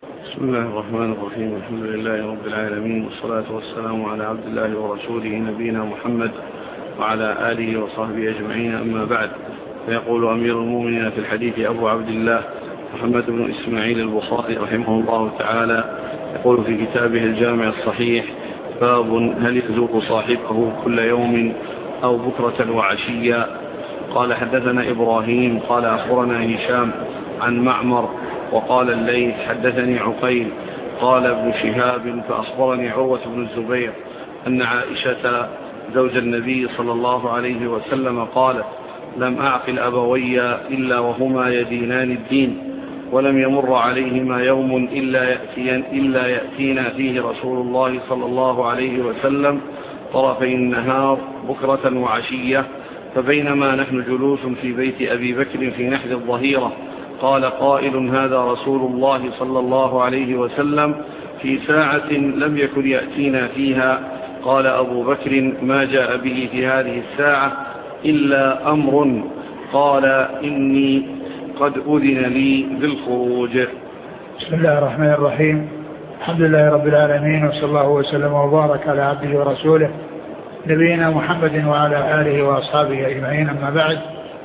بسم الله الرحمن الرحيم. الحمد لله رب العالمين، والصلاة والسلام على عبد الله ورسوله نبينا محمد وعلى آله وصحبه أجمعين، أما بعد. فيقول أمير المؤمنين في الحديث أبو عبد الله محمد بن إسماعيل البخاري رحمه الله تعالى، يقول في كتابه الجامع الصحيح: باب هل يزور صاحبه كل يوم أو بكرة وعشيا. قال: حدثنا إبراهيم قال أخبرنا هشام عن معمر وقال الليث حدثني عقيل قال ابن شهاب فأخبرني عروة بن الزبير أن عائشة زوج النبي صلى الله عليه وسلم قالت: لم أعقل أبوي إلا وهما يدينان الدين، ولم يمر عليهما يوم إلا يأتينا فيه رسول الله صلى الله عليه وسلم طرفي النهار بكرة وعشية. فبينما نحن جلوس في بيت أبي بكر في نحر الظهيرة قال قائل: هذا رسول الله صلى الله عليه وسلم في ساعة لم يكن يأتينا فيها. قال أبو بكر: ما جاء به في هذه الساعة إلا أمر، قال: إني قد أذن لي بالخروج. بسم الله الرحمن الرحيم. الحمد لله رب العالمين، وصلى الله وسلم وبارك على عبده ورسوله نبينا محمد وعلى آله وأصحابه أجمعين، أما بعد.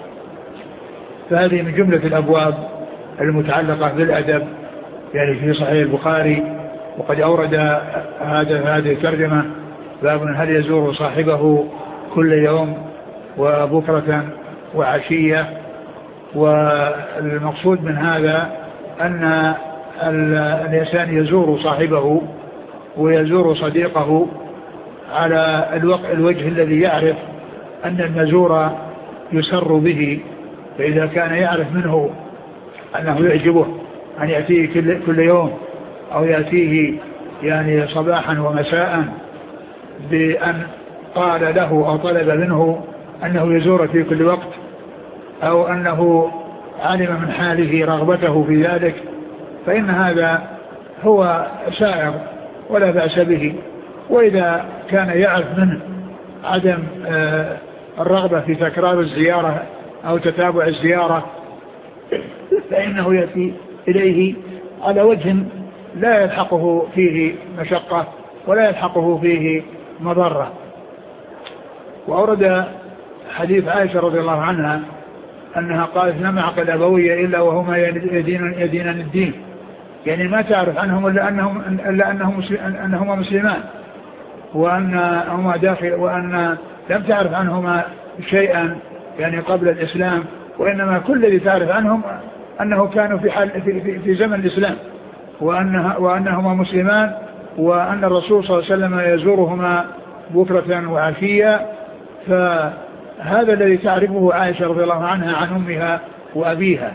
فهذه من جملة الأبواب المتعلقة بالأدب يعني في صحيح البخاري، وقد أورد هذه الترجمة: باب هل يزور صاحبه كل يوم وبكرة وعشية. والمقصود من هذا أن الإنسان يزور صاحبه ويزور صديقه على الوجه الذي يعرف أن المزور يسر به. فإذا كان يعرف منه أنه يعجبه أن يأتيه كل يوم أو يأتيه يعني صباحا ومساء، بأن قال له أو طلب منه أنه يزور في كل وقت، أو أنه علم من حاله رغبته في ذلك، فإن هذا هو سائر ولا بأس به. وإذا كان يعرف منه عدم الرغبة في تكرار الزيارة أو تتابع الزيارة، فإنه يأتي إليه على وجه لا يلحقه فيه مشقة ولا يلحقه فيه مضرة. وأورد حديث عائشة رضي الله عنها أنها قالت: لم أعقل أبوي إلا وهما يدينان الدين، يعني ما تعرف عنهم إلا أنهما مسلمان، وأنهما داخل، وأن لم تعرف عنهما شيئا يعني قبل الإسلام، وإنما كل الذي تعرف عنهم أنه كانوا في زمن الإسلام، وأنهما مسلمان، وأن الرسول صلى الله عليه وسلم يزورهما بكرة وعشية. فهذا الذي تعرفه عائشة رضي الله عنها عن أمها وأبيها.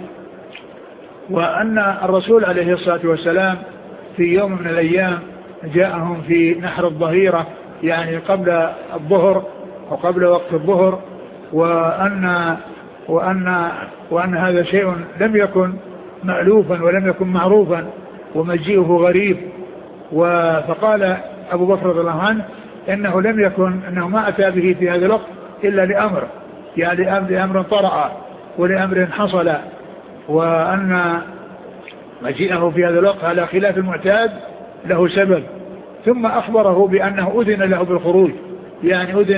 وأن الرسول عليه الصلاة والسلام في يوم من الأيام جاءهم في نحر الظهيرة، يعني قبل الظهر أو قبل وقت الظهر، وأن هذا شيء لم يكن مألوفا ولم يكن معروفا، ومجيئه غريب. فقال أبو بكر رضي الله عنه إنه ما أتى به في هذا الوقت إلا لأمر، يعني لأمر طرأ ولأمر حصل، وأن مجيئه في هذا الوقت على خلاف المعتاد له سبب. ثم أخبره بأنه أذن له بالخروج، يعني أذن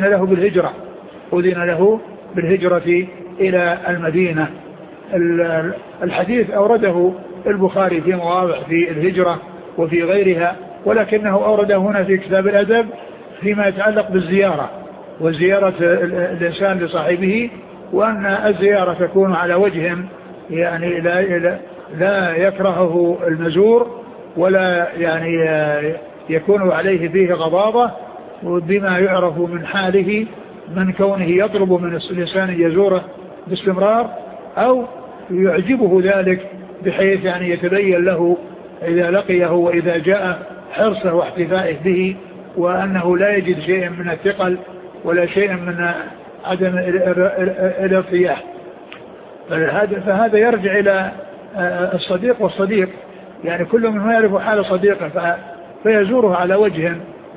له بالهجرة إلى المدينة. الحديث أورده البخاري في مواضع في الهجرة وفي غيرها، ولكنه أورده هنا في كتاب الأدب فيما يتعلق بالزيارة وزيارة الإنسان لصاحبه، وأن الزيارة تكون على وجه يعني لا يكرهه المزور، ولا يعني يكون عليه فيه غضاضة، بما يعرف من حاله من كونه يطلب من الإنسان يزوره باستمرار، أو يعجبه ذلك بحيث يعني يتبين له إذا لقيه وإذا جاء حرصه واحتفائه به، وأنه لا يجد شيئا من الثقل ولا شيئا من عدم الارتياح. فهذا يرجع إلى الصديق والصديق، يعني كل منهم يعرف حال صديقه فيزوره على وجه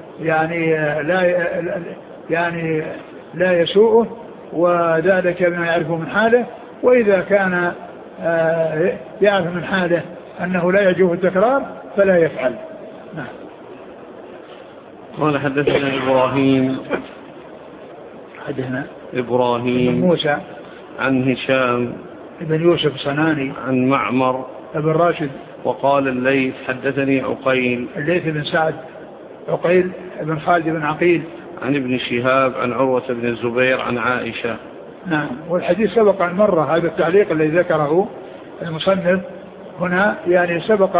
يعني لا يسوءه، وذلك بما يعرفه من حاله. وإذا كان يعرف من حاله أنه لا يجوز التكرار فلا يفعل. نعم. قال حدثنا إبراهيم بن موسى عن هشام بن يوسف الصناني عن معمر بن راشد. وقال الليث حدثني عقيل الليث بن سعد عقيل بن خالد بن عقيل عن ابن شهاب عن عروة بن الزبير عن عائشة. نعم. والحديث سبق أن مر هذا التعليق الذي ذكره المصنف هنا، يعني سبق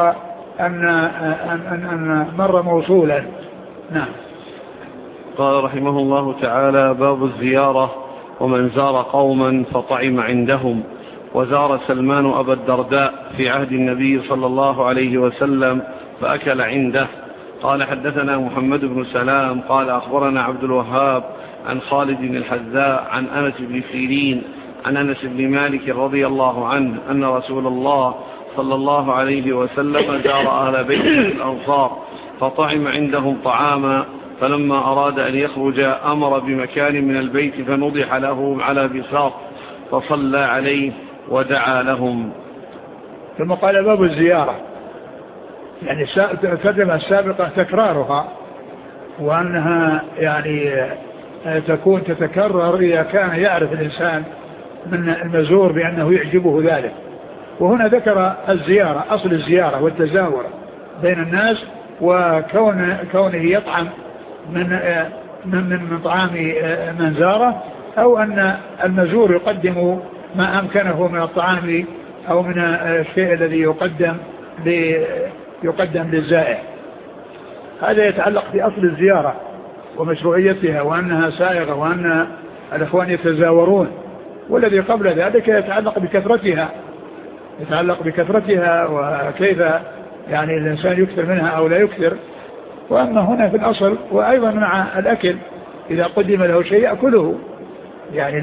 أن مر موصولا. نعم. قال رحمه الله تعالى: باب الزيارة ومن زار قوما فطعم عندهم. وزار سلمان أبا الدرداء في عهد النبي صلى الله عليه وسلم فأكل عنده. قال حدثنا محمد بن سلام قال أخبرنا عبد الوهاب عن خالد الحذاء عن أنس بن سيرين عن أنس بن مالك رضي الله عنه أن رسول الله صلى الله عليه وسلم زار أهل بيت الأنصار فطعم عندهم طعاما، فلما أراد أن يخرج أمر بمكان من البيت فنضح له على بساط فصلى عليه ودعا لهم. ثم قال: باب الزيارة، يعني تقدم السابقة تكرارها، وأنها يعني تكون تتكرر إذا كان يعرف الإنسان من المزور بأنه يعجبه ذلك. وهنا ذكر الزيارة، أصل الزيارة والتزاور بين الناس، وكونه يطعم من طعام من زاره، أو أن المزور يقدم ما أمكنه من الطعام أو من الشيء الذي يقدم للزائر. هذا يتعلق بأصل الزيارة ومشروعيتها وأنها سائغة وأن الأخوان يتزاورون. والذي قبل ذلك يتعلق بكثرتها وكيف يعني الإنسان يكثر منها أو لا يكثر. وأما هنا في الأصل، وأيضا مع الأكل إذا قدم له شيء يأكله، يعني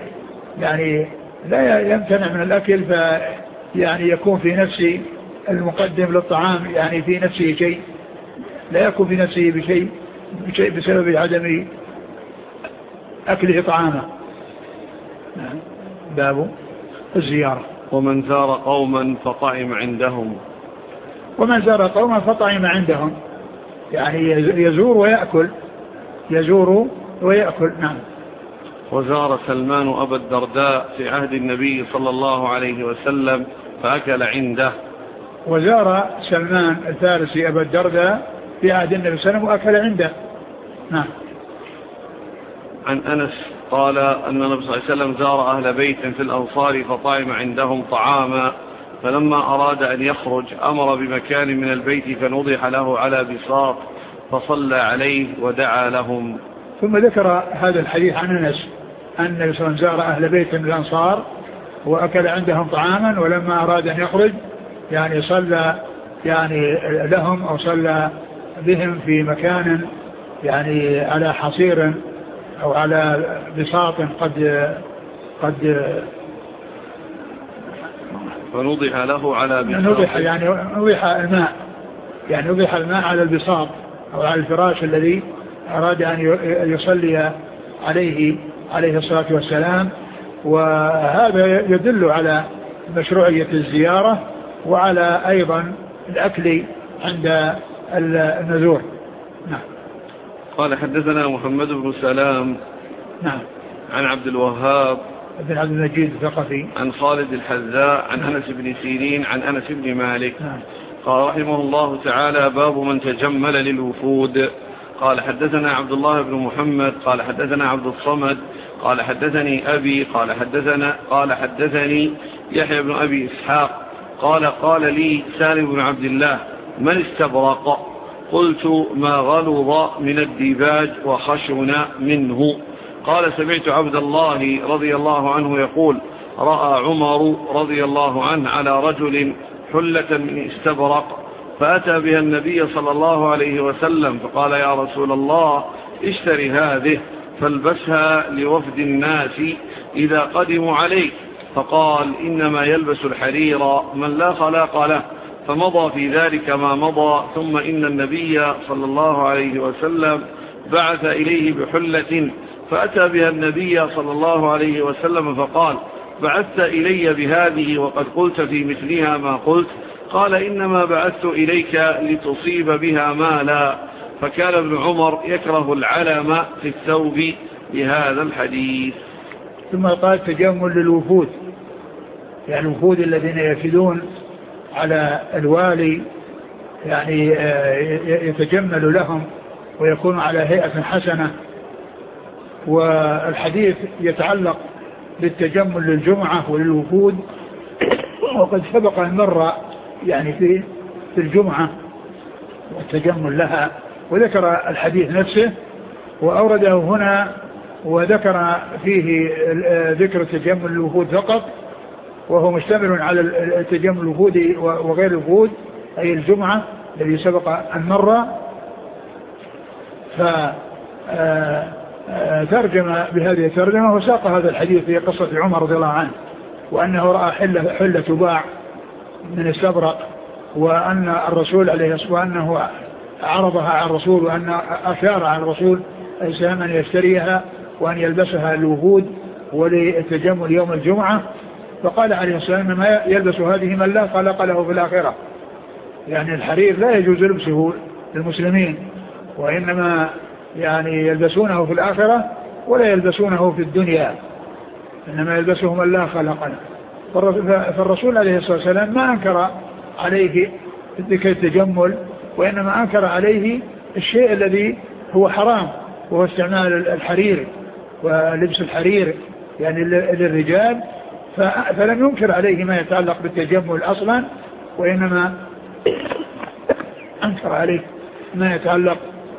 لا يمتنع من الأكل، يعني يكون في نفس المقدم للطعام يعني في نفسه شيء، لا يكون في نفسه بشيء بسبب عدم أكله طعامه. باب الزيارة. ومن زار قوما فطعم عندهم. ومن زار قوما فطعم عندهم، يعني يزور ويأكل. نعم. وزار سلمان أبا الدرداء في عهد النبي صلى الله عليه وسلم فأكل عنده. وزار سلمان الفارسي أبا الدرداء في عهد النبي صلى الله عليه وسلم وأكل عنده. نعم. عن أنس قال أن النبي صلى الله عليه وسلم زار أهل بيت في الأنصار فطعم عندهم طعاما، فلما أراد أن يخرج أمر بمكان من البيت فنضح له على بساط فصلى عليه ودعا لهم. ثم ذكر هذا الحديث عن أنس أن النبي صلى الله عليه وسلم زار أهل بيت من الأنصار وأكل عندهم طعاما، ولما أراد أن يخرج يعني صلى يعني لهم أو صلى بهم في مكان يعني على حصير أو على بساط قد فنضح له على بساط، نضح الماء على البساط أو على الفراش الذي أراد أن يصلي عليه الصلاة والسلام. وهذا يدل على مشروعية الزيارة وعلى أيضا الأكل عند النزور. نعم. قال حدثنا محمد بن سلام. نعم. عن عبد الوهاب بن عبد المجيد الثقفي عن خالد الحذاء عن أنس بن سيرين عن أنس بن مالك. نعم. قال رحمه الله تعالى: باب من تجمل للوفود. قال حدثنا عبد الله بن محمد قال حدثنا عبد الصمد قال حدثني أبي قال حدثني يحيى بن أبي إسحاق قال لي سالم بن عبد الله: من استبرق؟ قلت: ما غلظ من الديباج وخشن منه. قال: سمعت عبد الله رضي الله عنه يقول: رأى عمر رضي الله عنه على رجل حلة من استبرق، فأتى بها النبي صلى الله عليه وسلم فقال: يا رسول الله، اشتري هذه فالبسها لوفد الناس إذا قدموا عليك. فقال: إنما يلبس الحرير من لا خلاق له. فمضى في ذلك ما مضى. ثم إن النبي صلى الله عليه وسلم بعث إليه بحلة، فأتى بها النبي صلى الله عليه وسلم فقال: بعثت إلي بهذه وقد قلت في مثلها ما قلت؟ قال إنما بعثت إليك لتصيب بها مالا. فكان ابن عمر يكره العلم في الثوب لهذا الحديث. ثم قال تجمل للوفود، يعني الوفود الذين يفدون على الوالي يعني يتجمل لهم ويكون على هيئة حسنة. والحديث يتعلق بالتجمل للجمعة وللوفود، وقد سبق أن مر يعني في الجمعة والتجمل لها، وذكر الحديث نفسه وأورده هنا وذكر فيه ذكر التجمل للوفود فقط، وهو مشتمل على التجمل الوفود وغير الوفود، أي الجمعة الذي سبق أن مر. فترجم بهذه الترجمة وساق هذا الحديث في قصة عمر رضي الله عنه، وأنه رأى حلة تباع من استبرق، وأن الرسول عليه الصلاة والسلام وأنه عرضها على الرسول، وأن أشار على الرسول أن يشتريها وأن يلبسها الوفود وللتجمل يوم الجمعة. فقال عليه الصلاة والسلام ما يلبس هذه من لا خلق له في الآخرة، يعني الحرير لا يجوز لبسه للمسلمين، وإنما يعني يلبسونه في الآخرة ولا يلبسونه في الدنيا، إنما يلبسه من لا خلق له. فالرسول عليه الصلاة والسلام ما أنكر عليه ذكر التجمل، وإنما أنكر عليه الشيء الذي هو حرام، وهو استعمال الحرير ولبس الحرير يعني للرجال. فلم ينكر عليه ما يتعلق بالتجمل أصلا، وإنما أنكر عليه ما يتعلق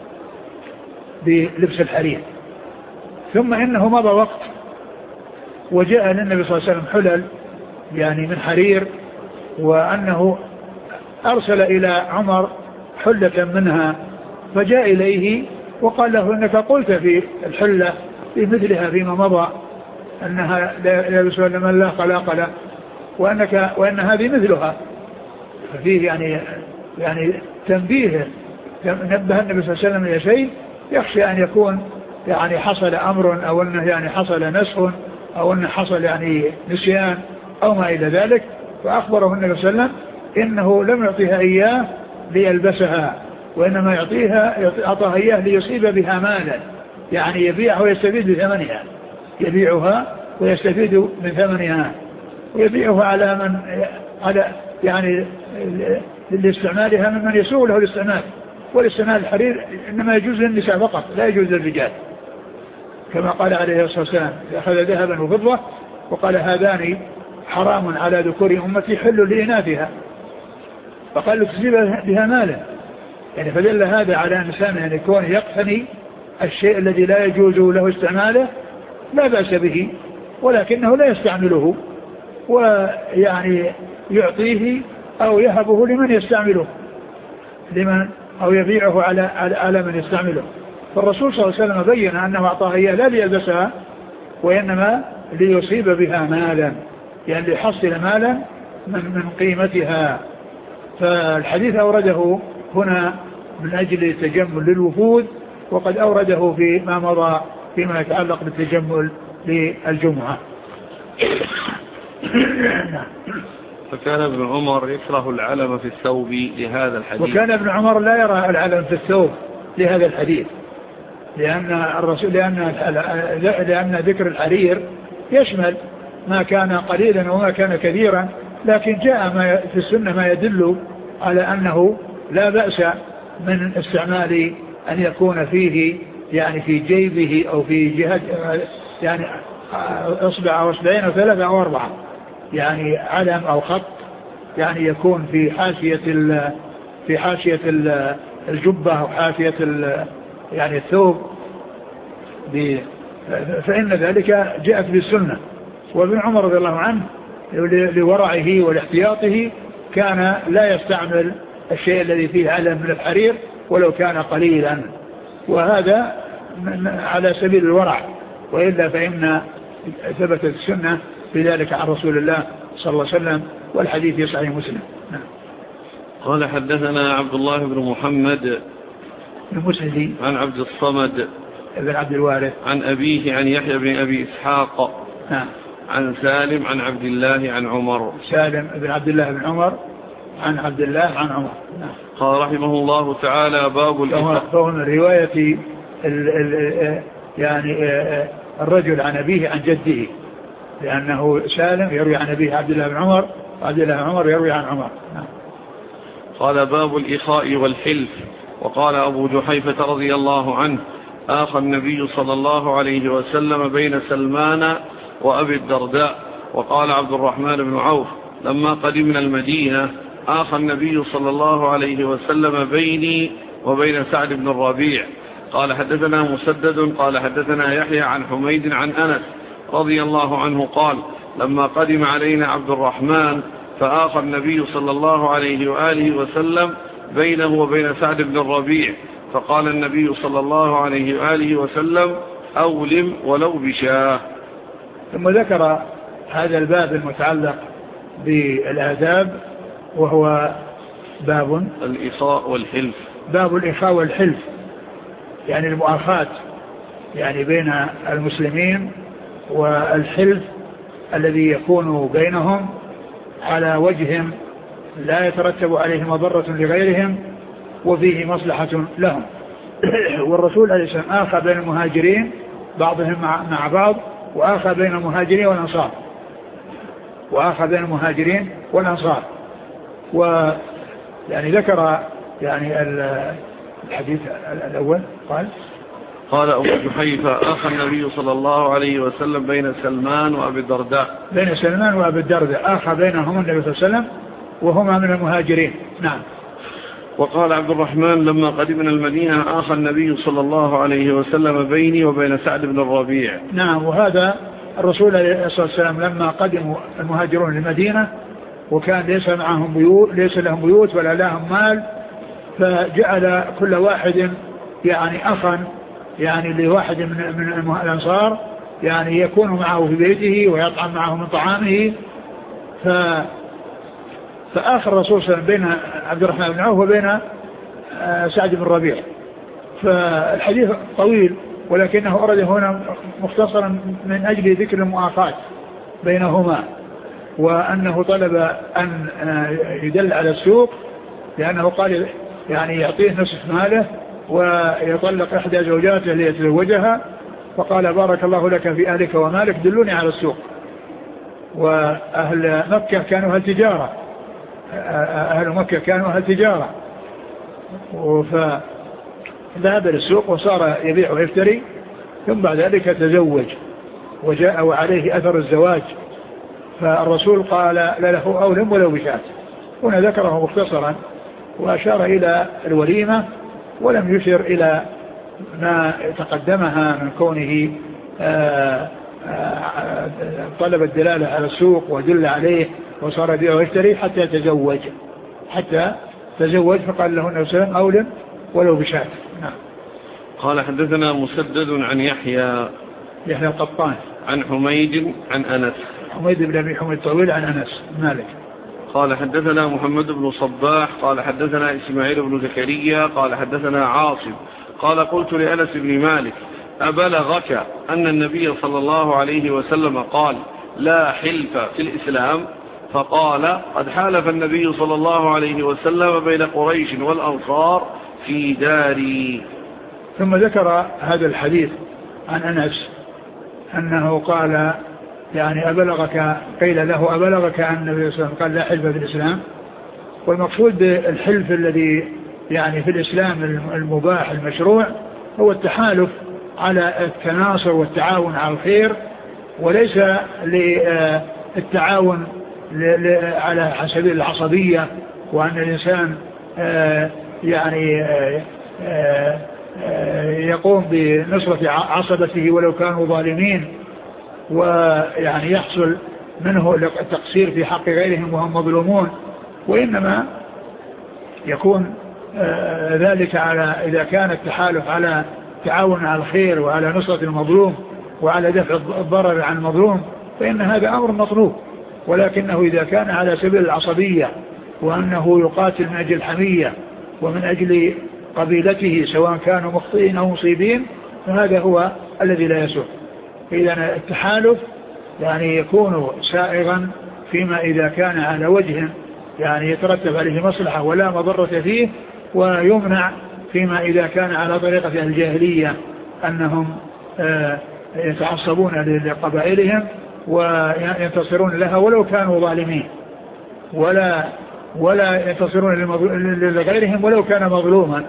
بلبس الحرير. ثم إنه مضى وقت وجاء للنبي صلى الله عليه وسلم حلل يعني من حرير، وأنه أرسل إلى عمر حلة منها، فجاء إليه وقال له إنك قلت في الحلة في مثلها فيما مضى أنها لا يلبسها إلا من لا خلاق له، وأن هذه مثلها. ففيه يعني تنبيه، نبه النبي صلى الله عليه وسلم إلى شيء يخشى أن يكون يعني حصل أمر، أو أنه يعني حصل نسخ، أو أنه حصل يعني نسيان أو ما إلى ذلك. فأخبره النبي صلى الله عليه وسلم إنه لم يعطيها إياه ليلبسها، وإنما أعطاها إياه ليصيب بها مالا، يعني يبيعها ويستفيد بثمنها، يبيعها ويستفيد من ثمنها، ويبيعها على يعني لاستعمالها ممن يسوء له الاستعمال. والاستعمال الحرير إنما يجوز للنساء فقط، لا يجوز للرجال، كما قال عليه الصلاة والسلام أخذ ذهبا وفضة وقال هذان حرام على ذكور أمتي حل لإناثها، فقال له تصيب بها مالا، يعني فدل هذا على إنسان أن يكون يقتني الشيء الذي لا يجوز له استعماله لا بأس به، ولكنه لا يستعمله، ويعني يعطيه أو يهبه لمن يستعمله، أو يبيعه على من يستعمله. فالرسول صلى الله عليه وسلم بين أنه أعطاها إياه لا ليلبسها، وإنما ليصيب بها مالا، يعني ليحصل مالا من قيمتها. فالحديث أورده هنا من أجل التجمل للوفود، وقد أورده في ما مضى فيما يتعلق بالتجمل للجمعة. فكان ابن عمر يكره العلم في الثوب لهذا الحديث. وكان ابن عمر لا يرى العلم في الثوب لهذا الحديث، لأن ذكر الحرير يشمل ما كان قليلا وما كان كثيرا، لكن جاء في السنة ما يدل على أنه لا بأس من استعمال أن يكون فيه يعني في جيبه أو في جهة يعني أصبع أو أصبعين أو ثلاثة أو أربعة، يعني علم أو خط يعني يكون في حاشية الجبة أو حاشية يعني الثوب، فإن ذلك جاءت بالسنة. وابن عمر رضي الله عنه لورعه ولاحتياطه كان لا يستعمل الشيء الذي فيه علم من الحرير ولو كان قليلا، وهذا على سبيل الورع، وإلا فإن ثبتت السنة بذلك عن رسول الله صلى الله عليه وسلم، والحديث في صحيح مسلم. قال حدثنا عبد الله بن محمد المسندي عن عبد الصمد بن عبد الوارث عن أبيه عن يحيى بن أبي إسحاق عن سالم عن عبد الله عن عمر. سالم بن عبد الله بن عمر عن عبد الله عن عمر. قال رحمه الله تعالى باب الإخاء. فهو من رواية يعني الرجل عن أبيه عن جده، لأنه سالم يروي عن أبيه عبد الله بن عمر، وعبد الله بن عمر يروي عن عمر. قال باب الإخاء والحلف. وقال أبو جحيفة رضي الله عنه آخى النبي صلى الله عليه وسلم بين سلمان وأبي الدرداء. وقال عبد الرحمن بن عوف لما قدمنا المدينة آخى النبي صلى الله عليه وسلم بيني وبين سعد بن الربيع. قال حدثنا مسدد قال حدثنا يحيى عن حميد عن أنس رضي الله عنه قال لما قدم علينا عبد الرحمن فآخى النبي صلى الله عليه وآله وسلم بينه وبين سعد بن الربيع، فقال النبي صلى الله عليه وآله وسلم أولم ولو بشاه. ثم ذكر هذا الباب المتعلق بالآداب، وهو باب الإخاء والحلف. باب الإخاء والحلف، يعني المؤاخاة يعني بين المسلمين، والحلف الذي يكون بينهم على وجه لا يترتب عليه مضرة لغيرهم وفيه مصلحة لهم. والرسول عليه السلام آخى بين المهاجرين بعضهم مع بعض، وآخى بين المهاجرين والأنصار، وآخى بين المهاجرين والأنصار. ويعني ذكر يعني الحديث الأول قال أبو جحيفة آخى النبي صلى الله عليه وسلم بين سلمان وأبي الدرداء. بين سلمان وأبي الدرداء آخى بينهم النبي صلى الله عليه وسلم وهما من المهاجرين. نعم. وقال عبد الرحمن لما قدمنا المدينة آخى النبي صلى الله عليه وسلم بيني وبين سعد بن الربيع. نعم. وهذا الرسول عليه الصلاة والسلام لما قدموا المهاجرون للمدينة وكان ليس معهم بيوت، ليس لهم بيوت ولا لهم مال، فجعل كل واحد يعني أخا يعني لواحد من الأنصار يعني يكون معه في بيته ويطعم معه من طعامه. فآخر الرسول صلى الله عليه وسلم بين عبد الرحمن بن عوف وبين سعد بن الربيع. فالحديث طويل ولكنه أورد هنا مختصرا من أجل ذكر المؤاخاة بينهما، وأنه طلب أن يدل على السوق، لأنه قال يعني يعطيه نصف ماله ويطلق إحدى زوجاته ليتزوجها، فقال بارك الله لك في أهلك ومالك دلوني على السوق. وأهل مكة كانوا أهل تجارة، أهل مكة كانوا أهل تجارة، فذهب للسوق وصار يبيع ويفتري، ثم بعد ذلك تزوج وجاء وعليه أثر الزواج، فالرسول قال لا له أولم ولو بشات. هنا ذكره مختصرا وأشار إلى الوليمة ولم يشر إلى ما تقدمها من كونه طلب الدلالة على السوق ودل عليه وصار يبيع ويشتري حتى تزوج فقال له النبي صلى الله عليه وسلم أولم ولو بشات. نعم. قال حدثنا مسدد عن يحيى القطان عن حميد عن أنس، حميد بن أبي حميد طويل عن أنس مالك. قال حدثنا محمد بن صباح قال حدثنا إسماعيل بن زكريا قال حدثنا عاصم قال قلت لأنس بن مالك أبلغك أن النبي صلى الله عليه وسلم قال لا حلف في الإسلام؟ فقال قد حالف النبي صلى الله عليه وسلم بين قريش والأنصار في داري. ثم ذكر هذا الحديث عن أنس أنه قال يعني أبلغك، قيل له أبلغك أن النبي صلى الله عليه وسلم قال لا حلف في الإسلام. والمقصود بالحلف الذي يعني في الإسلام المباح المشروع هو التحالف على التناصر والتعاون على الخير، وليس للتعاون على سبيل العصبية، وأن الإنسان يعني يقوم بنصرة عصبته ولو كانوا ظالمين، ويعني يحصل منه التقصير في حق غيرهم وهم مظلومون. وإنما يكون ذلك على إذا كان التحالف على تعاون على الخير وعلى نصرة المظلوم وعلى دفع الضرر عن المظلوم فإن هذا أمر مطلوب. ولكنه إذا كان على سبيل العصبية وأنه يقاتل من أجل الحمية ومن أجل قبيلته سواء كانوا مخطئين أو مصيبين فهذا هو الذي لا يسوء. إذا التحالف يعني يكون سائغا فيما إذا كان على وجه يعني يترتب عليه مصلحة ولا مضرة فيه، ويمنع فيما إذا كان على طريقة الجاهلية أنهم يتعصبون لقبائلهم وينتصرون لها ولو كانوا ظالمين، ولا ينتصرون لغيرهم ولو كان مظلوما.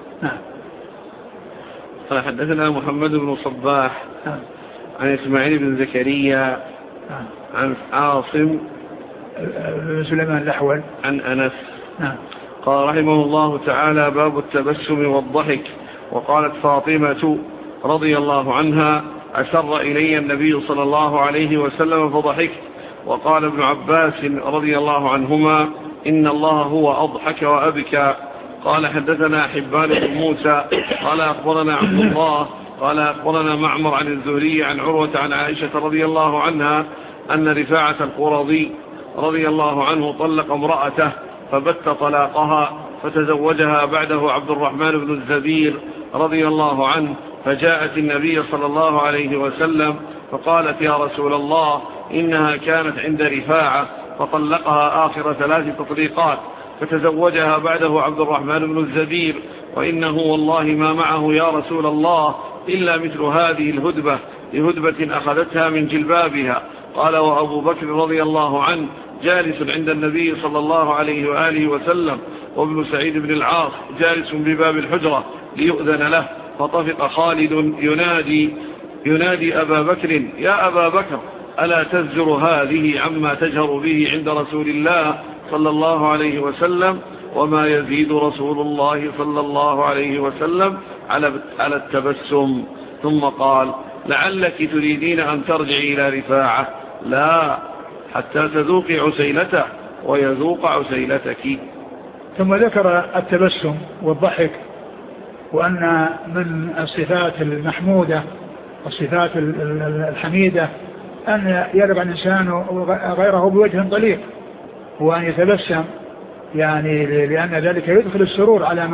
قال حدثنا محمد بن صباح عن إسماعيل بن زكريا عن عاصم سليمان الأحول عن أنس قال رحمه الله تعالى: باب التبسم والضحك. وقالت فاطمة رضي الله عنها: أسر إلي النبي صلى الله عليه وسلم فضحكت. وقال ابن عباس رضي الله عنهما: إن الله هو أضحك وأبكى. قال حدثنا حبان بن موسى قال أخبرنا عبد الله قال أخبرنا معمر عن الزهري عن عروة عن عائشة رضي الله عنها أن رفاعة القرظي رضي الله عنه طلق امرأته فبت طلاقها، فتزوجها بعده عبد الرحمن بن الزبير رضي الله عنه، فجاءت النبي صلى الله عليه وسلم فقالت: يا رسول الله، إنها كانت عند رفاعة فطلقها آخر 3 تطليقات، فتزوجها بعده عبد الرحمن بن الزبير، وإنه والله ما معه يا رسول الله إلا مثل هذه الهدبة لهدبة أخذتها من جلبابها. قال: وأبو بكر رضي الله عنه جالس عند النبي صلى الله عليه وآله وسلم، وابن سعيد بن العاص جالس بباب الحجرة ليؤذن له، فطفق خالد ينادي أبا بكر: يا أبا بكر، ألا تزجر هذه عما تجهر به عند رسول الله صلى الله عليه وسلم؟ وما يزيد رسول الله صلى الله عليه وسلم على التبسم. ثم قال: لعلك تريدين أن ترجعي إلى رفاعة، لا حتى تذوقي عسيلته ويذوق عسيلتك. ثم ذكر التبسم والضحك، وأن من الصفات المحمودة والصفات الحميدة أن يلقى الإنسان غيره بوجه طليق، وأن يتبسم، يعني لأن ذلك يدخل السرور على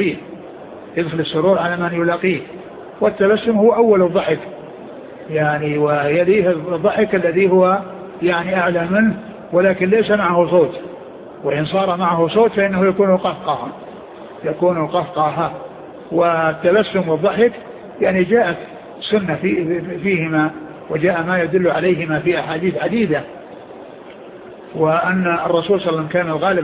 من يلاقيه، والتبسم هو أول الضحك، يعني ويليه الضحك الذي هو يعني أعلى منه ولكن ليس معه صوت، وإن صار معه صوت فإنه يكون قهقها. والتبسم والضحك يعني جاءت سنة فيهما، وجاء ما يدل عليهما في أحاديث عديدة، وأن الرسول صلى الله عليه وسلم كان الغالب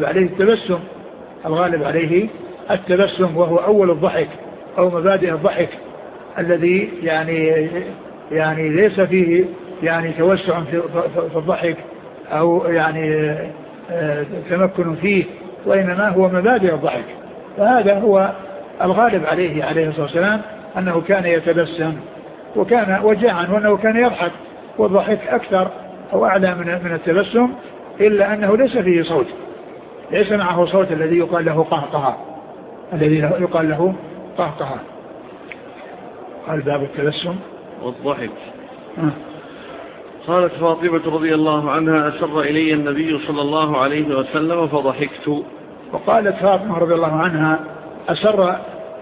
عليه التبسم، وهو أول الضحك أو مبادئ الضحك الذي يعني ليس فيه يعني توسع في الضحك أو يعني تمكن فيه، وإنما هو مبادئ الضحك. فهذا هو الغالب عليه الصلاة والسلام، أنه كان يتبسم، وجاء عنه أنه كان يضحك، والضحك أكثر أو أعلى من التبسم، إلا أنه ليس فيه صوت، ليس معه صوت الذي يقال له قهقها. قال: باب التبسم والضحك. قالت فاطمة رضي الله عنها: أسر إلي النبي صلى الله عليه وسلم فضحكت. وقالت فاطمة رضي الله عنها: أسر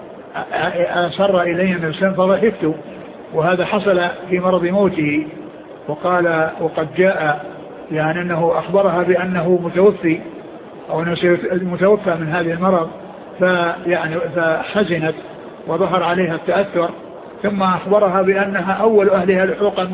إلي النبي صلى الله عليه وسلم فضحكت، وهذا حصل في مرض موته. وقال: وقد جاء يعني أنه أخبرها بأنه متوفي أو أنه متوفى من هذه المرض، فحزنت وظهر عليها التأثر، ثم أخبرها بأنها أول أهله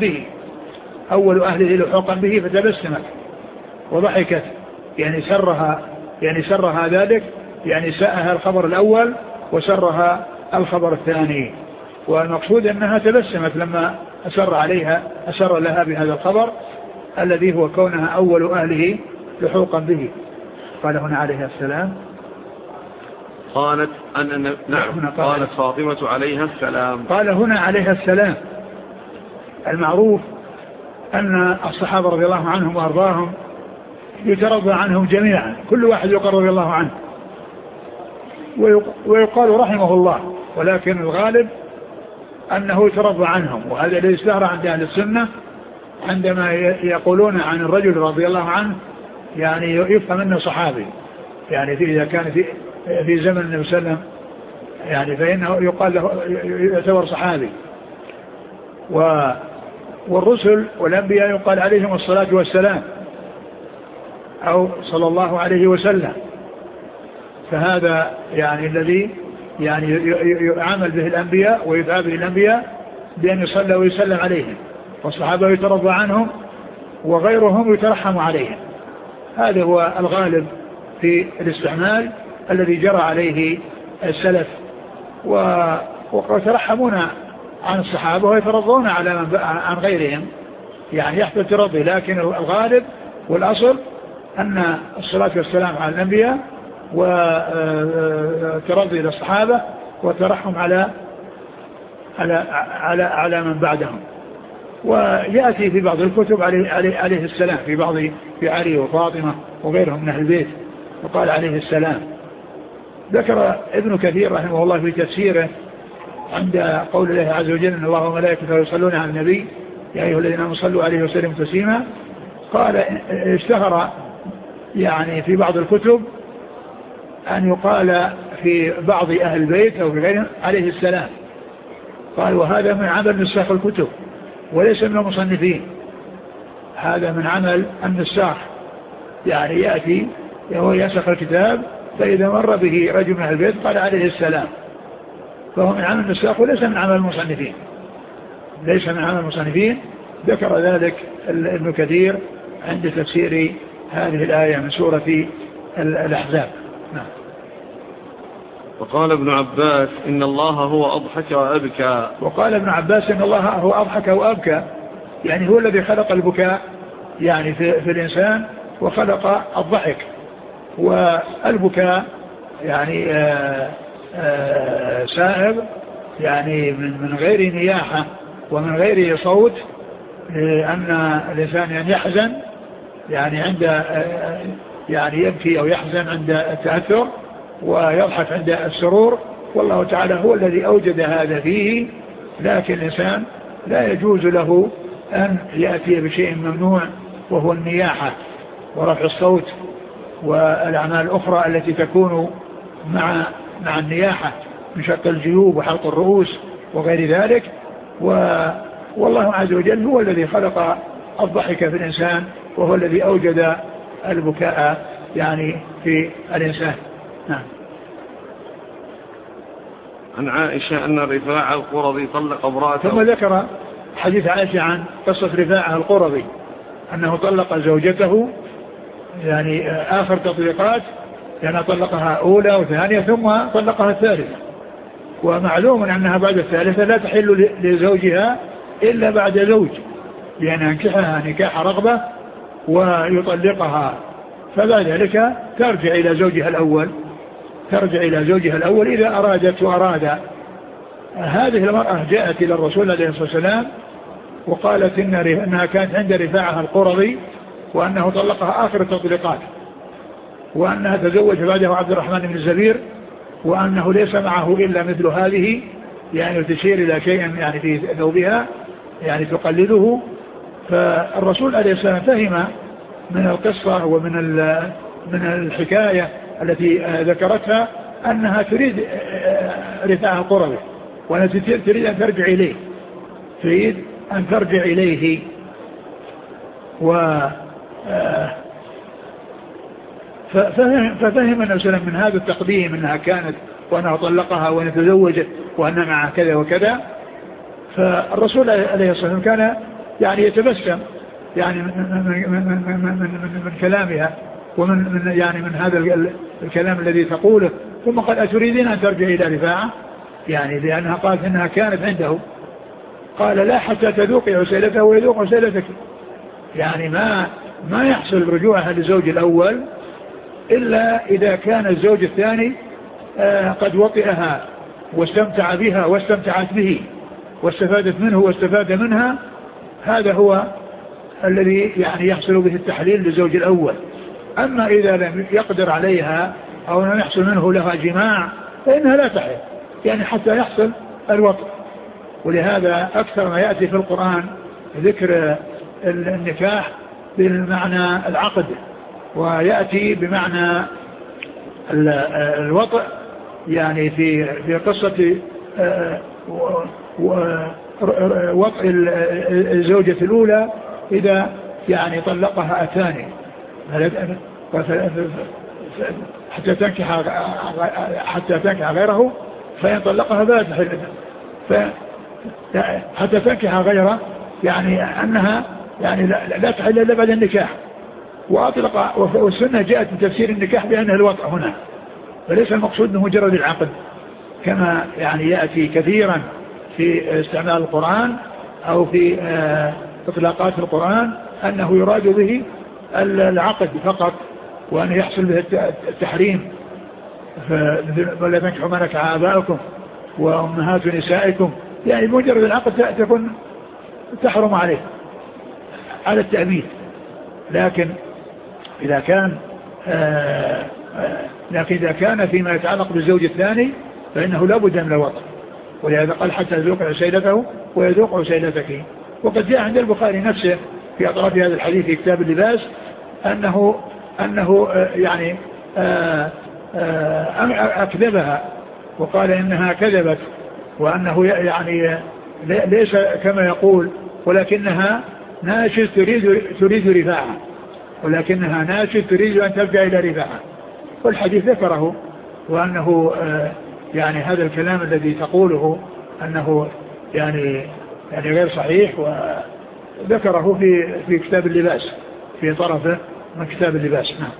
لحوقا به فتبسمت وضحكت، يعني سرها ذلك، يعني ساءها الخبر الأول وسرها الخبر الثاني. والمقصود أنها تبسمت لما أسر لها بهذا الخبر الذي هو كونها أول أهله لحوقا به. قال هنا عليه السلام. قالت قالت فاطمة عليها السلام. قال هنا عليها السلام. المعروف أن الصحابة رضي الله عنهم وأرضاهم يترضى عنهم جميعا، كل واحد يقال رضي الله عنه ويقال رحمه الله، ولكن الغالب أنه يترضى عنهم. وهذا الذي اشتهر عند أهل السنة عندما يقولون عن الرجل رضي الله عنه، يعني يفهم أنه صحابي، يعني إذا كان في زمن النبي صلى الله عليه وسلم يعني فإنه يقال له يعتبر صحابي. والرسل والأنبياء يقال عليهم الصلاة والسلام، أو صلى الله عليه وسلم. فهذا يعني الذي يعني يعامل به الأنبياء ويدعى به الأنبياء بأن يصلى ويسلم عليهم، والصحابة يترضى عنهم وغيرهم يترحم عليهم. هذا هو الغالب في الاستعمال الذي جرى عليه السلف، ويترحمون عن الصحابة ويترضون عن غيرهم، يعني يحصل ترضي، لكن الغالب والأصل أن الصلاة والسلام على الأنبياء وترضي للصحابة وترحم على من بعدهم. ويأتي في بعض الكتب عليه السلام، في علي وفاطمة وغيرهم من أهل البيت وقال عليه السلام. ذكر ابن كثير رحمه الله في تفسيره عند قول الله عز وجل إن الله وملائكته يصلون على النبي يا أيها الذين آمنوا صلوا عليه وسلموا تسليما، قال اشتهر يعني في بعض الكتب أن يقال في بعض أهل البيت أو في غيرهم عليه السلام. قال وهذا من عمل نساخ الكتب وليس من المصنفين، هذا من عمل النساخ، يعني يأتي وهو ينسخ الكتاب فإذا مر به رجل من أهل البيت قال عليه السلام، فهو من عمل النساخ وليس من عمل المصنفين، ليس من عمل المصنفين. ذكر ذلك ابن كثير عند تفسير هذه الآية من سورة الأحزاب. نعم. وقال ابن عباس إن الله هو أضحك وأبكى. وقال ابن عباس إن الله هو أضحك وأبكى، يعني هو الذي خلق البكاء يعني في الإنسان وخلق الضحك. والبكاء يعني سائغ، يعني من غير نياحة ومن غير صوت، لأن الإنسان يعني يحزن، يعني عند يعني يبكي أو يحزن عند التأثر ويضحك عند السرور، والله تعالى هو الذي أوجد هذا فيه. لكن الإنسان لا يجوز له أن يأتي بشيء ممنوع وهو النياحة ورفع الصوت والأعمال الأخرى التي تكون مع النياحة من شق الجيوب وحلق الرؤوس وغير ذلك. والله عز وجل هو الذي خلق الضحك في الإنسان وهو الذي أوجد البكاء يعني في الإنسان. نعم. عن عائشة أن رفاعة القرظي طلق امرأته. ثم ذكر حديث عائشة عن قصة رفاعة القرظي أنه طلق زوجته يعني آخر تطليقات، يعني طلقها أولى وثانية ثم طلقها الثالثة، ومعلوم أنها بعد الثالثة لا تحل لزوجها إلا بعد زوج، لأن أنكحها نكاح رغبة ويطلقها، فبعد ذلك ترجع إلى زوجها الأول إذا أرادت وأراد. هذه المرأة جاءت إلى الرسول عليه الصلاة والسلام وقالت إنها كانت عند رفاعة القرظي وأنه طلقها آخر التطليقات، وأنها تزوج بعده عبد الرحمن بن الزبير، وأنه ليس معه إلا مثل هذه، يعني تشير إلى شيء يعني في ثوبها يعني تقلده. فالرسول عليه السلام فهم من القصة ومن الحكاية التي ذكرتها أنها تريد رفاعة القرظي وأنها تريد أن ترجع إليه، ففهم النبي صلى من هذا التقديم أنها كانت وأنها طلقها وأنها تزوجت وأنها مع كذا وكذا. فالرسول عليه الصلاة والسلام كان يعني يتبسم يعني من كلامها ومن يعني من هذا الكلام الذي تقوله. ثم قال أتريدين أن ترجع إلى رفاعة، يعني لأنها قالت إنها كانت عنده. قال لا حتى تذوقي عسيلته ويذوق عسيلتك، يعني ما يحصل رجوعها للزوج الأول إلا إذا كان الزوج الثاني قد وطئها واستمتع بها واستمتعت به واستفادت منه واستفاد منها. هذا هو الذي يعني يحصل به التحليل للزوج الأول. أما إذا لم يقدر عليها أو لم يحصل منه لها جماع فإنها لا تحل، يعني حتى يحصل الوطء. ولهذا أكثر ما يأتي في القرآن ذكر النكاح بالمعنى العقد، ويأتي بمعنى الوطء، يعني في قصة وطء الزوجة الأولى إذا يعني طلقها الثاني. حتى تنكح غيره فإن طلقها فلا تحل حتى تنكح غيره، يعني أنها يعني لا تحل إلا بعد النكاح. وأطلق والسنة جاءت بتفسير النكاح بأنه الوطء هنا، فليس المقصود بمجرد العقد كما يعني يأتي كثيرا في استعمال القرآن أو في إطلاقات القرآن أنه يراد به العقد فقط وأن يحصل به التحريم. ولا تنكحوا ما نكح آباؤكم وأمهات نسائكم، يعني مجرد العقد تكون تحرم عليه على التأبيد. لكن إذا كان فيما يتعلق بالزوج الثاني فإنه لا بد من الوطء، ولهذا قال حتى يذوق عسيلته ويذوق عسيلتك. وقد جاء عند البخاري نفسه في أطراف هذا الحديث في كتاب اللباس أنه يعني أكذبها وقال إنها كذبت، وأنه يعني ليس كما يقول، ولكنها ناشز تريد رفاعة، ولكنها ناشز تريد أن ترجع إلى رفاعة. والحديث ذكره، وأنه يعني هذا الكلام الذي تقوله أنه يعني غير صحيح، وذكره في كتاب اللباس في طرفه من كتاب اللباس. نعم.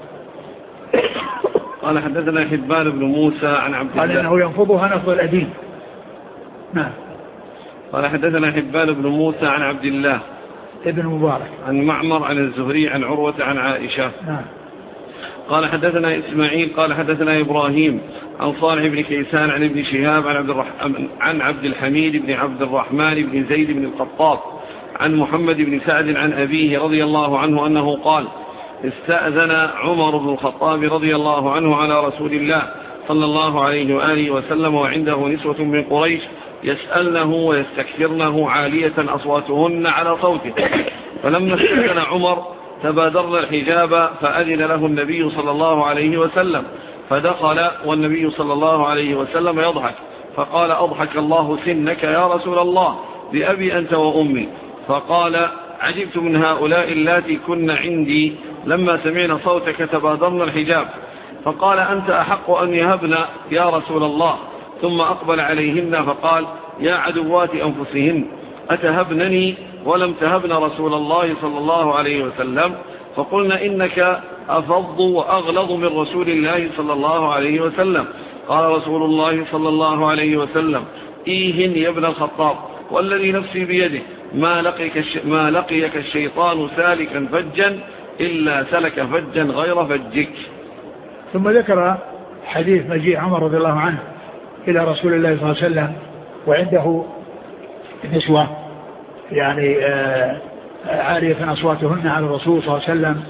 قال حدثنا حبان بن موسى عن عبد الله، قال إنه ينفضها نفض الأديم. نعم. قال حدثنا حبان بن موسى عن عبد الله ابن مبارك عن معمر عن الزهري عن عروة عن عائشة. نعم. قال حدثنا إسماعيل قال حدثنا إبراهيم عن صالح بن كيسان عن ابن شهاب عن عبد الحميد بن عبد الرحمن بن زيد بن الخطاب عن محمد بن سعد عن أبيه رضي الله عنه أنه قال: استأذن عمر بن الخطاب رضي الله عنه على رسول الله صلى الله عليه وآله وسلم وعنده نسوة من قريش يسألنه ويستكثرنه عالية أصواتهن على صوته، فلما استأذن عمر تبادرنا الحجاب فأذن له النبي صلى الله عليه وسلم، فدخل والنبي صلى الله عليه وسلم يضحك، فقال: أضحك الله سنك يا رسول الله بأبي أنت وأمي. فقال: عجبت من هؤلاء اللاتي كن عندي لما سمعنا صوتك تبادرنا الحجاب. فقال: أنت أحق أن يهبن يا رسول الله. ثم أقبل عليهن فقال: يا عدوات أنفسهن أتهبنني ولم تهبن رسول الله صلى الله عليه وسلم؟ فقلنا: إنك أفض وأغلظ من رسول الله صلى الله عليه وسلم. قال رسول الله صلى الله عليه وسلم: إيهن يا ابن الخطاب والذي نفسي بيده ما لقيك الشيطان سالكا فجا إلا سلك فجا غير فجك. ثم ذكر حديث مجيء عمر رضي الله عنه إلى رسول الله صلى الله عليه وسلم وعنده نسوة يعني عالية أصواتهن على الرسول صلى الله عليه وسلم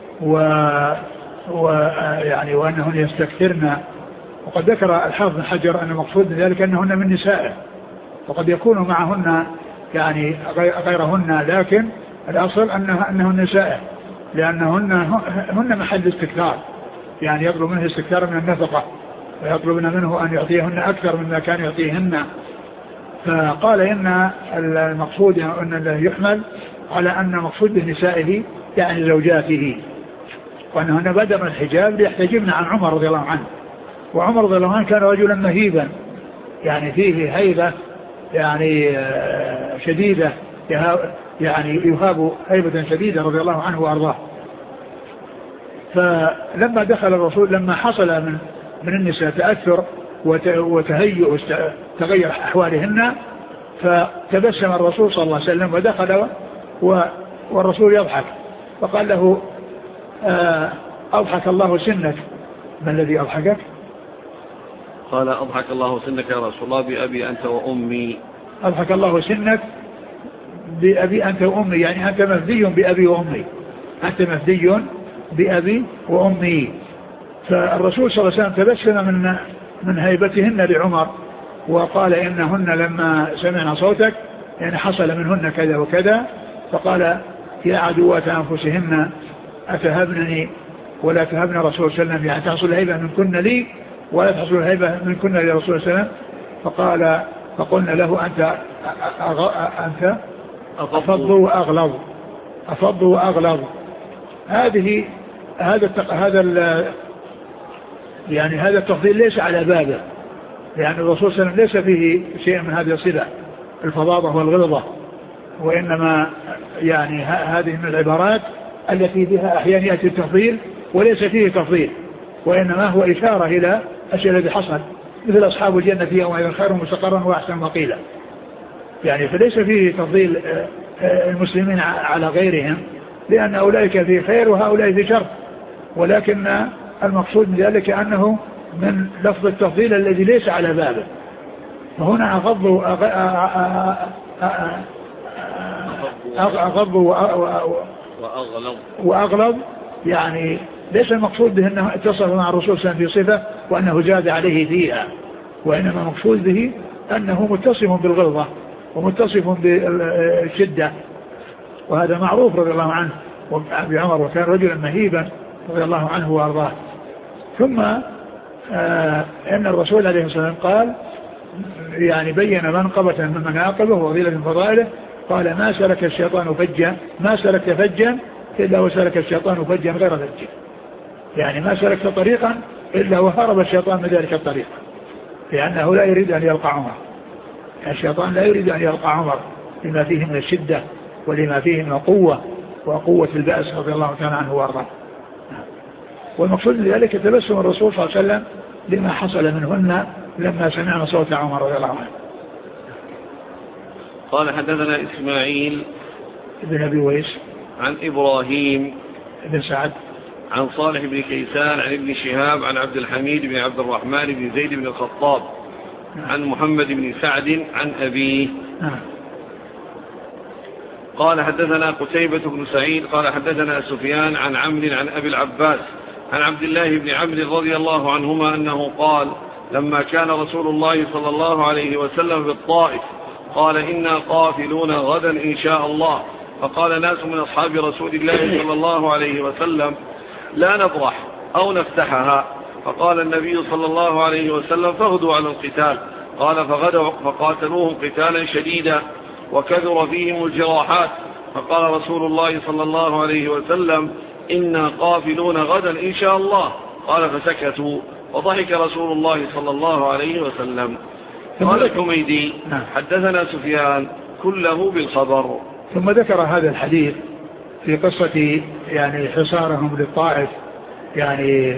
يعني وأنهن يستكثرن. وقد ذكر الحافظ بن حجر أن المقصود من ذلك أنهن من نسائه، وقد يكون معهن يعني غيرهن، لكن الأصل أنهن نسائه لأنهن محل استكثار، يعني يطلب منه استكثار من النفقة ويطلبن منه أن يعطيهن أكثر مما كان يعطيهن. فقال إن المقصود أن يحمل على أن المقصود بنسائه يعني زوجاته، وأنهن بدأ الحجاب ليحتجبن عن عمر رضي الله عنه. وعمر رضي الله عنه كان رجلا مهيبا، يعني فيه هيبة يعني شديدة، يعني يهاب هيبة شديدة رضي الله عنه وأرضاه. فلما دخل الرسول لما حصل من النساء تأثر وتهيؤ وتغير أحوالهن، فتبسم الرسول صلى الله عليه وسلم ودخل والرسول يضحك، فقال له: أضحك الله سنك. ما الذي أضحكك؟ قال: أضحك الله سنك يا رسول الله بأبي أنت وأمي. أضحك الله سنك بأبي أنت وأمي، يعني أنت مفدي بأبي وأمي، أنت مفدي بأبي وأمي. فالرسول صلى الله عليه وسلم تبسم من هيبتهن لعمر وقال: إنهن لما سمعنا صوتك يعني حصل منهن كذا وكذا. فقال: يا عدوات أنفسهن أتهبنني ولا تهبن رسول صلى الله عليه وسلم، يعني تحصل الهيبة من كن لي ولا تحصل الهيبة من كن لرسول صلى الله عليه وسلم. فقال: فقلنا له: أنت أفض وأغلظ. هذه هذا التفضيل ليس على بابه، لأن الرسول صلى الله عليه وسلم ليس فيه شيء من هذه الصفة الفظاظة والغلظة، وإنما يعني هذه من العبارات التي بها أحيانا يأتي التفضيل وليس فيه تفضيل، وإنما هو إشارة إلى الشيء الذي حصل، مثل أصحاب الجنة يومئذ خير مستقرا وأحسن مقيلا. يعني فليس فيه تفضيل المسلمين على غيرهم، لأن أولئك في خير وهؤلاء في شر، ولكن المقصود من ذلك أنه من لفظ التفضيل الذي ليس على بابه. فهنا أغض وأغلظ، يعني ليس المقصود به أنه اتصف مع الرسول صلى الله عليه وسلم في صفة وأنه زاد عليه فيها، وإنما المقصود به أنه متصف بالغلظة ومتصف بالشدة، وهذا معروف رضي الله عنه وأبي عمر، وكان رجلا مهيبا رضي الله عنه وأرضاه. ثم إن الرسول عليه الصلاة والسلام قال يعني بين منقبة من مناقبه وفضيلة من فضائله، قال ما سلك الشيطان فجا، ما سلك فجا إلا وسلك الشيطان فجا غير فج، يعني ما سلكت طريقا إلا وهرب الشيطان من ذلك الطريق، لأنه لا يريد أن يلقى عمر، الشيطان لا يريد أن يلقى عمر لما فيه من الشدة ولما فيه من القوة وقوة البأس رضي الله تعالى عنه وارضاه. والمقصود لذلك تبسم الرسول صلى الله عليه وسلم لما حصل منهن لما سمعنا صوت عمر رضي الله عنه. قال حدثنا إسماعيل ابن أبي ويس عن إبراهيم بن سعد عن صالح بن كيسان عن ابن شهاب عن عبد الحميد بن عبد الرحمن بن زيد بن الخطاب عن محمد بن سعد عن أبيه. قال حدثنا قتيبة بن سعيد قال حدثنا سفيان عن عمرو عن أبي العباس عن عبد الله بن عمرو رضي الله عنهما أنه قال لما كان رسول الله صلى الله عليه وسلم بالطائف قال إنا قافلون غدا إن شاء الله، فقال ناس من أصحاب رسول الله صلى الله عليه وسلم لا نبرح أو نفتحها، فقال النبي صلى الله عليه وسلم فغدوا على القتال، قال فغدوا فقاتلوهم قتالا شديدا وكثر فيهم الجراحات، فقال رسول الله صلى الله عليه وسلم إنا قافلون غدا إن شاء الله، قال فسكتوا وضحك رسول الله صلى الله عليه وسلم. قال الحميدي حدثنا سفيان كله بالخبر. ثم ذكر هذا الحديث في قصة يعني حصارهم للطائف يعني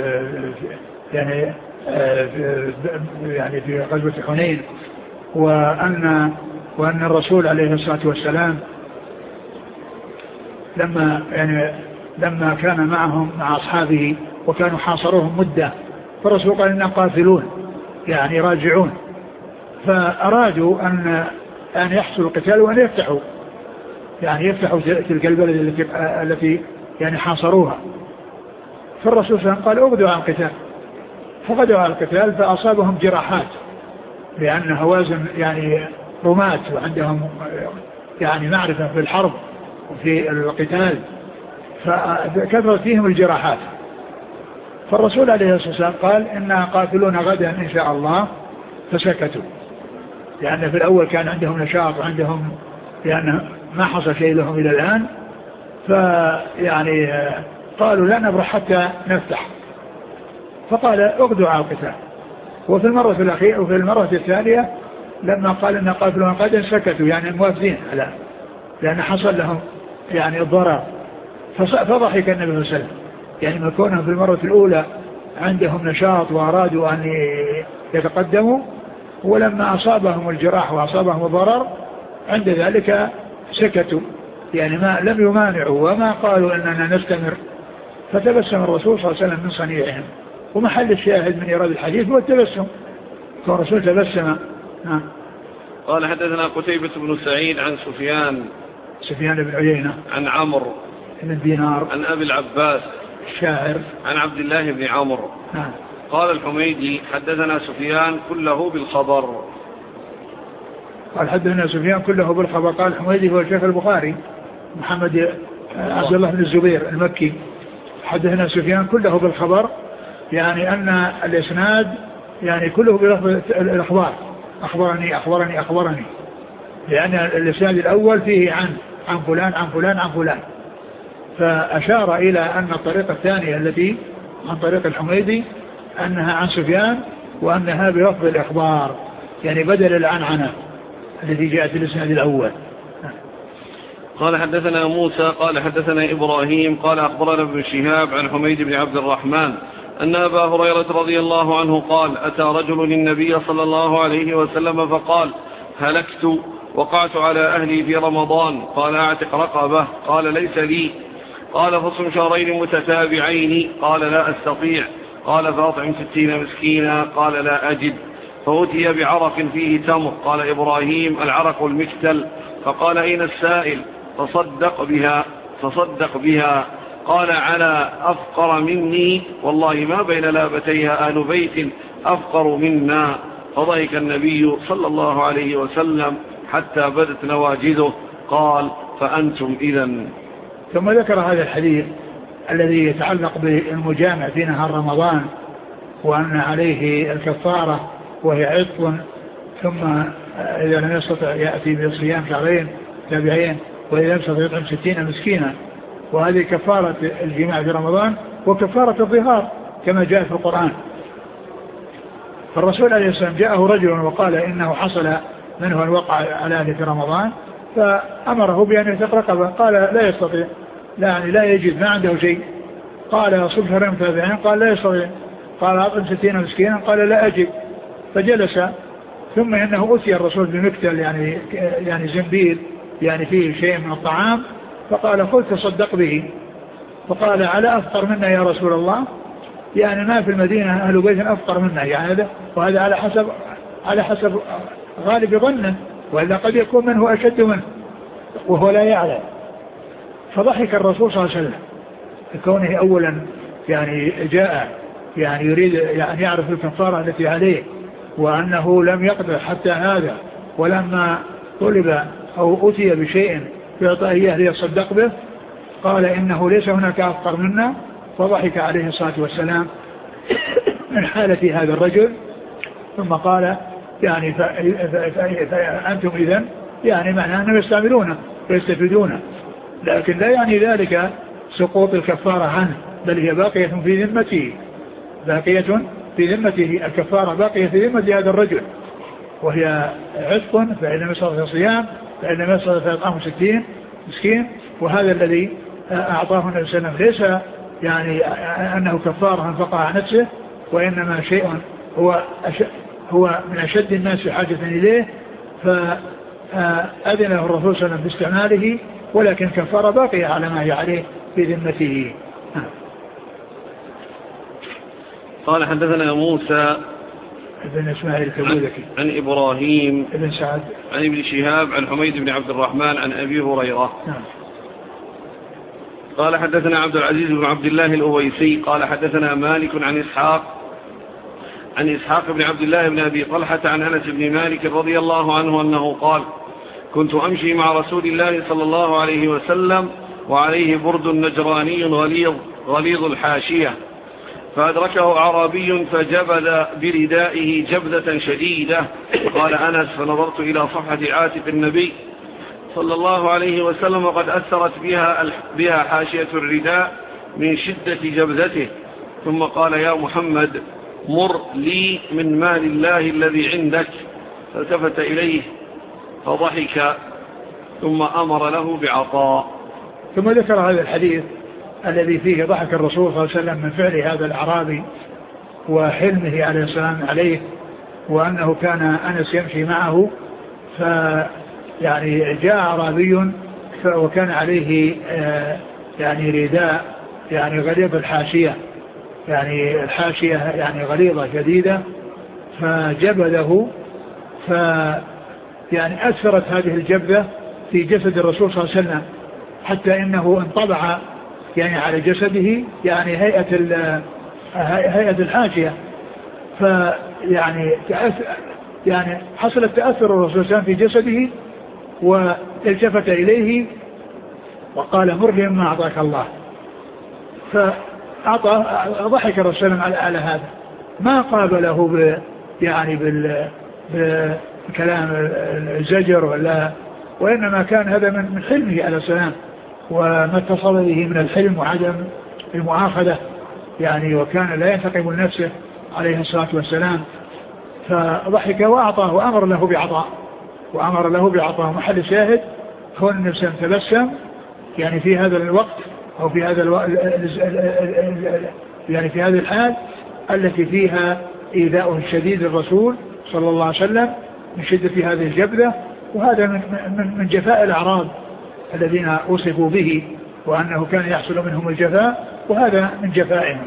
في غزوة حنين، وأن الرسول عليه الصلاة والسلام لما كان معهم مع أصحابه وكانوا حاصروهم مدة، فالرسول قال إننا قاتلون يعني راجعون، فأرادوا أن يحصلوا القتال وأن يفتحوا تلك البلد التي يعني حاصروها. فالرسول صلى الله عليه وسلم قال اغدوا على القتال، فغدوا على القتال فأصابهم جراحات، لأن هوازن يعني رماة وعندهم يعني معرفة في الحرب وفي القتال، فكثرت فيهم الجراحات. فالرسول عليه الصلاة والسلام قال إننا قاتلون غدا إن شاء الله، فسكتوا، لأن في الأول كان عندهم نشاط وعندهم يعني ما حصل شيء لهم إلى الآن، فيعني قالوا لا نبرح حتى نفتح، فقال اغدوا على القتال. وفي المرة الأخيرة وفي المرة الثانية لما قال إن قاتلون غدا سكتوا، يعني موافقين على، لأن حصل لهم يعني الضرر، فضحك النبي صلى الله عليه وسلم، يعني ما كونهم في المرة الأولى عندهم نشاط وأرادوا أن يتقدموا، ولما أصابهم الجراح وأصابهم الضرر عند ذلك سكتوا، يعني ما لم يمانعوا وما قالوا أننا نستمر. فتبسم الرسول صلى الله عليه وسلم من صنيعهم، ومحل الشاهد من إيراد الحديث هو التبسم، فالرسول تبسم. قال حدثنا قتيبة بن سعيد عن سفيان بن عيينة عن عمرو بن دينار عن أبي العباس الشاعر عن عبد الله بن عمرو. قال الحميدي حدثنا سفيان كله بالخبر. قال حدثنا سفيان كله بالخبر. قال الحميدي هو الشيخ البخاري محمد عبد الله بن الزبير المكي. حدثنا سفيان كله بالخبر، يعني أن الإسناد يعني كله بلفظ الأخبار، أخبرني أخبرني أخبرني، لأن الإسناد الأول فيه عن فلان عن فلان عن فلان، فأشار إلى أن الطريقة الثانية التي عن طريق الحميدي أنها عن سفيان وأنها بلفظ الإخبار يعني بدل العنعنة التي جاءت في الإسناد الأول. قال حدثنا موسى قال حدثنا إبراهيم قال أخبرنا ابن شهاب عن حميد بن عبد الرحمن أن أبا هريرة رضي الله عنه قال أتى رجل النبي صلى الله عليه وسلم فقال هلكت وقعت على أهلي في رمضان قال أعتق رقبة قال ليس لي قال فصم شهرين متتابعين قال لا أستطيع قال فأطعم 60 مسكينا قال لا أجد فأتي بعرق فيه تمر قال إبراهيم العرق المكتل فقال أين السائل فصدق بها قال على أفقر مني والله ما بين لابتيها أهل بيت أفقر منا فضحك النبي صلى الله عليه وسلم حتى بدت نواجذه قال فأنتم إذن. ثم ذكر هذا الحديث الذي يتعلق بالمجامع في نهار رمضان وأن عليه الكفارة وهي عتق ثم إذا لم يستطع يأتي بصيام شهرين تابعين وإذا لم يستطع يطعم 60 مسكينا وهذه كفارة الجماع في رمضان وكفارة الظهار كما جاء في القرآن. فالرسول عليه السلام جاءه رجل وقال إنه حصل منه أن وقع على أهله في رمضان فأمره بأن يعتق رقبة قال لا يستطيع يعني لا يجد ما عنده شيء قال صم شهرين متابعين قال لا يستطيع قال أطعم 60 مسكينا قال لا أجد فجلس ثم إنه أتي الرسول بمكتل يعني زنبيل يعني فيه شيء من الطعام فقال خذ تصدق به فقال على أفقر منا يا رسول الله يعني ما في المدينة أهل بيت أفقر منا يعني هذا وهذا على حسب غالب ظنه وإلا قد يكون منه أشد منه وهو لا يعلم. فضحك الرسول صلى الله عليه وسلم كونه أولا يعني جاء يعني يريد يعني يعرف الكفارة التي عليه وأنه لم يقدر حتى هذا ولما طلب أو أتي بشيء يعطى إياه ليصدق به قال إنه ليس هناك أفقر منا فضحك عليه الصلاة والسلام من حالة هذا الرجل ثم قال يعني فأنتم إذن يعني معنى أنهم يستعملونه ويستفيدونه لكن لا يعني ذلك سقوط الكفارة عنه بل هي باقية في ذمته الكفارة باقية في ذمة هذا الرجل وهي عتق فإن لم يستطع صيام فإن لم يستطع إطعام 60 مسكين وهذا الذي أعطاه النبي صلى الله عليه وسلم ليس يعني أنه كفارة انفقع عن نفسه وإنما شيء هو من أشد الناس حاجة إليه فأذن له الرسول صلى الله عليه وسلم باستعماله ولكن كفارة باقية على ما هي عليه في ذمته. قال حدثنا موسى ابن إسماعيل الكبودكي عن إبراهيم ابن سعد عن ابن شهاب عن حميد بن عبد الرحمن عن أبي هريرة. قال حدثنا عبد العزيز بن عبد الله الأويسي قال حدثنا مالك عن إسحاق بن عبد الله بن أبي طلحة عن أنس بن مالك رضي الله عنه أنه قال كنت أمشي مع رسول الله صلى الله عليه وسلم وعليه برد نجراني غليظ الحاشية فأدركه أعرابي فجبل بردائه جبدة شديدة. قال أنس فنظرت إلى صفحة عاتق النبي صلى الله عليه وسلم وقد أثرت بها حاشية الرداء من شدة جبدته ثم قال يا محمد مر لي من مال الله الذي عندك فالتفت إليه فضحك ثم أمر له بعطاء. ثم ذكر هذا الحديث الذي فيه ضحك الرسول صلى الله عليه وسلم من فعل هذا الأعرابي وحلمه عليه السلام عليه وأنه كان أنس يمشي معه يعني جاء أعرابي وكان عليه يعني رداء يعني غليظ الحاشية يعني الحاشية يعني غليظة شديدة فجبده يعني أثرت هذه الجبدة في جسد الرسول صلى الله عليه وسلم حتى إنه انطبع يعني على جسده يعني هيئة الحاشية فيعني يعني حصل التأثر الرسول صلى الله عليه وسلم في جسده والتفت إليه وقال مر لي ما أعطاك الله ضحك الرسول صلى الله عليه وسلم على هذا ما قابله يعني بكلام الزجر وإنما كان هذا من حلمه عليه السلام وما اتصل به من الحلم وعدم المؤاخذة يعني، وكان لا ينتقم لنفسه عليه الصلاة والسلام. فضحك وأعطاه وأمر له بعطاه. محل شاهد كون النبي تبسم يعني في هذا الوقت أو في هذا يعني في هذه الحال التي فيها إيذاؤه الشديد للرسول صلى الله عليه وسلم من شدة هذه الجبلة. وهذا من جفاء الأعراب الذين وصفوا به، وأنه كان يحصل منهم الجفاء، وهذا من جفائهم.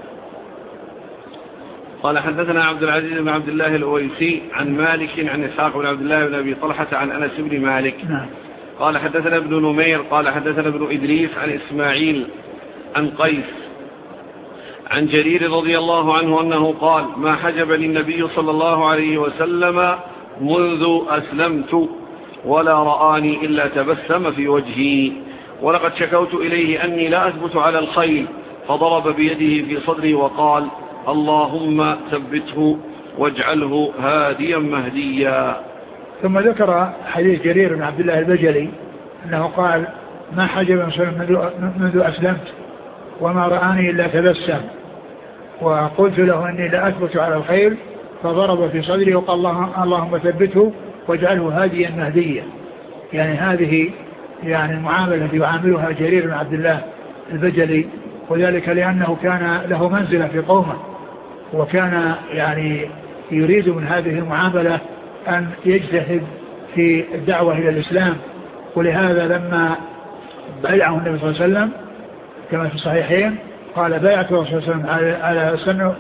قال حدثنا عبد العزيز بن عبد الله الأويسي عن مالك عن إسحاق بن عبد الله بن أبي طلحة عن أنس بن مالك. قال حدثنا ابن نمير قال حدثنا ابن إدريس عن إسماعيل عن قيس عن جرير رضي الله عنه أنه قال: ما حجبني النبي صلى الله عليه وسلم منذ أسلمت ولا رآني إلا تبسم في وجهي، ولقد شكوت إليه أني لا أثبت على الخيل، فضرب بيده في صدري وقال: اللهم ثبته واجعله هاديا مهديا. ثم ذكر حديث جرير بن عبد الله البجلي أنه قال: ما حجب منذ أسلمت وما رآني إلا تبسم، وقلت له أني لا أثبت على الخيل، فضرب في صدري وقال: اللهم ثبته واجعله هاديا مهديا. يعني هذه يعني المعاملة التي يعاملها جرير بن عبد الله البجلي، وذلك لأنه كان له منزلة في قومه، وكان يعني يريد من هذه المعاملة أن يجتهد في الدعوة إلى الإسلام. ولهذا لما بايعه النبي صلى الله عليه وسلم كما في الصحيحين قال: بايعت الرسول صلى الله عليه وسلم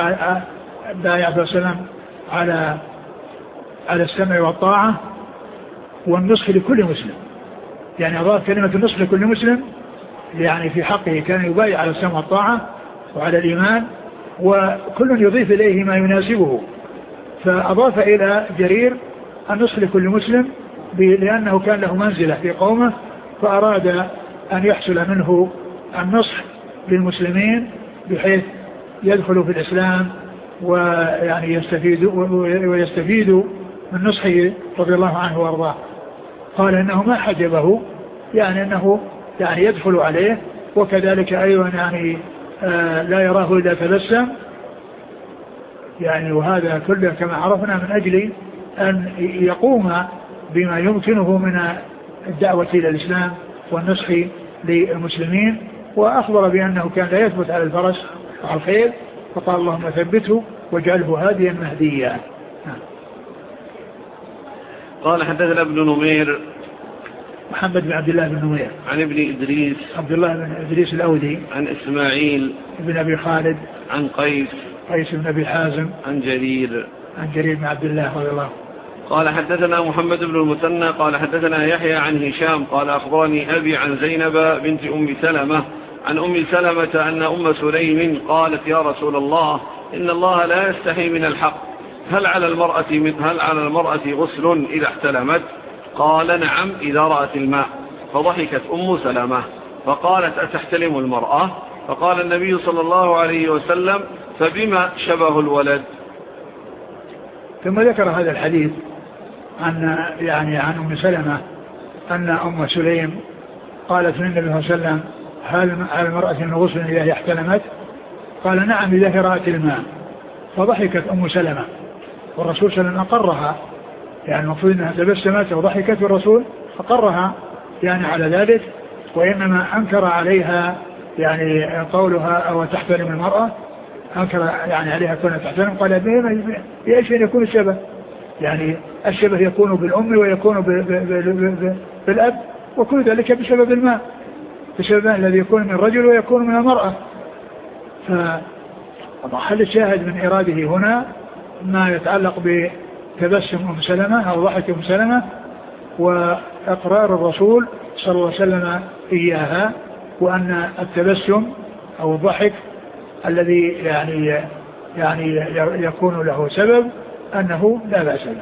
على السمع والطاعة والنصح لكل مسلم. يعني أضاف كلمة النصح لكل مسلم، يعني في حقه كان يبايع على السمع والطاعة وعلى الإيمان، وكل يضيف إليه ما يناسبه. فأضاف إلى جرير النصح لكل مسلم لأنه كان له منزلة في قومه، فأراد أن يحصل منه النصح للمسلمين بحيث يدخلوا في الإسلام ويعني يستفيدوا من نصحه رضي الله عنه وارضاه. قال إنه ما حجبه، يعني أنه يعني يدخل عليه، وكذلك أيضا يعني لا يراه إلا تبسم يعني. وهذا كله كما عرفنا من أجل أن يقوم بما يمكنه من الدعوة إلى الإسلام والنصح للمسلمين. وأخبر بأنه كان لا يثبت على الفرس وعلى الخيل، فقال: اللهم ثبته واجعله هاديا مهديا. قال حدثنا ابن نمير محمد بن عبد الله بن نمير عن ابن إدريس عبد الله بن إدريس الأودي عن إسماعيل بن أبي خالد عن قيس بن أبي حازم عن جرير بن عبد الله رضي الله. قال حدثنا محمد بن المثنى قال حدثنا يحيى عن هشام قال أخبرني أبي عن زينب بنت أم سلمة عن أم سلمة أن أم سليم قالت: يا رسول الله، إن الله لا يستحي من الحق، هل على المرأة غسل إذا احتلمت؟ قال: نعم إذا رأت الماء. فضحكت أم سلمة فقالت: أتحتلم المرأة؟ فقال النبي صلى الله عليه وسلم: فبما شبه الولد. ثم ذكر هذا الحديث عن أم سلمة أن أم سليم قالت للنبي صلى الله عليه وسلم: هل على المرأة من غسل إذا احتلمت؟ قال: نعم إذا رأت الماء. فضحكت أم سلمة، والرسول صلى الله عليه وسلم أقرها، يعني المفروض أنها تبسمت وضحكت، والرسول أقرها يعني على ذلك، وإنما أنكر عليها يعني قولها أو تحترم المرأة، أنكر يعني عليها كونها تحترم. قال: بأي شيء يكون الشبه؟ يعني الشبه يكون بالأم ويكون بالأب، وكل ذلك بسبب الماء، بسبب الذي يكون من الرجل ويكون من المرأة. فمحل الشاهد من إراده هنا ما يتعلق بتبسم أم سلمة أو ضحك أم سلمة، وإقرار الرسول صلى الله عليه وسلم إياها، وأن التبسم أو الضحك الذي يعني يكون له سبب أنه لا بأس به.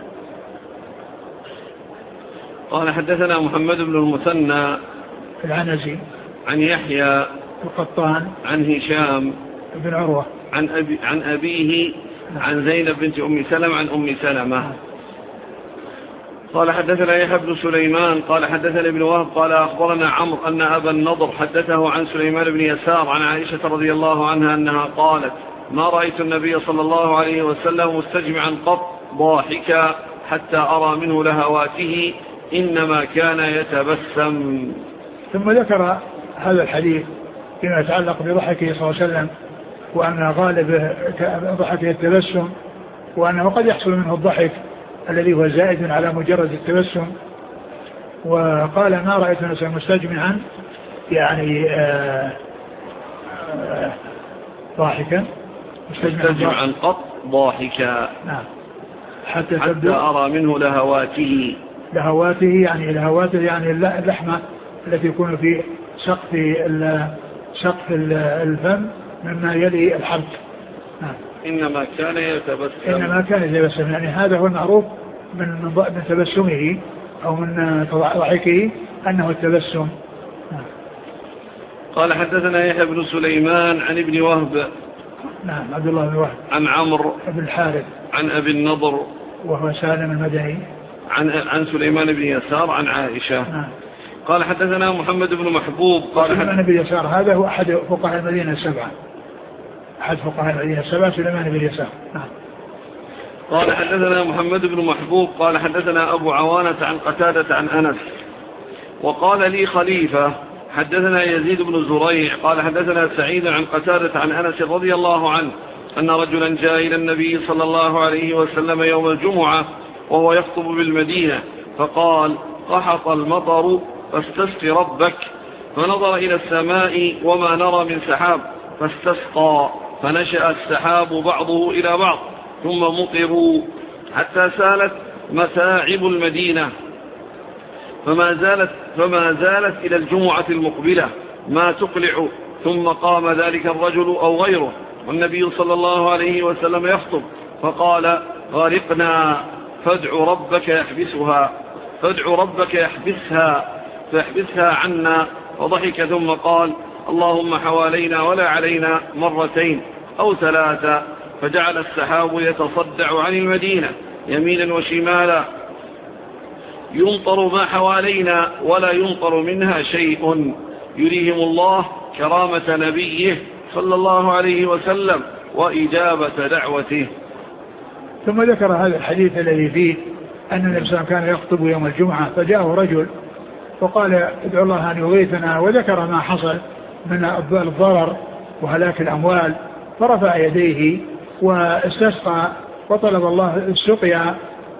قال حدثنا محمد بن المثنى العنزي عن يحيى القطان عن هشام بن عروة عن أبيه عن زينب بنت أم سلمة عن أم سلمة قال حدثنا يحيى بن سليمان قال حدثنا ابن وهب قال أخبرنا عمرو أن أبا النضر حدثه عن سليمان بن يسار عن عائشة رضي الله عنها أنها قالت ما رأيت النبي صلى الله عليه وسلم مستجمعا قط ضاحكا حتى أرى منه لهواته إنما كان يتبسم. ثم ذكر هذا الحديث فيما يتعلق بضحكه صلى الله عليه وسلم وأن غالب ضحكه التبسم وأنه قد يحصل منه الضحك الذي هو زائد على مجرد التبسم. وقال ما رأيت نفسا مستجمعا يعني ضاحكا مستجمعا قط ضاحكا نعم حتى أرى منه لهواته. لهواته يعني لهواته يعني اللحمة التي يكون في سقف الفم مما يلي الحلق. نعم. إنما كان يتبسم يعني هذا هو المعروف من تبسمه أو من ضحكه أنه التبسم. نعم. قال حدثنا يحيى بن سليمان عن ابن وهب نعم عبد الله بن وهب عن عمرو بن الحارث عن أبي النضر وهو سالم المدني عن سليمان بن يسار عن عائشة. نعم. قال حدثنا محمد بن محبوب قال سليمان بن يسار هذا هو أحد فقهاء المدينة السبعة سليمان بن يسار. نعم. قال حدثنا محمد بن محبوب قال حدثنا أبو عوانة عن قتادة عن أنس وقال لي خليفة حدثنا يزيد بن زريع قال حدثنا سعيد عن قتادة عن أنس رضي الله عنه أن رجلا جاء إلى النبي صلى الله عليه وسلم يوم الجمعة وهو يخطب بالمدينة فقال قحط المطر فاستسق ربك فنظر إلى السماء وما نرى من سحاب فاستسقى فنشأ السحاب بعضه إلى بعض ثم مطروا حتى سالت متاعب المدينة فما زالت إلى الجمعة المقبلة ما تقلع ثم قام ذلك الرجل أو غيره والنبي صلى الله عليه وسلم يخطب فقال غارقنا فادع ربك يحبسها عنا فضحك ثم قال اللهم حوالينا ولا علينا مرتين أو ثلاثة فجعل السحاب يتصدع عن المدينة يمينا وشمالا يمطر ما حوالينا ولا يمطر منها شيء يريهم الله كرامة نبيه صلى الله عليه وسلم وإجابة دعوته. ثم ذكر هذا الحديث الذي فيه أن النبي صلى الله عليه وسلم كان يخطب يوم الجمعة فجاءه رجل وقال ادعو الله أن يغيثنا وذكر ما حصل من الضرر وهلاك الأموال فرفع يديه واستسقى وطلب الله السقيا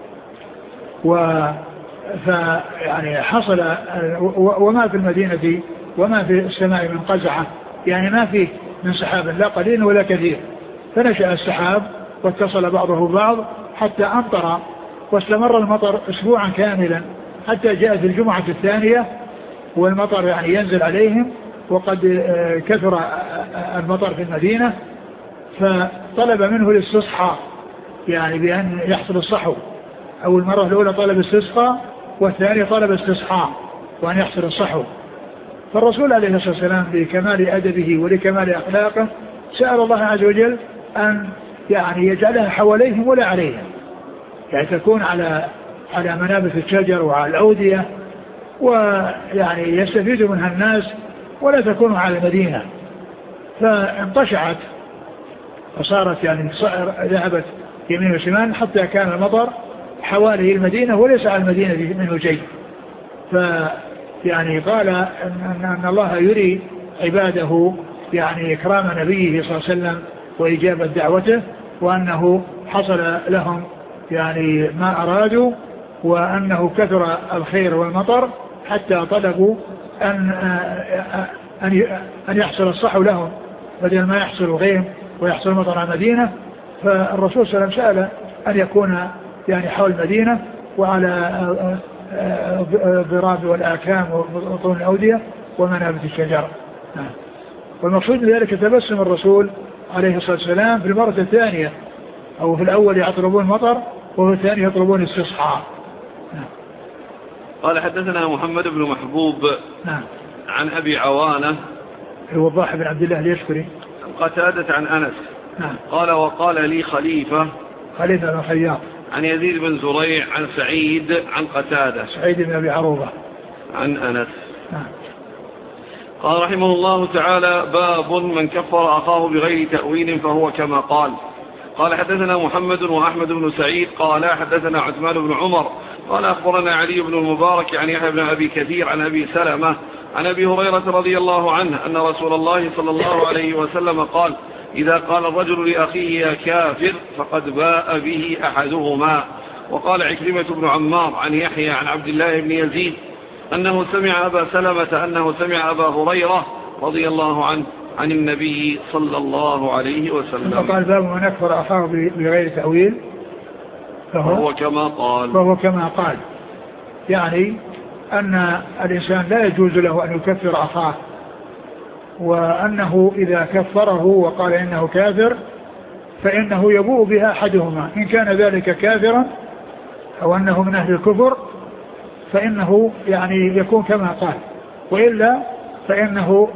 يعني حصل وما في المدينة وما في السماء من قزعة يعني ما فيه من سحاب لا قليل ولا كثير فنشأ السحاب واتصل بعضه بعض حتى أمطر واستمر المطر أسبوعا كاملا حتى جاءت الجمعة الثانية والمطر يعني ينزل عليهم وقد كثر المطر في المدينة فطلب منه الاستصحاء يعني بأن يحصل الصحو أو المرة الأولى طلب استسقاء والثانية طلب استصحاء وأن يحصل الصحو فالرسول عليه الصلاة والسلام بكمال أدبه ولكمال أخلاقه سأل الله عز وجل أن يعني يجعلها حواليهم ولا عليهم يعني تكون على منابت الشجر وعلى الأودية ويعني يستفيد منها الناس ولا تكون على المدينة فانتشعت فصارت يعني ذهبت يمين وشمال حتى كان المطر حوالي المدينة وليس على المدينة منه شيء فيعني قال أن الله يري عباده يعني إكرام نبيه صلى الله عليه وسلم وإجابة دعوته وأنه حصل لهم يعني ما أرادوا وأنه كثر الخير والمطر حتى طلبوا أن يحصل الصحو لهم بدل ما يحصل الغيم ويحصل مطر على المدينة فالرسول صلى الله عليه وسلم سأل أن يكون يعني حول المدينة وعلى الضراب والآكام وبطون الأودية ومنابت الشجر. والمقصود من ذلك تبسم الرسول عليه الصلاة والسلام في المرة الثانية أو في الأول يطلبون مطر وفي الثاني يطلبون استصحاء. قال حدثنا محمد بن محبوب عن أبي عوانة الوضاح بن عبد الله اليشكري قتادة عن أنس قال وقال لي خليفة بن خياط عن يزيد بن زريع عن سعيد عن قتادة سعيد بن أبي عروبة عن أنس. قال رحمه الله تعالى: باب من كفر أخاه بغير تأويل فهو كما قال. قال حدثنا محمد وأحمد بن سعيد قال حدثنا عثمان بن عمر قال أخبرنا علي بن المبارك عن يحيى بن أبي كثير عن أبي سلمة عن أبي هريرة رضي الله عنه أن رسول الله صلى الله عليه وسلم قال: إذا قال الرجل لأخيه يا كافر فقد باء به أحدهما. وقال عكرمة بن عمار عن يحيى عن عبد الله بن يزيد أنه سمع أبا سلمة أنه سمع أبا هريرة رضي الله عنه عن النبي صلى الله عليه وسلم. فقال: باب من أكفر أخاه بغير تأويل فهو كما قال. يعني أن الإنسان لا يجوز له أن يكفر أخاه، وأنه إذا كفره وقال إنه كافر فإنه يبوء بها أحدهما، إن كان ذلك كافرا أو أنه من أهل الكفر فإنه يعني يكون كما قال، وإلا فإنه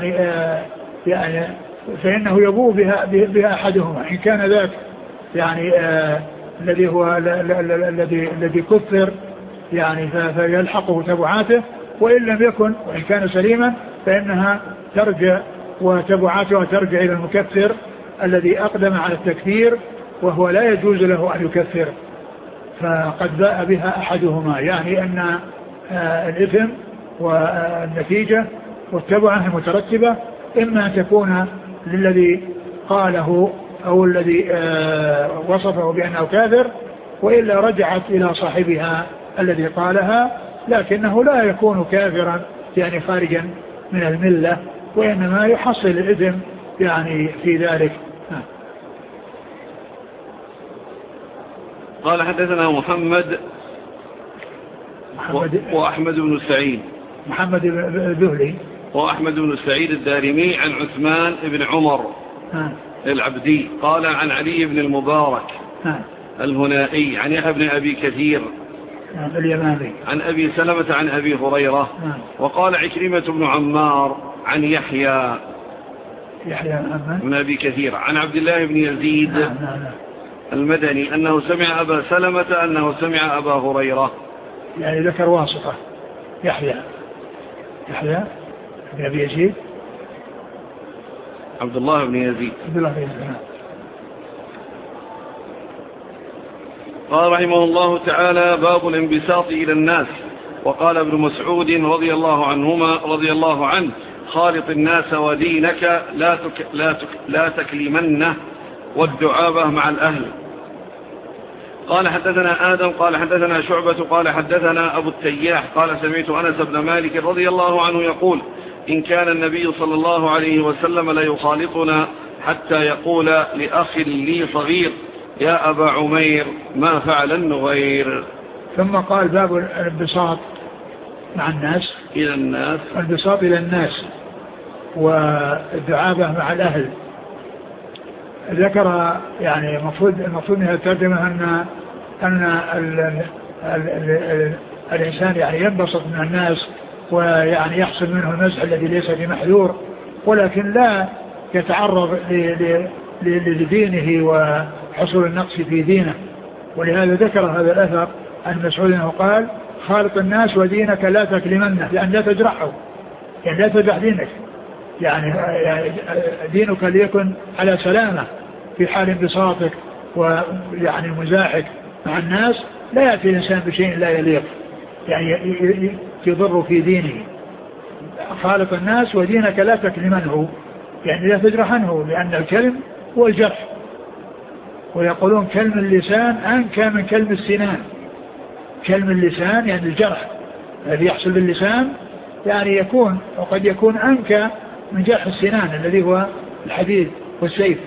فإنه يبوء بها أحدهما، إن كان ذاك يعني الذي هو الذي كفر يعني فيلحقه تبعاته، وإن لم يكن وإن كان سليما فإنها ترجع وتبعاتها ترجع إلى المكفر الذي أقدم على التكفير وهو لا يجوز له أن يكفر، فقد باء بها أحدهما، يعني أن الإثم والنتيجة والتبعة المترتبة إما أن تكون للذي قاله أو الذي وصفه بأنه كافر، وإلا رجعت إلى صاحبها الذي قالها، لكنه لا يكون كافرا يعني خارجا من الملة، وإنما يحصل الإثم يعني في ذلك. قال حدثنا محمد وأحمد بن سعيد، محمد الذهلي وأحمد بن سعيد الدارمي عن عثمان بن عمر العبدي قال عن علي بن المبارك الهنائي عن يحيى بن أبي كثير اليمامي عن أبي سلمة عن أبي هريرة. وقال عكرمة بن عمار عن يحيى بن أبي كثير عن عبد الله بن يزيد المدني أنه سمع أبا سلمة أنه سمع أبا هريرة، يعني ذكر واسطة يحيى بن أبي يزيد عبد الله بن يزيد. قال رحمه الله تعالى: باب الانبساط إلى الناس. وقال ابن مسعود رضي الله عنه: خالط الناس ودينك لا تكلمنه والدعابة مع الأهل. قال حدثنا آدم قال حدثنا شعبة قال حدثنا أبو التياح قال سمعت أنس بن مالك رضي الله عنه يقول: إن كان النبي صلى الله عليه وسلم لا يخالطنا حتى يقول لأخ لي صغير: يا أبا عمير ما فعل النغير. ثم قال: باب الانبساط مع الناس إلى الناس، الانبساط إلى الناس والدعابة مع الأهل. ذكر يعني المفروض من الترجمة أن الإنسان يعني ينبسط من الناس ويعني يحصل منه المزح الذي ليس بمحذور، ولكن لا يتعرض لدينه وحصول النقص في دينه. ولهذا ذكر هذا الأثر عن مسعود أنه قال: خالط الناس ودينك لا تكلمنه، لأن لا تجرحه، يعني لا تجرح دينك، يعني دينك ليكن على سلامة في حال انبساطك ويعني مزاحك مع الناس. لا يأتي الإنسان بشيء لا يليق يعني يضر في دينه. خالط الناس ودينك لا تكلمنه، يعني لا تجرحنه، لأن الكلم هو الجرح، ويقولون كلم اللسان أنكى من كلم السنان. كلم اللسان يعني الجرح الذي يحصل باللسان يعني يكون وقد يكون أنكى من جرح السنان الذي هو الحديد والسيف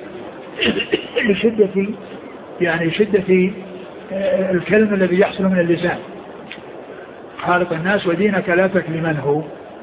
لشدة الكلم الذي يحصل من اللسان. خالق الناس ودينك لا تكلمنه.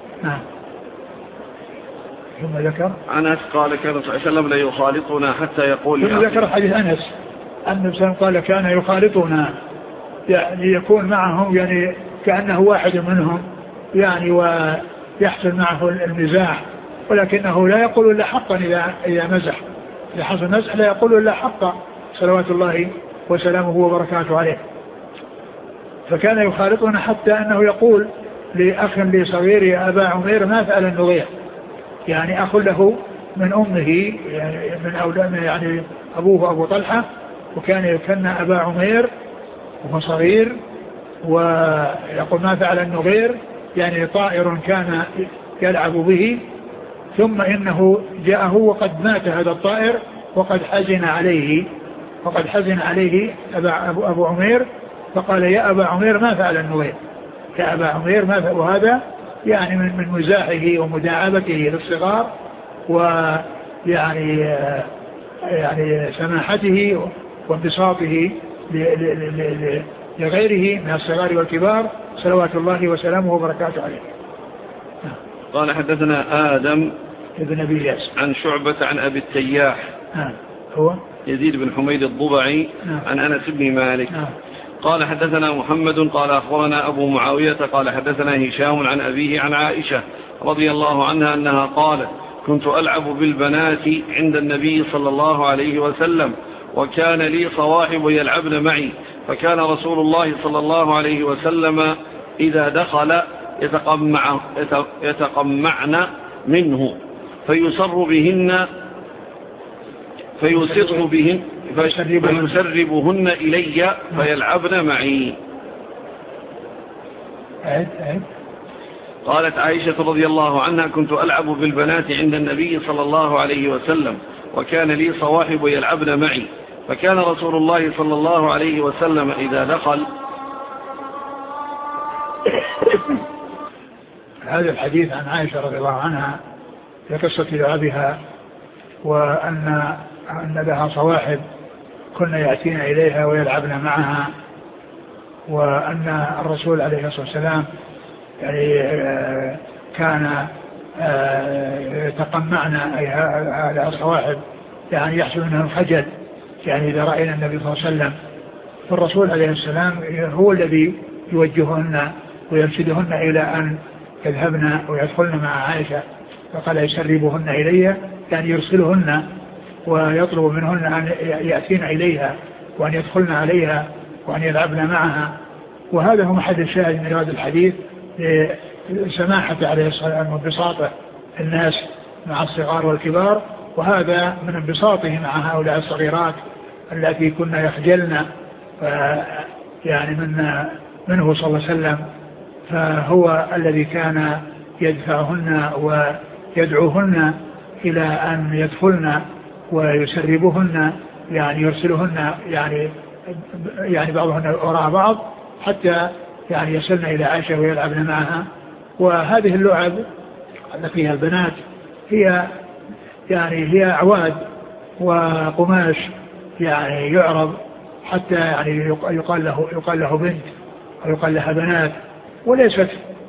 ثم ذكر أنس قال: كان صلى الله عليه وسلم لا يخالطنا حتى يقول. ثم ذكر حديث أنس أن النبي قال: كان يخالطنا، يعني يكون معهم يعني كأنه واحد منهم يعني ويحصل معه المزاح، ولكنه لا يقول إلا حقا إذا مزح، إذا حصل مزح لا يقول إلا حقا صلوات الله وسلامه وبركاته عليه. فكان يخالطنا حتى أنه يقول لأخ لي صغير يا أبا عمير ما فعل النغير، يعني أخ له من أمه يعني من أولاد يعني أبوه أبو طلحة، وكان يكنى أبا عمير وهو صغير، ويقول ما فعل النغير يعني طائر كان يلعب به، ثم إنه جاءه وقد مات هذا الطائر وقد حزن عليه أبو عمير، فقال يا أبا عمير ما فعل النغير، يا أبا عمير ما فعل. وهذا يعني من مزاحه ومداعبته للصغار، ويعني سماحته وانبساطه لغيره من الصغار والكبار صلوات الله وسلامه وبركاته عليه. قال حدثنا آدم ابن أبي ياس عن شعبة عن أبي التياح هو يزيد بن حميد الضبعي عن أنس بن مالك قال حدثنا محمد قال أخبرنا أبو معاوية قال حدثنا هشام عن أبيه عن عائشة رضي الله عنها أنها قالت كنت ألعب بالبنات عند النبي صلى الله عليه وسلم وكان لي صواحب يلعبن معي، فكان رسول الله صلى الله عليه وسلم إذا دخل يتقمعن منه فيسربهن فيسربهن إلي فيلعبن معي. قالت عائشة رضي الله عنها كنت ألعب بالبنات عند النبي صلى الله عليه وسلم وكان لي صواحب يلعبن معي، فكان رسول الله صلى الله عليه وسلم إذا دخل. هذا الحديث عن عائشة رضي الله عنها في قصة لعبها، وأن لها صواحب كنا يأتين إليها ويلعبن معها، وأن الرسول عليه الصلاة والسلام يعني كان يتقمعنا أي هذه الصواحب، يعني يحصل منهم خجل يعني إذا رأينا النبي صلى الله عليه وسلم، فالرسول عليه السلام هو الذي يوجههن ويرشدهن إلى أن يذهبن ويدخلن مع عائشة، فقال يسربهن إلي يعني يرسلهن ويطلب منهن أن يأتين إليها وأن يدخلن عليها وأن يلعبن معها. وهذا هو محل الشاهد من هذا الحديث لسماحة عليه السلام وانبساطه الناس مع الصغار والكبار، وهذا من انبساطه مع هؤلاء الصغيرات التي كنا يخجلن يعني منه صلى الله عليه وسلم، فهو الذي كان يدفعهن ويدعوهن إلى أن يدخلن ويسربهن يعني يرسلهن يعني بعضهن وراء بعض حتى يعني يصلن إلى عائشة ويلعبن معها. وهذه اللعب التي فيها البنات هي أعواد وقماش يعني يعرض حتى يعني يقال له بنت أو يقال لها بنات، وليست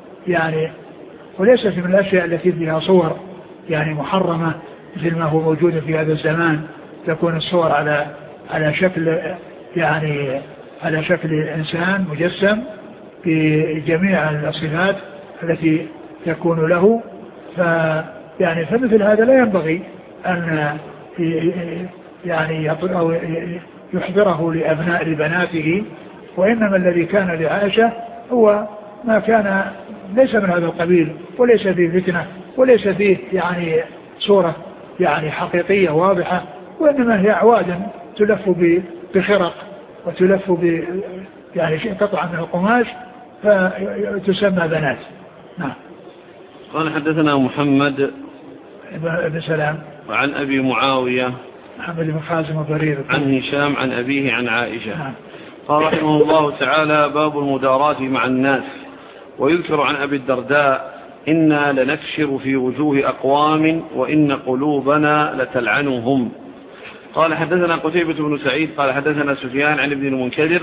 من الأشياء التي فيها صور يعني محرمة مثل ما هو موجود في هذا الزمان، تكون الصور على شكل إنسان مجسم بجميع الصفات التي تكون له، فمثل هذا لا ينبغي أن يحضره لبناته، وإنما الذي كان لعائشة هو ما كان ليس من هذا القبيل، وليس فيه فتنة وليس فيه صورة حقيقية واضحة، وإنما هي أعواد تلف بخرق وتلف قطعة من القماش فتسمى بنات. نعم. قال حدثنا محمد بن سلام وعن أبي معاوية محمد بن خازم وبرير عن هشام عن أبيه عن عائشة. نعم. قال رحمه الله تعالى باب المداراة مع الناس. ويذكر عن أبي الدرداء إنا لنكشر في وجوه أقوام وإن قلوبنا لتلعنهم. قال حدثنا قتيبة بن سعيد قال حدثنا سفيان عن ابن المنكدر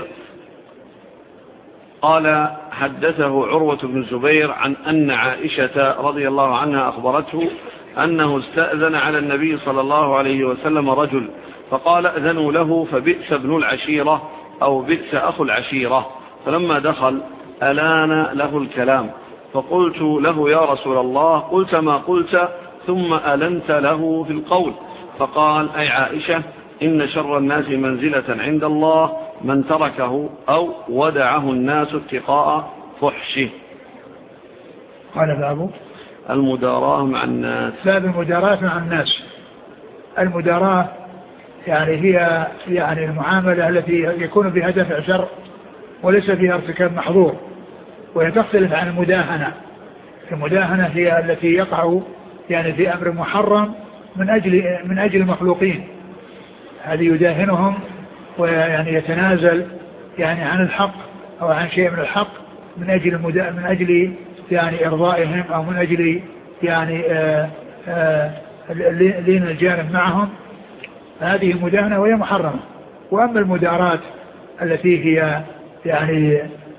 قال حدثه عروة بن الزبير عن أن عائشة رضي الله عنها أخبرته أنه استأذن على النبي صلى الله عليه وسلم رجل فقال أذنوا له فبئس ابن العشيرة أو بئس أخو العشيرة، فلما دخل ألان له الكلام فقلت له يا رسول الله قلت ما قلت ثم ألنت له في القول، فقال أي عائشة إن شر الناس منزلة عند الله من تركه أو ودعه الناس اتقاء فحشه. قال باب المداراة مع الناس. باب المداراة مع الناس. المداراة يعني هي يعني المعاملة التي يكون بها دفع شر وليس فيها ارتكاب محظور، وهي تختلف عن المداهنة. المداهنة هي التي يقع يعني في أمر محرم من أجل المخلوقين، هذه يداهنهم ويعني يتنازل يعني عن الحق أو عن شيء من الحق من أجل يعني إرضائهم أو من أجل يعني لين الجانب معهم، هذه مداهنة وهي محرمة. وأما المدارات التي هي يعني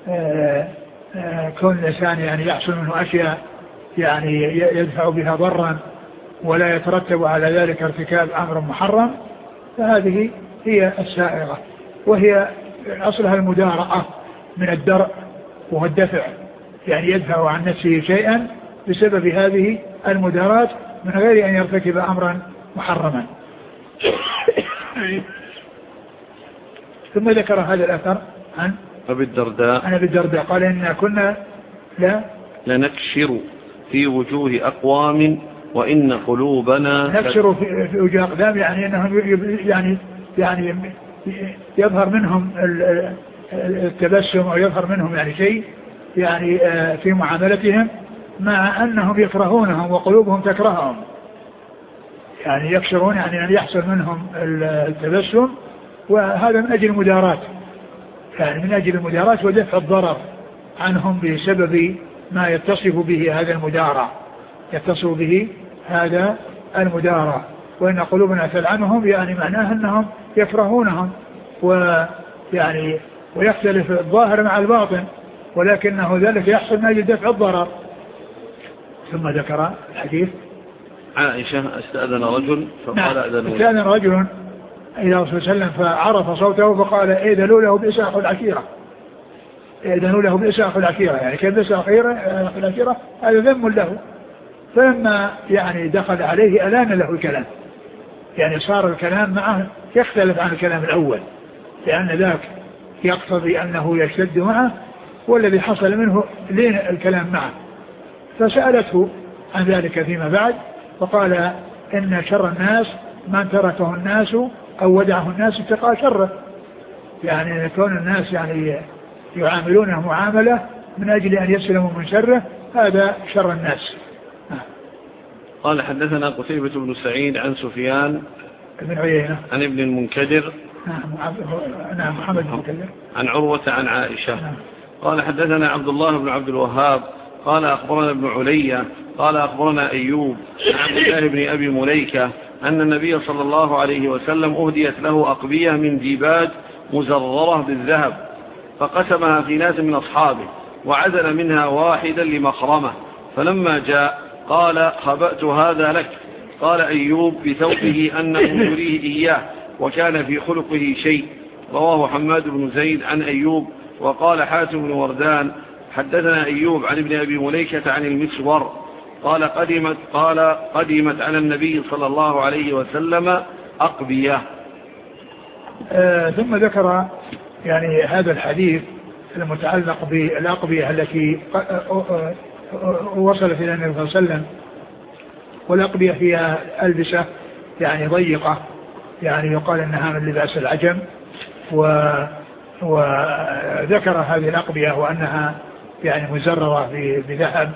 كون الإنسان يعني يحصل منه أشياء يعني يدفع بها ضرا ولا يترتب على ذلك ارتكاب أمر محرم، فهذه هي السائغة، وهي أصلها المدارأة من الدرء وهو الدفع، يعني يدفع عن نفسه شيئا بسبب هذه المدارات من غير أن يرتكب أمرا محرما. ثم ذكر هذا الأثر عن أبي الدرداء قال إننا كنا لنكشر في وجوه أقوام وإن قلوبنا نكشر في وجوه أقدام، يعني أنهم يعني يظهر منهم التبسم أو يظهر منهم يعني شيء يعني في معاملتهم، مع أنهم يكرهونهم وقلوبهم تكرههم، يعني يكشرون يعني أن يحصل منهم التبسم، وهذا من أجل المدارات، يعني من أجل المدارات ودفع الضرر عنهم بسبب ما يتصف به هذا المدارة. وإن قلوبنا تلعنهم يعني معناه أنهم يكرهونهم، ويعني ويختلف الظاهر مع الباطن، ولكنه ذلك يحصل من أجل دفع الضرر. ثم ذكر الحديث عائشة استأذن رجل فقال استأذن رجل إلى رسول الله صلى الله عليه وسلم فعرف صوته فقال إذنوا له بئس أخو العشيرة، يعني كيف بئس أخو العشيرة، هذا ذم له. فلما يعني دخل عليه ألان له الكلام، يعني صار الكلام معه يختلف عن الكلام الأول، لأن ذاك يقتضي أنه يشتد معه، والذي حصل منه لين الكلام معه. فسألته عن ذلك فيما بعد، فقال إن شر الناس من تركه الناس أو ودعه الناس اتقاء شره، يعني كون الناس يعني يعاملونه معاملة من أجل أن يسلموا من شره، هذا شر الناس. قال حدثنا قتيبة بن سعيد عن سفيان بن عيينة عن ابن المنكدر نعم محمد بن المنكدر عن عروة عن عائشة قال حدثنا عبد الله بن عبد الوهاب قال أخبرنا ابن علية قال أخبرنا أيوب عن عبد الله بن أبي مليكة أن النبي صلى الله عليه وسلم أهديت له أقبية من ديباج مزررة بالذهب، فقسمها في ناس من أصحابه وعزل منها واحدا لمخرمة، فلما جاء قال خبأت هذا لك. قال أيوب بثوبه أنه يريه إياه وكان في خلقه شيء. رواه حماد بن زيد عن أيوب. وقال حاتم بن وردان حدثنا أيوب عن ابن أبي مليكة عن المسور قال قدمت على النبي صلى الله عليه وسلم أقبية. ثم ذكر يعني هذا الحديث المتعلق بالأقبية التي وصلت إلى النبي صلى الله عليه وسلم، والأقبية هي ألبسة يعني ضيقة، يعني يقال أنها من لباس العجم، وذكر هذه الأقبية وأنها يعني مزررة بذهب،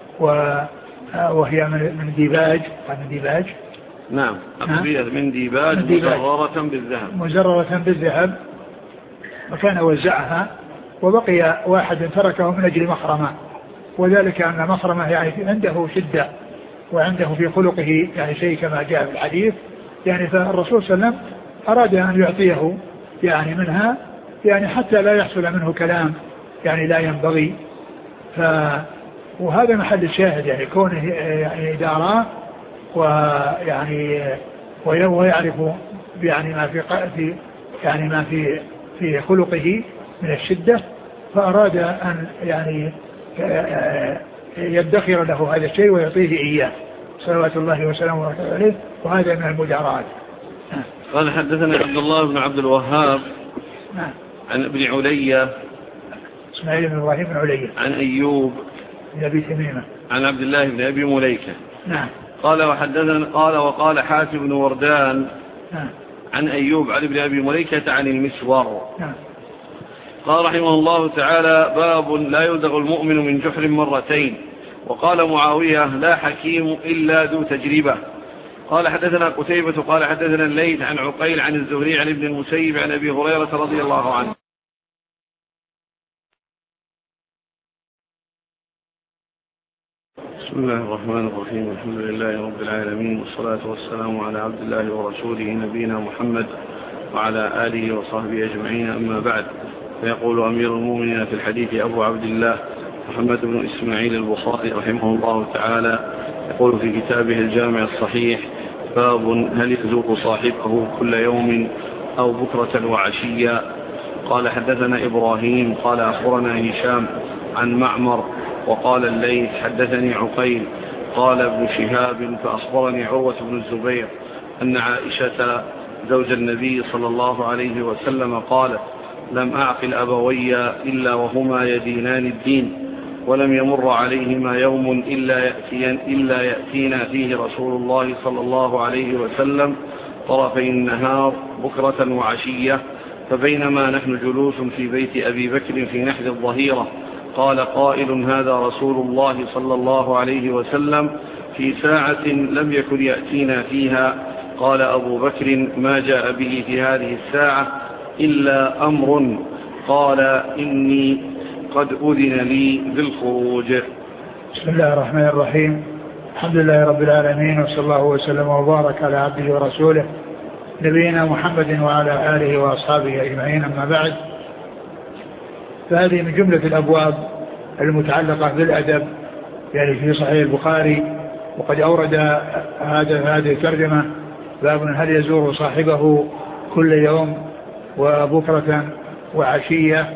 وهي من ديباج. نعم أقبية من ديباج مزررة بالذهب، وكان وزعها، وبقي واحد تركه من أجل مخرمة، وذلك أن مخرمة يعني عنده شدة وعنده في خلقه يعني شيء كما جاء في الحديث، يعني فالرسول صلى الله عليه وسلم أراد أن يعطيه يعني منها يعني حتى لا يحصل منه كلام يعني لا ينبغي. وهذا محل الشاهد، يعني كونه يعني دارا ويعني ويعرف يعني ما في يعني ما في خلقه من الشدة، فأراد أن يعني يدخر له هذا الشيء ويعطيه إياه صلوات الله وسلامه عليه، وهذا من المدارات. قال حدثنا عبد الله بن عبد الوهاب عن ابن علية إسماعيل بن إبراهيم بن علية عن أيوب بن أبي تميمة عن عبد الله بن أبي مليكة. نعم. قال وحدثنا قال وقال حاتم بن وردان نعم. عن أيوب عن ابن أبي مليكة عن المسور. نعم. قال رحمه الله تعالى باب لا يلدغ المؤمن من جحر مرتين. وقال معاوية لا حكيم إلا ذو تجربة. قال حدثنا قتيبة قال حدثنا الليث عن عقيل عن الزهري عن ابن المسيب عن أبي هريرة رضي الله عنه. بسم الله الرحمن الرحيم. الحمد لله رب العالمين والصلاة والسلام على عبد الله ورسوله نبينا محمد وعلى آله وصحبه أجمعين، أما بعد. فيقول أمير المؤمنين في الحديث أبو عبد الله محمد بن إسماعيل البخاري رحمه الله تعالى يقول في كتابه الجامع الصحيح باب هل يزور صاحبه كل يوم أو بكرة وعشيا. قال حدثنا إبراهيم قال أخبرنا هشام عن معمر وقال الليث حدثني عقيل قال ابن شهاب فأخبرني عروة بن الزبير أن عائشة زوج النبي صلى الله عليه وسلم قالت لم أعقل أبوي إلا وهما يدينان الدين، ولم يمر عليهما يوم إلا يأتينا فيه رسول الله صلى الله عليه وسلم طرفي النهار بكرة وعشية، فبينما نحن جلوس في بيت أبي بكر في نحر الظهيرة قال قائل هذا رسول الله صلى الله عليه وسلم في ساعة لم يكن يأتينا فيها. قال أبو بكر ما جاء به في هذه الساعة إلا أمر قال إني قد أذن لي بالخروج. بسم الله الرحمن الرحيم. الحمد لله رب العالمين وصلى الله وسلم وبارك على عبده ورسوله نبينا محمد وعلى آله وأصحابه أجمعين، أما بعد. فهذه من جملة الأبواب المتعلقة بالأدب يعني في صحيح البخاري، وقد أورد هذه الترجمة باب هل يزور صاحبه كل يوم وبكرة وعشية.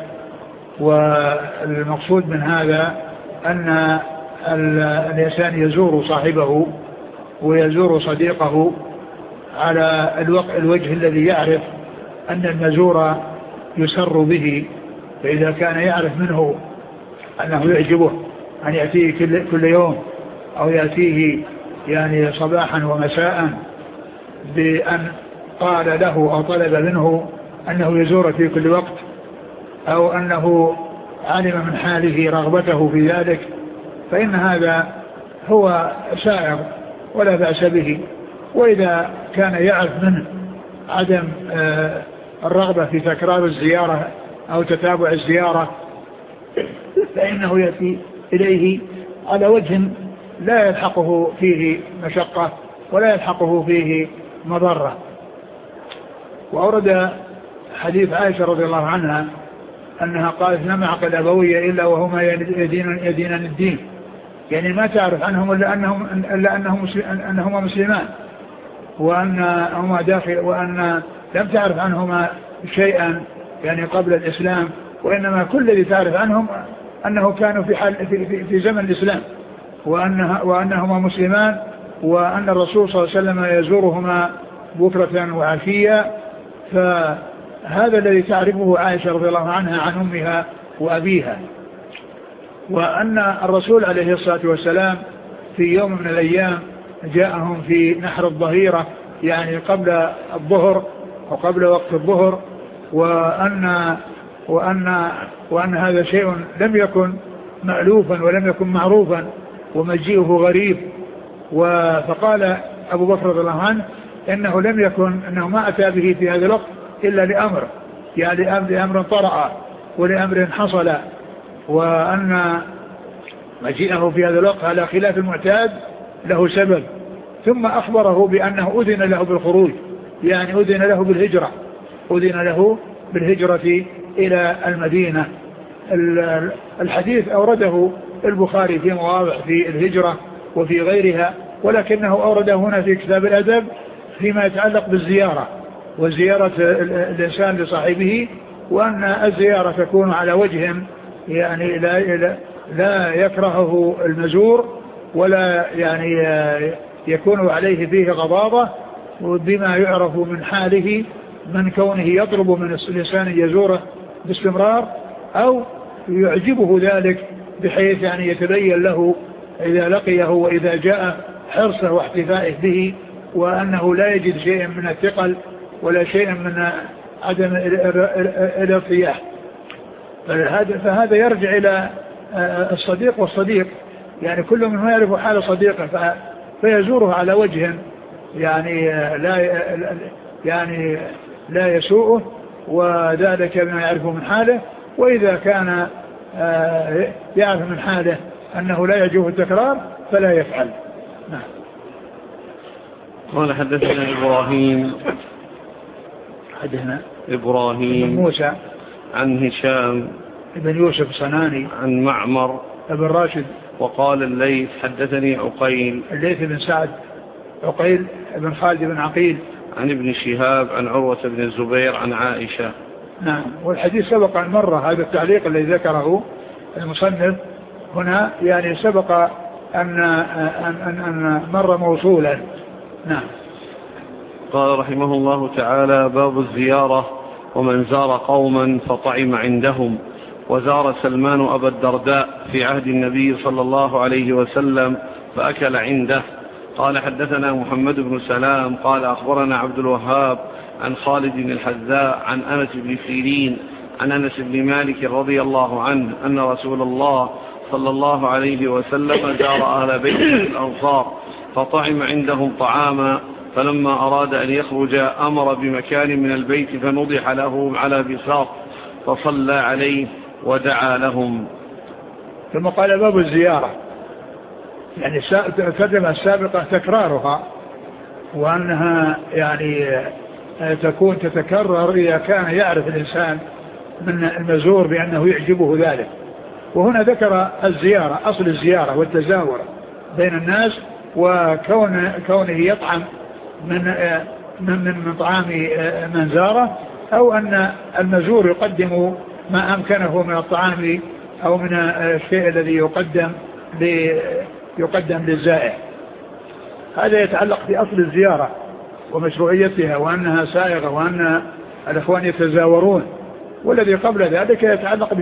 والمقصود من هذا أن الإنسان يزور صاحبه ويزور صديقه على الوجه الذي يعرف أن المزور يسر به، فإذا كان يعرف منه أنه يعجبه أن يأتيه كل يوم أو يأتيه يعني صباحا ومساء بأن قال له أو طلب منه أنه يزور في كل وقت، أو أنه علم من حاله رغبته في ذلك، فإن هذا هو سائر ولا بأس به. وإذا كان يعرف منه عدم الرغبة في تكرار الزيارة أو تتابع الزيارة فإنه يأتي إليه على وجه لا يلحقه فيه مشقة ولا يلحقه فيه مضرة. وأورد حديث عائشة رضي الله عنها أنها قالت لم أعقل أبوي إلا وهما يدينان الدين، يعني ما تعرف عنهم إلا أنهما مسلمان، وأنهما داخل، وأن لم تعرف عنهما شيئا يعني قبل الإسلام، وإنما كل الذي تعرف عنهم أنه كانوا في زمن الإسلام، وأنهما مسلمان، وأن الرسول صلى الله عليه وسلم يزورهما بكرة وعشية. فهذا الذي تعرفه عائشة رضي الله عنها عن أمها وأبيها. وأن الرسول عليه الصلاة والسلام في يوم من الأيام جاءهم في نحر الظهيرة يعني قبل الظهر أو قبل وقت الظهر، وأن هذا شيء لم يكن مألوفا ولم يكن معروفا ومجيئه غريب. فقال أبو بكر رضي الله عنه إنه ما أتى به في هذا الوقت إلا لأمر، يعني لأمر طرأ ولأمر حصل، وأن مجيئه في هذا الوقت على خلاف المعتاد له سبب. ثم أخبره بأنه أذن له بالخروج، يعني أذن له بالهجرة إلى المدينة. الحديث أورده البخاري في مواضع في الهجرة وفي غيرها، ولكنه أورده هنا في كتاب الأدب فيما يتعلق بالزيارة وزيارة الإنسان لصاحبه، وأن الزيارة تكون على وجه يعني لا يكرهه المزور ولا يعني يكون عليه فيه غضاضة، بما يعرف من حاله من كونه يطلب من الإنسان يزوره باستمرار أو يعجبه ذلك بحيث يعني يتبين له إذا لقيه وإذا جاء حرصه واحتفائه به وأنه لا يجد شيئا من الثقل ولا شيئا من عدم الارتياح. فهذا يرجع إلى الصديق والصديق، يعني كل منهم يعرف حال صديقه فيزوره على وجه يعني لا يسوءه، وذلك بما يعرفه من حاله. وإذا كان يعرف من حاله أنه لا يعجبه التكرار فلا يفعل. نعم. قال حدثنا إبراهيم بن موسى عن هشام بن يوسف الصناني عن معمر بن راشد. وقال الليث حدثني الليث بن سعد عقيل بن خالد بن عقيل عن ابن شهاب عن عروة بن الزبير عن عائشة. نعم. والحديث سبق أن مر، هذا التعليق الذي ذكره المصنف هنا يعني سبق أن مر موصولا. نعم. قال رحمه الله تعالى: باب الزيارة ومن زار قوما فطعم عندهم. وزار سلمان أبا الدرداء في عهد النبي صلى الله عليه وسلم فأكل عنده. قال حدثنا محمد بن سلام قال أخبرنا عبد الوهاب عن خالد الحذاء عن أنس بن سيرين عن أنس بن مالك رضي الله عنه أن رسول الله صلى الله عليه وسلم زار أهل بيت الأنصار فطعم عندهم طعاما، فلما أراد أن يخرج أمر بمكان من البيت فنضح له على بساط فصلى عليه ودعا لهم. ثم قال: باب الزيارة، يعني الترجمة السابقة تكرارها، وأنها يعني تكون تتكرر إذا كان يعرف الإنسان من المزور بأنه يعجبه ذلك. وهنا ذكر الزيارة، أصل الزيارة والتزاور بين الناس، وكونه يطعم من طعام من زاره، أو أن المزور يقدم ما أمكنه من الطعام أو من الشيء الذي يقدم للزائر. هذا يتعلق بأصل الزيارة ومشروعيتها وأنها سائغة وأن الأخوان يتزاورون. والذي قبل ذلك يتعلق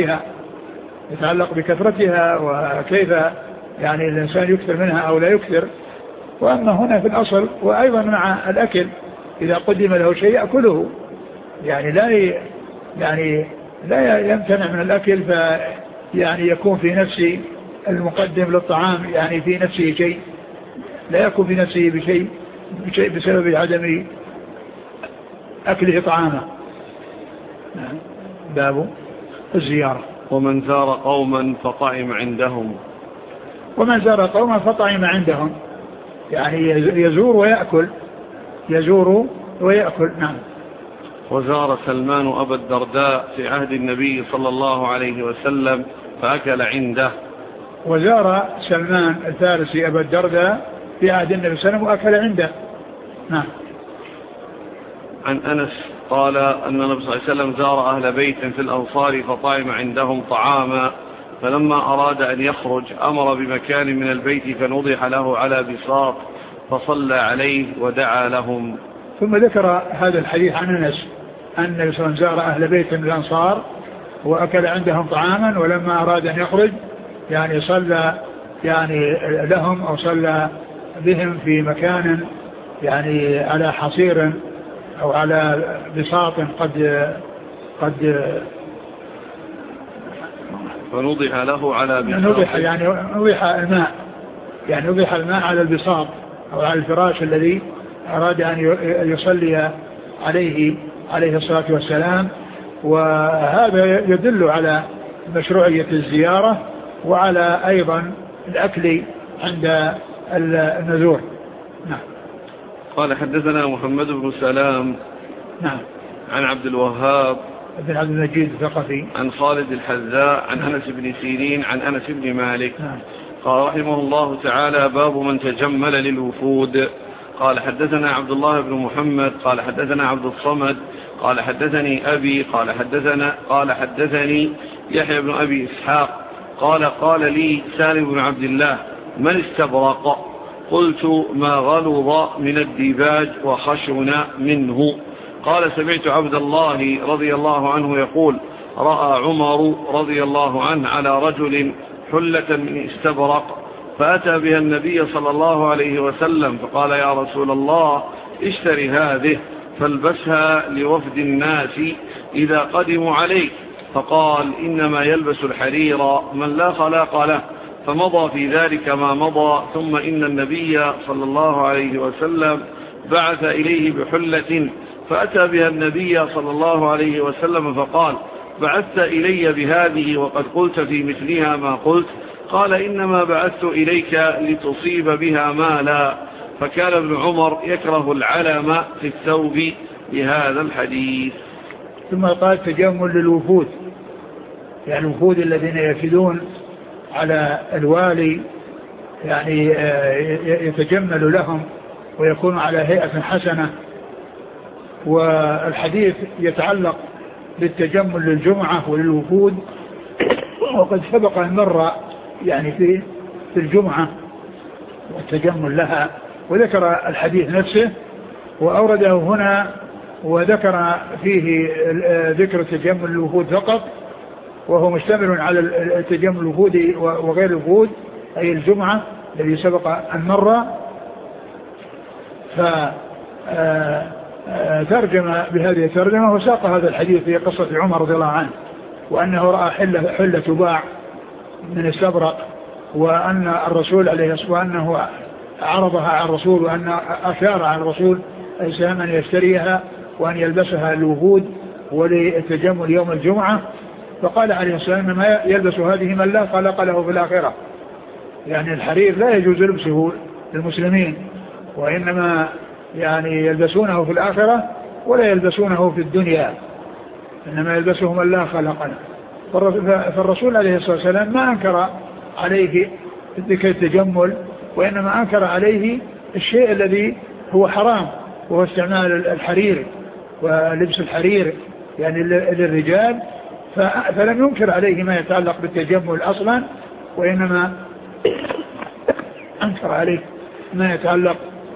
بكثرتها وكيف يعني الإنسان يكثر منها أو لا يكثر. وأما هنا في الأصل، وأيضا مع الأكل إذا قدم له شيء يأكله، يعني لا يمتنع من الأكل، يعني يكون في نفس المقدم للطعام يعني في نفسه شيء، لا يكون في نفسه بشيء بسبب عدم أكله طعامه. باب الزيارة. ومن زار قوما فطعم عندهم. ومن زار قوما فطعم عندهم، يعني يزور ويأكل. نعم. وزار سلمان أبا الدرداء في عهد النبي صلى الله عليه وسلم فأكل عنده. وزار سلمان الفارسي أبا الدرداء في عهد النبي صلى الله عليه وسلم وأكل عنده. نعم. عن أنس قال أن النبي صلى الله عليه وسلم زار أهل بيت في الأنصار فطعم عندهم طعاما، فلما أراد أن يخرج أمر بمكان من البيت فنضح له على بساط فصلى عليه ودعا لهم. ثم ذكر هذا الحديث عن أنس أن النبي صلى الله عليه وسلم زار أهل بيت من الأنصار وأكل عندهم طعاما، ولما أراد أن يخرج يعني صلى يعني لهم أو صلى بهم في مكان يعني على حصير أو على بساط قد فنضح له على بساط، نضح الماء على البساط أو على الفراش الذي أراد أن يصلي عليه الصلاة والسلام. وهذا يدل على مشروعية الزيارة وعلى أيضا الأكل عند النزور. نعم. قال حدثنا محمد بن سلام. نعم. عن عبد الوهاب بن عبد المجيد الثقفي عن خالد الحذاء عن أنس بن سيرين عن أنس بن مالك. نعم. قال رحمه الله تعالى: باب من تجمل للوفود. قال حدثنا عبد الله بن محمد قال حدثنا عبد الصمد قال حدثني أبي قال حدثني يحيى بن أبي إسحاق قال لي سالم بن عبد الله: من استبرق؟ قلت: ما غلظ من الديباج وخشن منه. قال سمعت عبد الله رضي الله عنه يقول رأى عمر رضي الله عنه على رجل حلة من استبرق فأتى بها النبي صلى الله عليه وسلم فقال يا رسول الله اشتري هذه فالبسها لوفد الناس إذا قدموا عليك. فقال إنما يلبس الحرير من لا خلاق له، فمضى في ذلك ما مضى. ثم إن النبي صلى الله عليه وسلم بعث إليه بحلة فأتى بها النبي صلى الله عليه وسلم فقال بعثت إلي بهذه وقد قلت في مثلها ما قلت؟ قال إنما بعثت إليك لتصيب بها مالا. فكان ابن عمر يكره العلم في الثوب بهذا الحديث. ثم قال تجمل للوفود، يعني الوفود الذين يفدون على الوالي يعني يتجمل لهم ويكون على هيئة حسنة. والحديث يتعلق بالتجمل للجمعة وللوفود، وقد سبق أن مر يعني في الجمعة والتجمل لها، وذكر الحديث نفسه وأورده هنا وذكر فيه ذكر تجمل الوفود فقط، وهو مشتمل على التجمل الوفود وغير الوفود أي الجمعة الذي سبق أن مر. فترجم بهذه الترجمة وساق هذا الحديث في قصة عمر رضي الله عنه، وأنه رأى حلة تباع من استبرق، وأن الرسول عليه الصلاة والسلام وأنه عرضها على الرسول، وأن أشار على الرسول الإسلام أن يشتريها وأن يلبسها الوفود وللتجمل يوم الجمعة. فقال عليه الصلاة والسلام ما يلبس هذه من لا خلق له في الآخرة، يعني الحرير لا يجوز لبسه للمسلمين، وإنما يعني يلبسونه في الآخرة ولا يلبسونه في الدنيا، إنما يلبسه من لا خلق له. فالرسول عليه الصلاة والسلام ما أنكر عليه ذكر التجمل، وإنما أنكر عليه الشيء الذي هو حرام، وهو استعمال الحرير ولبس الحرير يعني للرجال. فلم ينكر عليه ما يتعلق بالتجمل أصلا، وإنما أنكر عليه ما يتعلق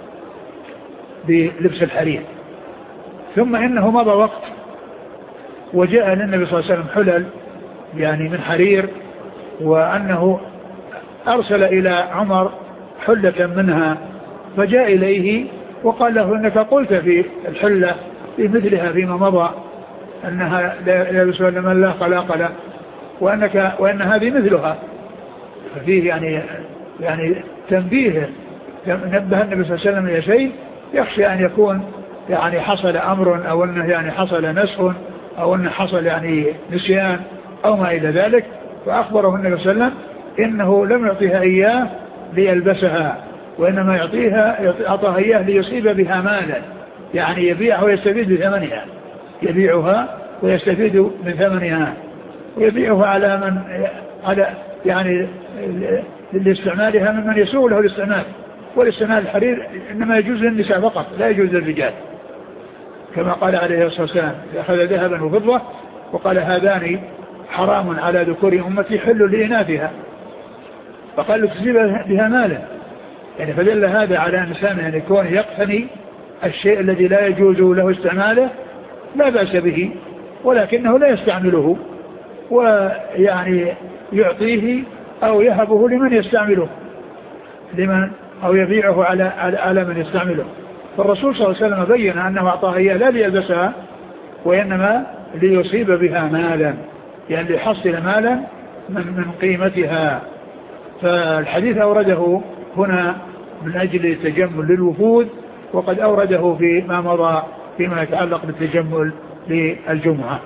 بلبس الحرير. ثم إنه مضى وقت وجاء للنبي صلى الله عليه وسلم حلل يعني من حرير، وأنه أرسل إلى عمر حلة منها، فجاء إليه وقال له إنك قلت في الحلة في مثلها فيما مضى أنها لا يلبسها إلا من لا خلاق له، وأن هذه مثلها. ففيه يعني تنبيه، نبه النبي صلى الله عليه وسلم إلى شيء يخشى أن يكون يعني حصل أمر، أو أنه يعني حصل نسخ، أو أنه حصل يعني نسيان أو ما إلى ذلك. فأخبره النبي صلى الله عليه وسلم إنه لم يعطيها إياه ليلبسها، وإنما أعطاها إياه ليصيب بها مالا، يعني يبيعها ويستفيد بثمنها، يبيعها ويستفيد من ثمنها، ويبيعها على يعني لاستعمالها ممن يسوء له الاستعمال. والاستعمال الحرير إنما يجوز للنساء فقط، لا يجوز للرجال، كما قال عليه الصلاة والسلام أخذ ذهبا وفضة وقال هذان حرام على ذكور أمتي حل لإناثها، فقال له تجيب بها مالا. يعني فدل هذا على إنسان أن يكون يقتني الشيء الذي لا يجوز له استعماله لا بأس به، ولكنه لا يستعمله، ويعني يعطيه أو يهبه لمن يستعمله، أو يبيعه على من يستعمله. فالرسول صلى الله عليه وسلم بين أنه أعطاه إياه لا ليلبسها، وإنما ليصيب بها مالا، يعني ليحصل مالا من قيمتها. فالحديث أورده هنا من أجل التجمل للوفود، وقد أورده في ما مضى فيما يتعلق بالتجمل للجمعة.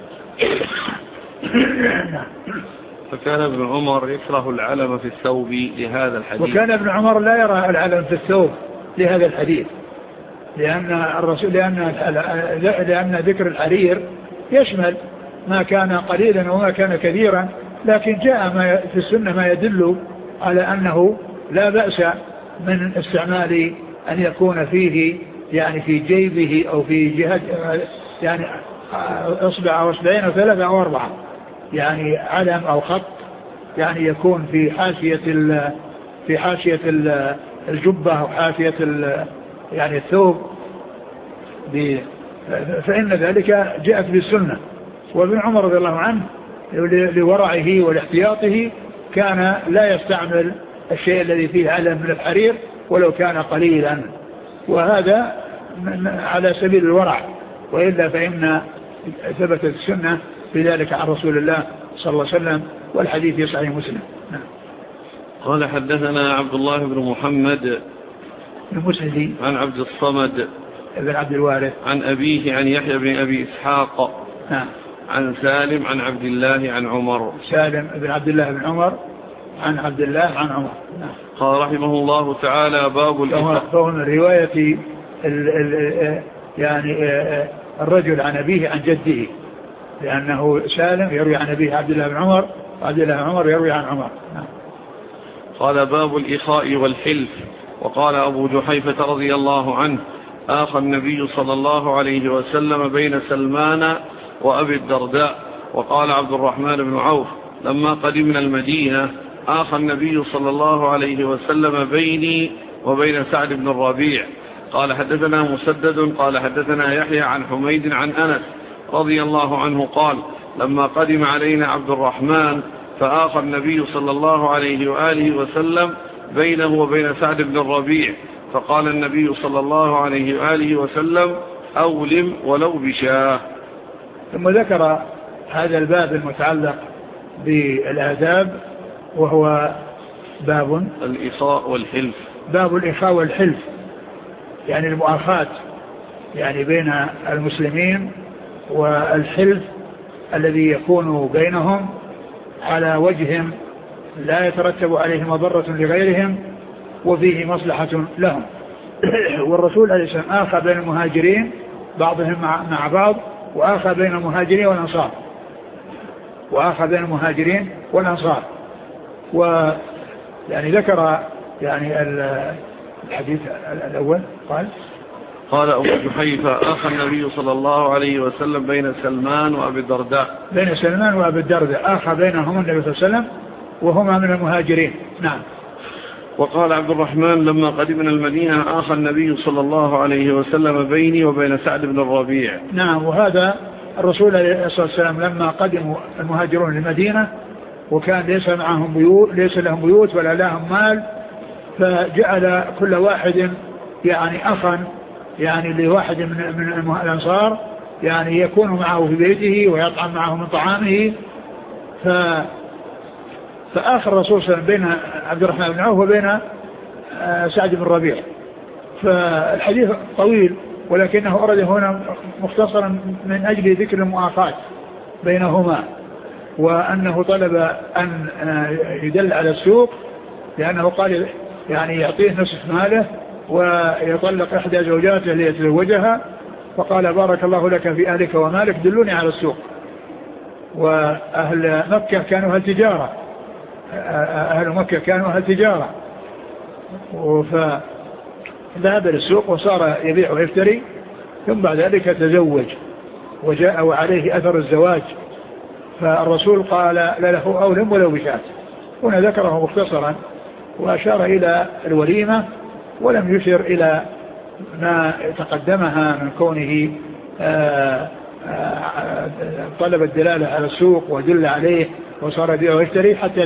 فكان ابن عمر يكره العلم في الثوب لهذا الحديث. وكان ابن عمر لا يرى العلم في الثوب لهذا الحديث، لأن ذكر الحرير يشمل ما كان قليلا وما كان كثيرا، لكن جاء في السنة ما يدل على أنه لا بأس من استعمال أن يكون فيه يعني في جيبه أو في جهة يعني أصبع أو أصبعين أو ثلاثة أو أربعة، يعني علم أو خط يعني يكون في حاشية الجبة أو حاشية يعني الثوب فإن ذلك جاءت بالسنة. وابن عمر رضي الله عنه لورعه والاحتياطه كان لا يستعمل الشيء الذي فيه علم من الحرير ولو كان قليلا، وهذا على سبيل الورع، وإلا فإن ثبتت السنة بذلك عن رسول الله صلى الله عليه وسلم، والحديث في صحيح مسلم. قال حدثنا عبد الله بن محمد المسندي عن عبد الصمد بن عبد الوارث عن أبيه عن يحيى بن أبي إسحاق عن سالم عن عبد الله عن عمر. سالم بن عبد الله بن عمر عن عبد الله عن عمر. قال رحمه الله تعالى باب الإخاء. فهو من رواية يعني الرجل عن أبيه عن جده، لأنه سالم يروي عن أبيه عبد الله بن عمر، وعبد الله بن عمر يروي عن عمر. قال باب الإخاء والحلف. وقال أبو جحيفة رضي الله عنه آخى النبي صلى الله عليه وسلم بين سلمان وأبي الدرداء. وقال عبد الرحمن بن عوف لما قدمنا المدينة آخى النبي صلى الله عليه وسلم بيني وبين سعد بن الربيع. قال حدثنا مسدد قال حدثنا يحيى عن حميد عن أنس رضي الله عنه قال لما قدم علينا عبد الرحمن فآخى النبي صلى الله عليه وآله وسلم بينه وبين سعد بن الربيع، فقال النبي صلى الله عليه وآله وسلم أولم ولو بشاه. ثم ذكر هذا الباب المتعلق بالآداب، وهو باب الإخاء والحلف. باب الإخاء والحلف، يعني المؤاخاة يعني بين المسلمين، والحلف الذي يكون بينهم على وجه لا يترتب عليه مضرة لغيرهم وفيه مصلحة لهم. والرسول عليه السلام آخى بين المهاجرين بعضهم مع بعض، وآخى بين المهاجرين والأنصار، وآخى بين المهاجرين والأنصار. ويعني ذكر يعني الحديث الأول قال أبو جحيفة آخى النبي صلى الله عليه وسلم بين سلمان وأبي الدرداء. بين سلمان وأبي الدرداء آخى بينهم النبي صلى الله عليه وسلم وهما من المهاجرين. نعم. وقال عبد الرحمن لما قدمنا المدينة آخى النبي صلى الله عليه وسلم بيني وبين سعد بن الربيع. نعم. وهذا الرسول عليه الصلاة والسلام لما قدموا المهاجرون للمدينة وكان ليس لهم بيوت ولا لهم مال، فجعل كل واحد يعني أخا يعني لواحد من الأنصار يعني يكون معه في بيته ويطعم معه من طعامه. فآخر الرسول صلى الله عليه وسلم بين عبد الرحمن بن عوف وبين سعد بن الربيع. فالحديث طويل ولكنه أورد هنا مختصرا من أجل ذكر المؤاخاة بينهما، وأنه طلب أن يدل على السوق، لأنه قال يعني يعطيه نصف ماله ويطلق إحدى زوجاته ليتزوجها، فقال بارك الله لك في أهلك ومالك دلوني على السوق. وأهل مكة كانوا أهل تجارة، أهل مكة كانوا أهل تجارة، فذهب للسوق وصار يبيع ويفتري، ثم بعد ذلك تزوج وجاء وعليه أثر الزواج، فالرسول قال لا له أولم ولو بشات. هنا ذكره مختصرا وأشار إلى الوليمة ولم يشر إلى ما تقدمها من كونه طلب الدلالة على السوق ودل عليه وصار يبيع ويشتري حتى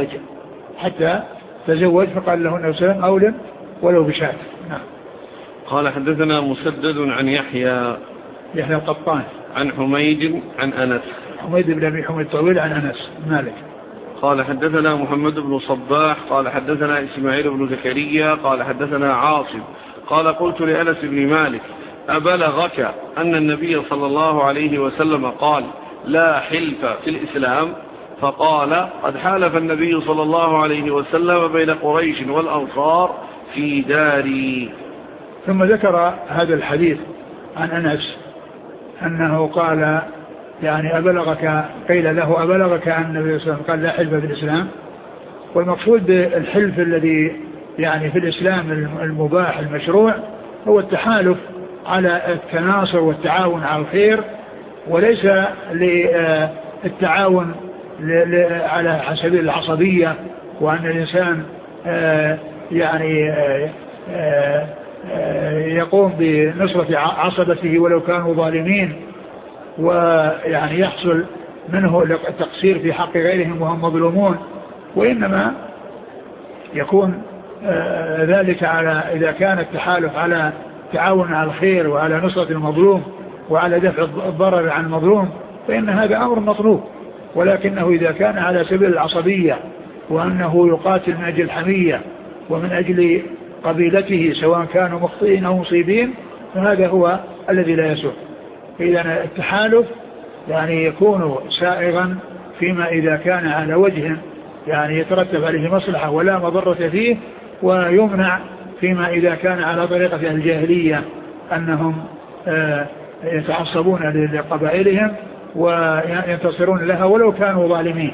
تزوج فقال له النبي صلى الله عليه وسلم أولم ولو بشات. نعم. قال حدثنا مسدد عن يحيى القطان عن حميد عن أنس. حميد بن أبي حميد طويل عن أنس مالك. قال حدثنا محمد بن صباح قال حدثنا إسماعيل بن زكريا قال حدثنا عاصم قال قلت لأنس بن مالك أبلغك أن النبي صلى الله عليه وسلم قال لا حلف في الإسلام؟ فقال قد حالف النبي صلى الله عليه وسلم بين قريش والأنصار في داري. ثم ذكر هذا الحديث عن أنس أنه قال يعني أبلغك، قيل له أبلغك أن النبي صلى الله عليه وسلم قال لا حلف في الإسلام. والمقصود بالحلف الذي يعني في الإسلام المباح المشروع هو التحالف على التناصر والتعاون على الخير، وليس للتعاون على سبيل العصبية، وأن الإنسان يعني يقوم بنصرة عصبته ولو كانوا ظالمين، ويعني يحصل منه التقصير في حق غيرهم وهم مظلومون، وإنما يكون ذلك على إذا كان التحالف على تعاون على الخير وعلى نصرة المظلوم وعلى دفع الضرر عن المظلوم فإن هذا أمر مطلوب. ولكنه إذا كان على سبيل العصبية وأنه يقاتل من أجل الحمية ومن أجل قبيلته سواء كانوا مخطئين أو مصيبين فهذا هو الذي لا يسوء. إذا التحالف يعني يكون سائغا فيما إذا كان على وجه يعني يترتب عليه مصلحة ولا مضرة فيه، ويمنع فيما إذا كان على طريقة الجاهلية أنهم يتعصبون لقبائلهم وينتصرون لها ولو كانوا ظالمين،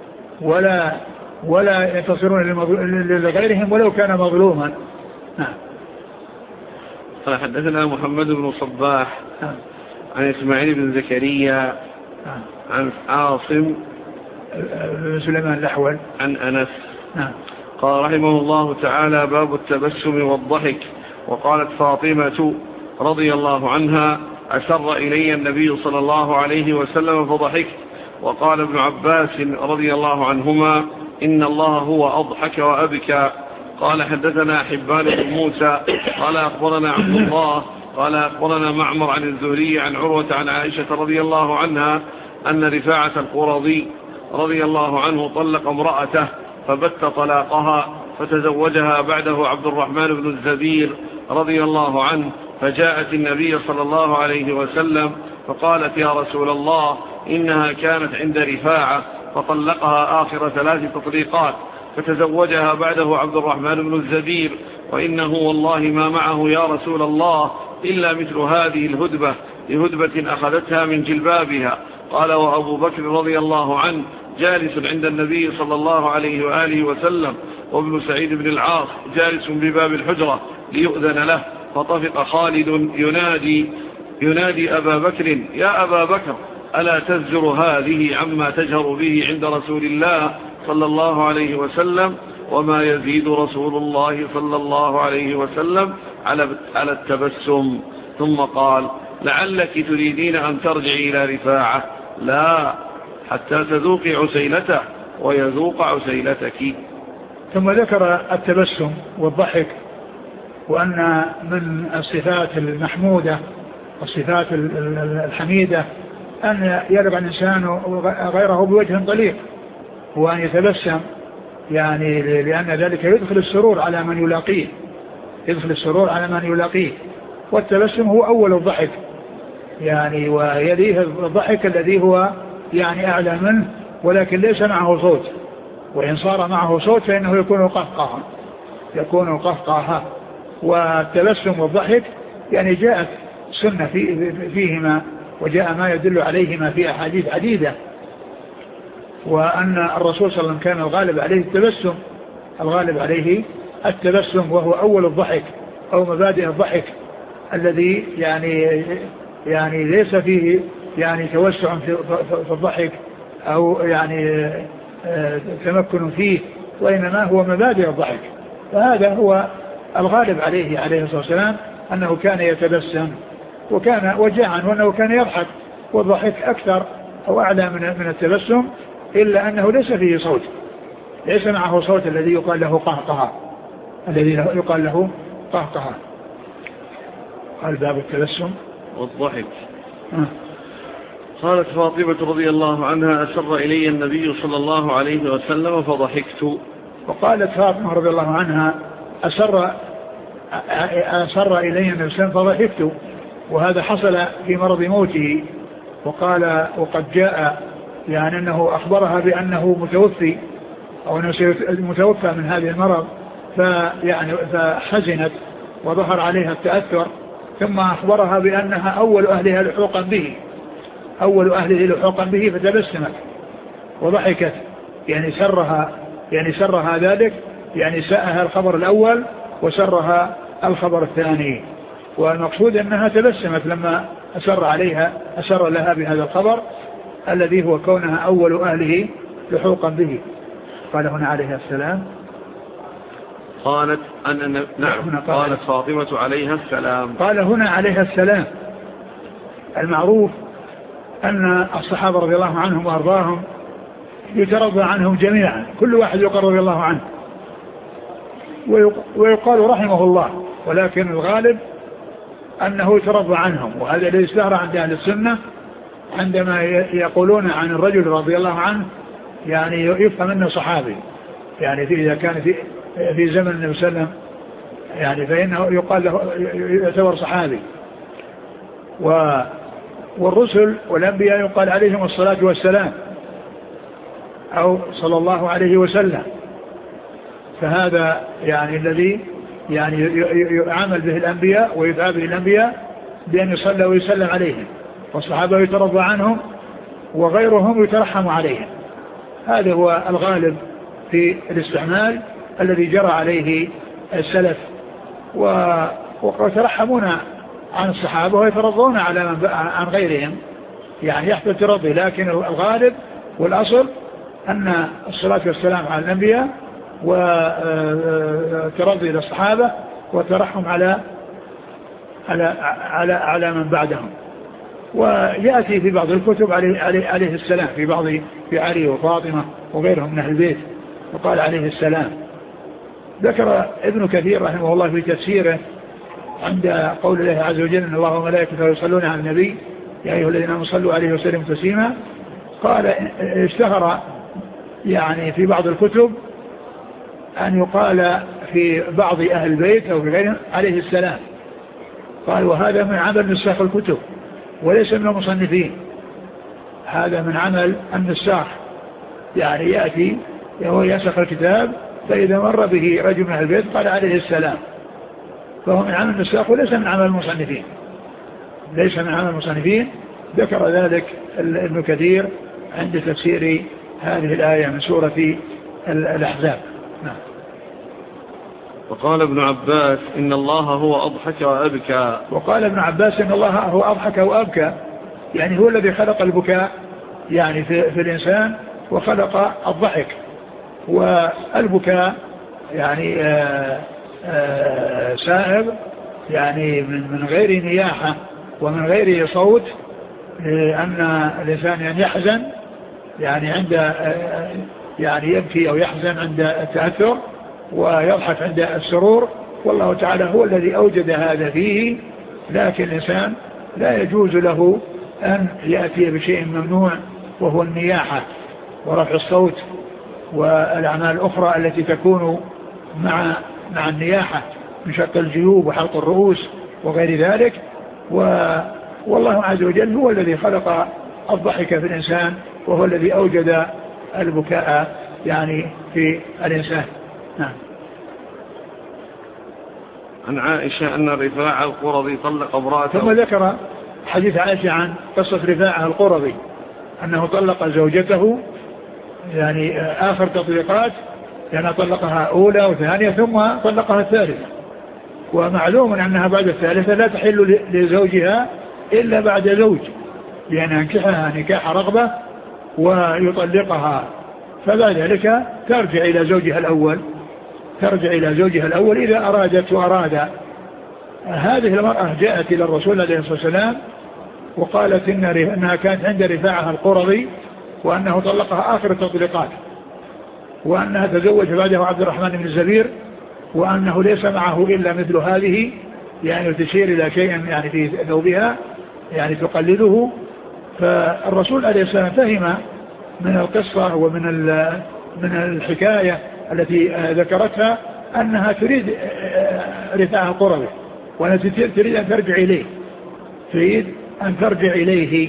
ولا ينتصرون لغيرهم ولو كان مظلوما. حدثنا محمد بن صباح عن إسماعيل بن زكريا عن عاصم سليمان الأحول عن أنس قال رحمه الله تعالى: باب التبسم والضحك. وقالت فاطمة رضي الله عنها: أسر إلي النبي صلى الله عليه وسلم فضحكت. وقال ابن عباس رضي الله عنهما: إن الله هو أضحك وأبكى. قال حدثنا حبان بن موسى قال أخبرنا عبد الله قال أخبرنا معمر عن الزهري عن عروة عن عائشة رضي الله عنها أن رفاعة القرظي رضي الله عنه طلق امرأته فبت طلاقها فتزوجها بعده عبد الرحمن بن الزبير رضي الله عنه، فجاءت النبي صلى الله عليه وسلم فقالت: يا رسول الله إنها كانت عند رفاعة فطلقها آخر 3 تطليقات، فتزوجها بعده عبد الرحمن بن الزبير، وإنه والله ما معه يا رسول الله إلا مثل هذه الهدبة لهدبة أخذتها من جلبابها. قال: وأبو بكر رضي الله عنه جالس عند النبي صلى الله عليه وآله وسلم، وابن سعيد بن العاص جالس بباب الحجرة ليؤذن له، فطفق خالد ينادي أبا بكر: يا أبا بكر ألا تزجر هذه عما تجهر به عند رسول الله صلى الله عليه وسلم؟ وما يزيد رسول الله صلى الله عليه وسلم على التبسم. ثم قال: لعلك تريدين أن ترجعي إلى رفاعة، لا حتى تذوقي عسيلته ويذوق عسيلتك. ثم ذكر التبسم والضحك، وأن من الصفات المحمودة والصفات الحميدة أن يرفع الإنسان غيره بوجه طليق وأن يتبسم، يعني لأن ذلك يدخل السرور على من يلاقيه، والتبسم هو أول الضحك يعني، ويليه الضحك الذي هو يعني أعلى منه ولكن ليس معه صوت، وإن صار معه صوت فإنه يكون قهقها. والتبسم والضحك يعني جاءت سنة فيهما وجاء ما يدل عليهما في أحاديث عديدة، وأن الرسول صلى الله عليه وسلم كان الغالب عليه التبسم وهو أول الضحك أو مبادئ الضحك الذي يعني ليس فيه يعني توسع في الضحك أو يعني تمكن فيه، وإنما هو مبادئ الضحك. فهذا هو الغالب عليه الصلاة والسلام أنه كان يتبسم، وجاء عنه أنه كان يضحك، والضحك أكثر أو أعلى من التبسم، إلا أنه ليس فيه صوت، ليس معه صوت الذي يقال له قهقها. قال باب التبسم والضحك. قالت فاطمة رضي الله عنها: أسر إلي النبي صلى الله عليه وسلم فضحكت. وقالت فاطمة رضي الله عنها: أسر إلي النبي صلى الله عليه وسلم فضحكت، وهذا حصل في مرض موته. وقال: وقد جاء يعني أنه أخبرها بأنه متوفي أو أنه متوفى من هذه المرض، فحزنت وظهر عليها التأثر، ثم أخبرها بأنها أول أهله لحوقا به فتبسمت وضحكت، يعني سرها ذلك، يعني ساءها الخبر الأول وسرها الخبر الثاني. والمقصود أنها تبسمت لما أسر لها بهذا الخبر الذي هو كونها أول أهله لحوقا به. قال هنا عليه السلام: قالت قالت فاطمة عليها السلام. قال هنا عليها السلام. المعروف أن الصحابة رضي الله عنهم وأرضاهم يترضى عنهم جميعا، كل واحد يقال رضي الله عنه ويقال رحمه الله، ولكن الغالب أنه يترضى عنهم. وهذا الذي اشتهر عند أهل السنة عندما يقولون عن الرجل رضي الله عنه يعني يفهم أنه صحابي، يعني إذا كان في زمن النبي صلى الله عليه وسلم يعني فإنه يقال له يعتبر صحابي. والرسل والأنبياء يقال عليهم الصلاة والسلام أو صلى الله عليه وسلم. فهذا يعني الذي يعني يعامل به الأنبياء ويدعى به الأنبياء بأن يصلى ويسلم عليهم، والصحابة يترضى عنهم وغيرهم يترحم عليهم. هذا هو الغالب في الاستعمال الذي جرى عليه السلف، ويترحمون عن الصحابة ويترضون عن غيرهم، يعني يحصل ترضي، لكن الغالب والأصل أن الصلاة والسلام على الأنبياء وترضي للصحابة وترحم على من بعدهم. ويأتي في بعض الكتب عليه السلام، في علي وفاطمة وغيرهم من أهل البيت وقال عليه السلام. ذكر ابن كثير رحمه الله في تفسيره عند قول الله عز وجل إن الله وملائكته يصلون على النبي يا أيها الذين آمنوا صلوا عليه وسلموا تسليما. قال اشتهر يعني في بعض الكتب أن يقال في بعض أهل البيت أو في غيرهم عليه السلام. قال وهذا من عمل نساخ الكتب وليس من المصنفين، هذا من عمل النساخ، يعني يأتي وهو ينسخ الكتاب فإذا مر به رجل من أهل البيت قال عليه السلام، فهو من عمل النساخ وليس من عمل المصنفين، ليس من عمل المصنفين. ذكر ذلك ابن كثير عند تفسير هذه الآية من سورة الأحزاب. نعم. وقال ابن عباس إن الله هو أضحك وأبكى. وقال ابن عباس إن الله هو أضحك وأبكى، يعني هو الذي خلق البكاء يعني في الإنسان وخلق الضحك. والبكاء يعني سائغ يعني من غير نياحة ومن غير صوت، لأن الإنسان يعني يحزن يعني عند يعني يبكي أو يحزن عند التأثر ويضحك عند السرور، والله تعالى هو الذي أوجد هذا فيه. لكن الإنسان لا يجوز له أن يأتي بشيء ممنوع وهو النياحة ورفع الصوت والأعمال الأخرى التي تكون مع النياحة من شق الجيوب وحلق الرؤوس وغير ذلك. والله عز وجل هو الذي خلق الضحك في الإنسان وهو الذي أوجد البكاء يعني في الإنسان. نعم. عن عائشة أن رفاعة القرظي طلق امرأته. ثم ذكر حديث عائشة عن قصة رفاعة القرظي أنه طلق زوجته يعني آخر تطليقات، يعني طلقها أولى وثانية ثم طلقها الثالثة. ومعلوم أنها بعد الثالثة لا تحل لزوجها إلا بعد زوج، لأن ينكحها نكاح رغبة ويطلقها، فبعد ذلك ترجع إلى زوجها الأول إذا أرادت وأراد. هذه المرأة جاءت إلى الرسول عليه الصلاة والسلام وقالت إنها كانت عند رفاعة القرظي وأنه طلقها آخر التطليقات، وأنها تزوج بعده عبد الرحمن بن الزبير، وأنه ليس معه إلا مثل هذه، يعني تشير إلى شيء يعني في ثوبها يعني تقلده. فالرسول عليه السلام فهم من القصة ومن الحكاية التي ذكرتها أنها تريد رفاعة القرظي وأنها تريد أن ترجع إليه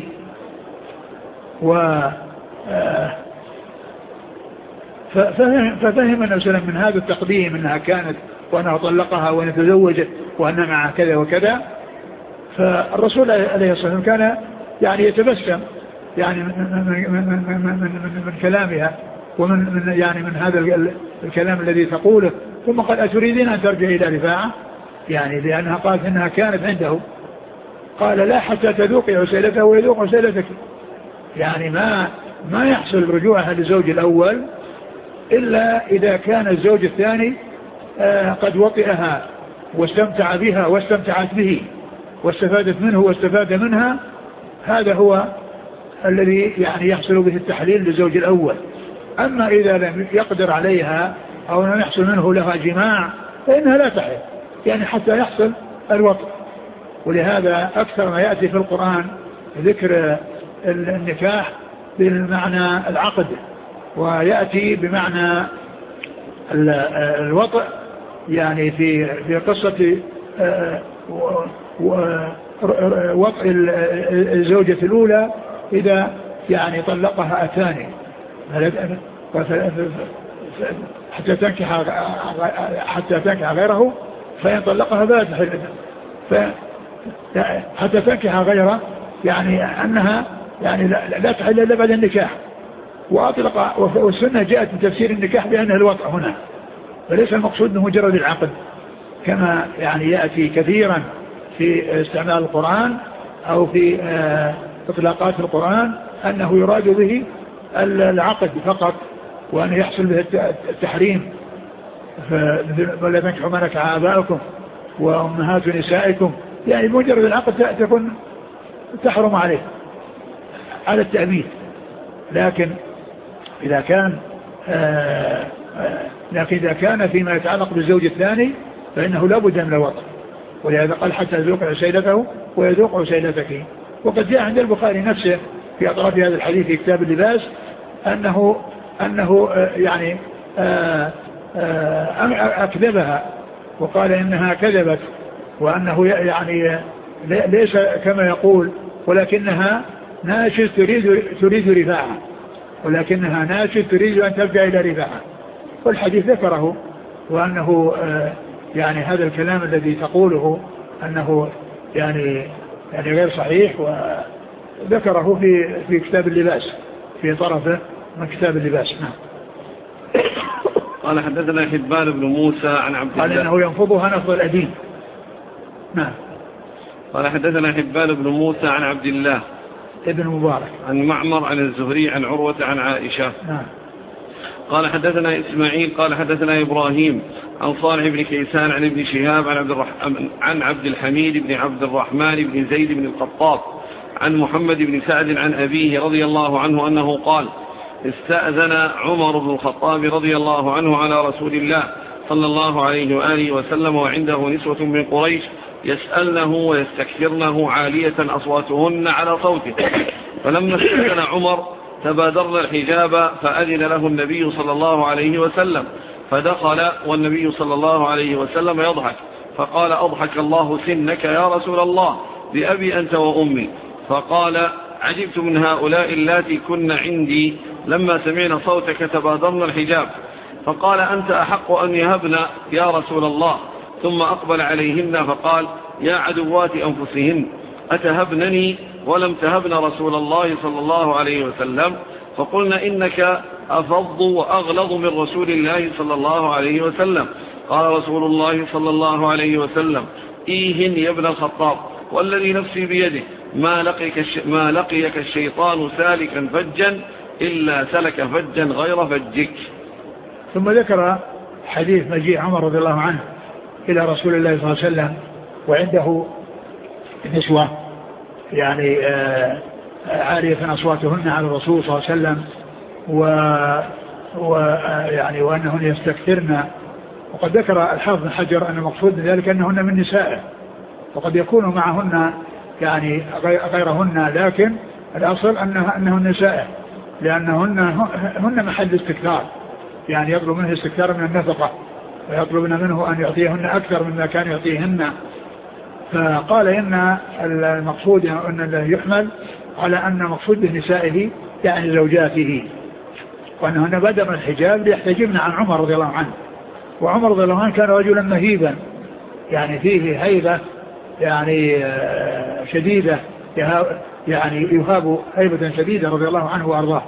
ففهم النبي صلى الله عليه وسلم من هذا التقديم أنها كانت وأنها طلقها وأنها تزوجت وأنها معها كذا وكذا. فالرسول عليه الصلاة والسلام كان يعني يتبسم يعني من كلامها ومن يعني من هذا الكلام الذي تقوله. ثم قال أتريدين أن ترجع إلى رفاعة، يعني لأنها قالت إنها كانت عنده. قال لا حتى تذوقي عسيلته ويذوق عسيلتك، يعني ما يحصل رجوعها للزوج الأول إلا إذا كان الزوج الثاني قد وطئها واستمتع بها واستمتعت به واستفادت منه واستفاد منها، هذا هو الذي يعني يحصل به التحليل للزوج الأول. أما إذا لم يقدر عليها أو لم يحصل منه لها جماع فإنها لا تحل، يعني حتى يحصل الوطء. ولهذا أكثر ما يأتي في القرآن ذكر النكاح بالمعنى العقد، ويأتي بمعنى الوطء، يعني في قصة وطء الزوجة الأولى إذا يعني طلقها أتاني حتى تنكح غيره، فإن طلقها فلا تحل حتى تنكح غيره، يعني أنها يعني لا تحل إلا بعد النكاح. وأطلق، والسنة جاءت بتفسير النكاح بأنه الوطء هنا، فليس المقصود بمجرد العقد كما يعني يأتي كثيرا في استعمال القرآن أو في إطلاقات القرآن أنه يراد به العقد فقط، وأن يحصل به التحريم. ولا تنكحوا ما نكح آباؤكم وأمهات نسائكم، يعني مجرد العقد تكون تحرم عليه على التأبيد. لكن إذا كان فيما يتعلق بالزوج الثاني فإنه لا بد من الوطء، ولهذا قال حتى يذوق عسيلته ويذوق عسيلتك. وقد جاء عند البخاري نفسه في أطراف هذا الحديث في كتاب اللباس أنه يعني أكذبها وقال إنها كذبت، وأنه يعني ليس كما يقول، ولكنها ناشز تريد رفاعة، ولكنها ناشز تريد أن ترجع إلى رفاعة. والحديث ذكره، وأنه يعني هذا الكلام الذي تقوله أنه يعني غير صحيح، وذكره في كتاب اللباس في طرفه من كتاب اللباس. نعم. قال حدثنا حبان بن موسى عن عبد الله، قال إنه ينفضها نفض الأديم. نعم. قال حدثنا حبان بن موسى عن عبد الله ابن مبارك عن معمر عن الزهري عن عروة عن عائشة. نعم. قال حدثنا إسماعيل قال حدثنا إبراهيم عن صالح بن كيسان عن ابن شهاب عن عبد الحميد بن عبد الرحمن بن زيد بن الخطاب عن محمد بن سعد عن أبيه رضي الله عنه أنه قال: استأذن عمر بن الخطاب رضي الله عنه على رسول الله صلى الله عليه وآله وسلم وعنده نسوة من قريش يسألنه ويستكثرنه عالية أصواتهن على صوته، فلما استأذن عمر تبادرنا الحجاب فأذن له النبي صلى الله عليه وسلم، فدخل والنبي صلى الله عليه وسلم يضحك، فقال: أضحك الله سنك يا رسول الله، بأبي أنت وأمي. فقال: عجبت من هؤلاء اللاتي كن عندي لما سمعنا صوتك تبادرنا الحجاب. فقال: أنت أحق أن يهبن يا رسول الله. ثم أقبل عليهن فقال: يا عدوات أنفسهن، أتهبنني ولم تهبن رسول الله صلى الله عليه وسلم؟ فقلنا: إنك أفض وأغلظ من رسول الله صلى الله عليه وسلم. قال رسول الله صلى الله عليه وسلم: إيهن يا ابن الخطاب، والذي نفسي بيده ما لقيك الشيطان سالكا فجا إلا سلك فجا غير فجك. ثم ذكر حديث مجيء عمر رضي الله عنه إلى رسول الله صلى الله عليه وسلم وعنده نسوة يعني عالية أصواتهن على الرسول صلى الله عليه وسلم، يعني وأنهن يستكثرن. وقد ذكر الحافظ بن حجر أن المقصود من ذلك أنهن من نسائه، وقد يكون معهن يعني غيرهن، لكن الأصل أنهن نسائه، لأنهن محل استكثار، يعني يطلب منه استكثار من النفقة، ويطلبن منه أن يعطيهن أكثر مما كان يعطيهن. فقال إن المقصود أن يحمل على أن المقصود بنسائه يعني زوجاته، وأنهن بدأ الحجاب ليحتجبن عن عمر رضي الله عنه. وعمر رضي الله عنه كان رجلا مهيبا، يعني فيه هيبة يعني شديدة، يعني يهاب هيبة شديدة رضي الله عنه وأرضاه.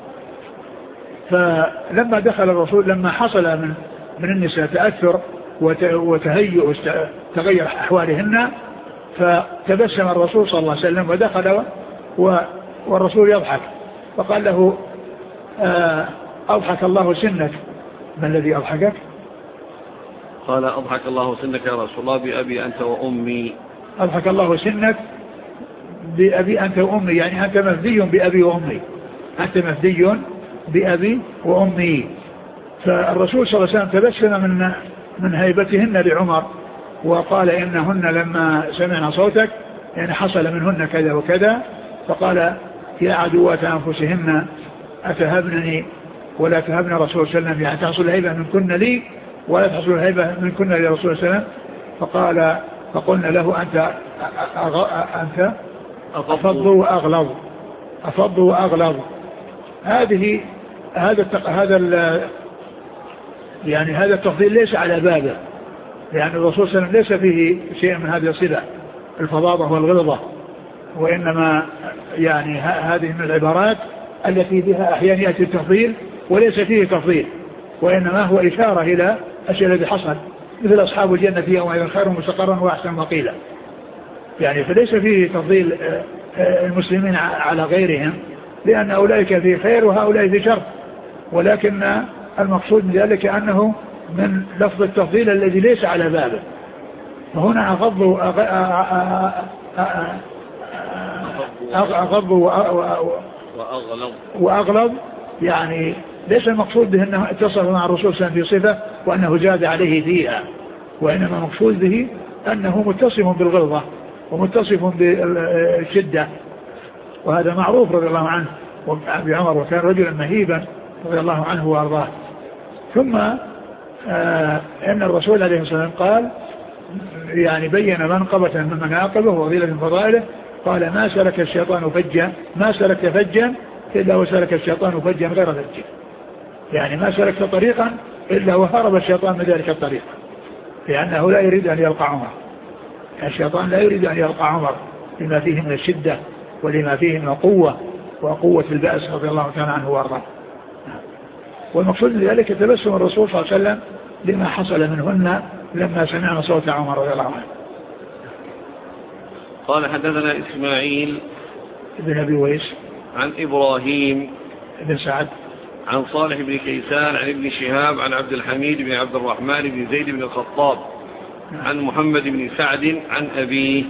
فلما دخل الرسول، لما حصل من النساء تأثر وتهيؤ وتغير أحوالهن، فتبسم الرسول صلى الله عليه وسلم ودخل والرسول يضحك، فقال له: أضحك الله سنك. ما الذي أضحكك؟ قال أضحك الله سنك يا رسول الله بأبي أنت وأمي. أضحك الله سنك بأبي أنت وأمي، يعني أنت مفدي بأبي وأمي، أنت مفدي بأبي وأمي. فالرسول صلى الله عليه وسلم تبسم من هيبتهن لعمر وقال إنهن لما سمعنا صوتك يعني حصل منهن كذا وكذا، فقال يا عدوات أنفسهن أتهبنني ولا تهبن رسول صلى الله عليه وسلم، يعني تحصل الهيبة من كن لي ولا تحصل الهيبة من كن لرسول صلى الله عليه وسلم. فقلنا له أنت أفض وأغلظ، أفض وأغلظ. هذا التفضيل ليس على بابه، لأن الرسول صلى الله عليه وسلم ليس فيه شيء من هذه الصلة الفظاظة والغلظة، وإنما يعني هذه من العبارات التي بها أحيانا يأتي التفضيل وليس فيه تفضيل، وإنما هو إشارة إلى الشيء الذي حصل، مثل أصحاب الجنة يومئذ خير مستقرا وأحسن مقيلا، يعني فليس فيه تفضيل المسلمين على غيرهم، لأن أولئك في خير وهؤلاء في شر، ولكن المقصود من ذلك أنه من لفظ التفضيل الذي ليس على بابه. فهنا أغض وأغلظ، يعني ليس المقصود به أنه اتصف مع الرسول صلى الله عليه وسلم في صفة وأنه زاد عليه فيها، وإنما المقصود به أنه متصف بالغلظة ومتصف بالشدة، وهذا معروف رضي الله عنه وأبي عمر، وكان رجلا مهيبا رضي الله عنه وأرضاه. ثم إن الرسول عليه الصلاة والسلام قال يعني بين منقبة من مناقبه وفضيلة من فضائله، قال ما سلك الشيطان فجا، ما سلك فجا إلا وسلك الشيطان فجا غير فج، يعني ما سلك طريقا إلا وهرب الشيطان من ذلك الطريق، لأنه لا يريد أن يلقى عمر، الشيطان لا يريد أن يلقى عمر لما فيه من الشدة ولما فيه من القوة وقوة البأس رضي الله تعالى عنه وارضاه. والمقصود من ذلك تبسم الرسول صلى الله عليه وسلم لما حصل منهن لما سمعنا صوت عمر رضي الله عنه. قال حدثنا إسماعيل ابن أبي ويس عن إبراهيم بن سعد عن صالح بن كيسان عن ابن شهاب عن عبد الحميد بن عبد الرحمن بن زيد بن الخطاب عن محمد بن سعد عن أبيه.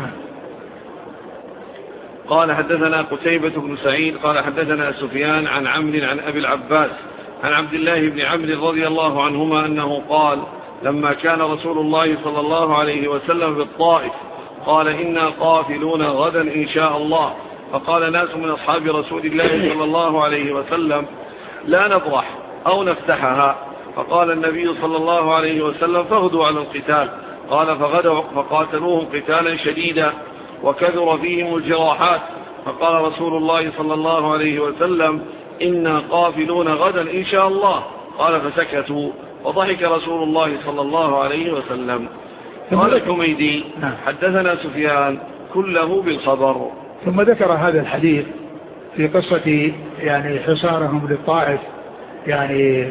قال حدثنا قتيبة بن سعيد قال حدثنا سفيان عن عمرو عن أبي العباس عن عبد الله بن عمرو رضي الله عنهما أنه قال لما كان رسول الله صلى الله عليه وسلم بالطائف قال إنا قافلون غدا إن شاء الله، فقال ناس من أصحاب رسول الله صلى الله عليه وسلم لا نبرح أو نفتحها، فقال النبي صلى الله عليه وسلم فغدوا على القتال، قال فغدوا فقاتلوهم قتالا شديدا وكثر فيهم الجراحات، فقال رسول الله صلى الله عليه وسلم إنا قافلون غدا إن شاء الله، قال فسكتوا وضحك رسول الله صلى الله عليه وسلم. قال الحميدي حدثنا سفيان كله بالخبر. ثم ذكر هذا الحديث في قصة يعني حصارهم للطائف يعني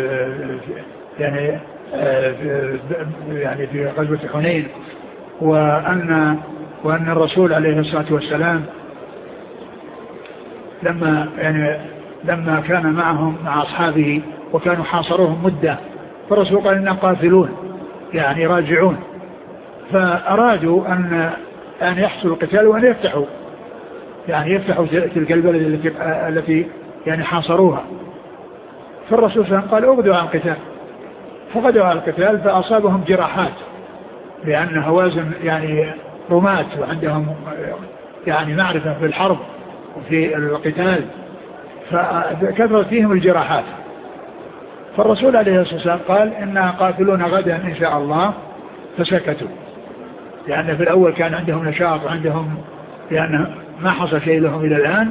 في غزوة حنين، وأن الرسول عليه الصلاة والسلام لما كان معهم مع أصحابه وكانوا حاصروهم مدة، فالرسول قال إننا قاتلون يعني راجعون، فأرادوا أن يحصل القتال وأن يفتحوا تلك البلد التي يعني حاصروها. فالرسول صلى الله عليه وسلم قال اغدوا عن القتال، فغدوا عن القتال فأصابهم جراحات، لأن هوازن يعني رماة وعندهم يعني معرفة في الحرب وفي القتال، فكثرت فيهم الجراحات. فالرسول عليه الصلاة والسلام قال إننا قاتلون غدا إن شاء الله، فسكتوا، لأن في الأول كان عندهم نشاط وعندهم يعني ما حصل شيء لهم إلى الآن،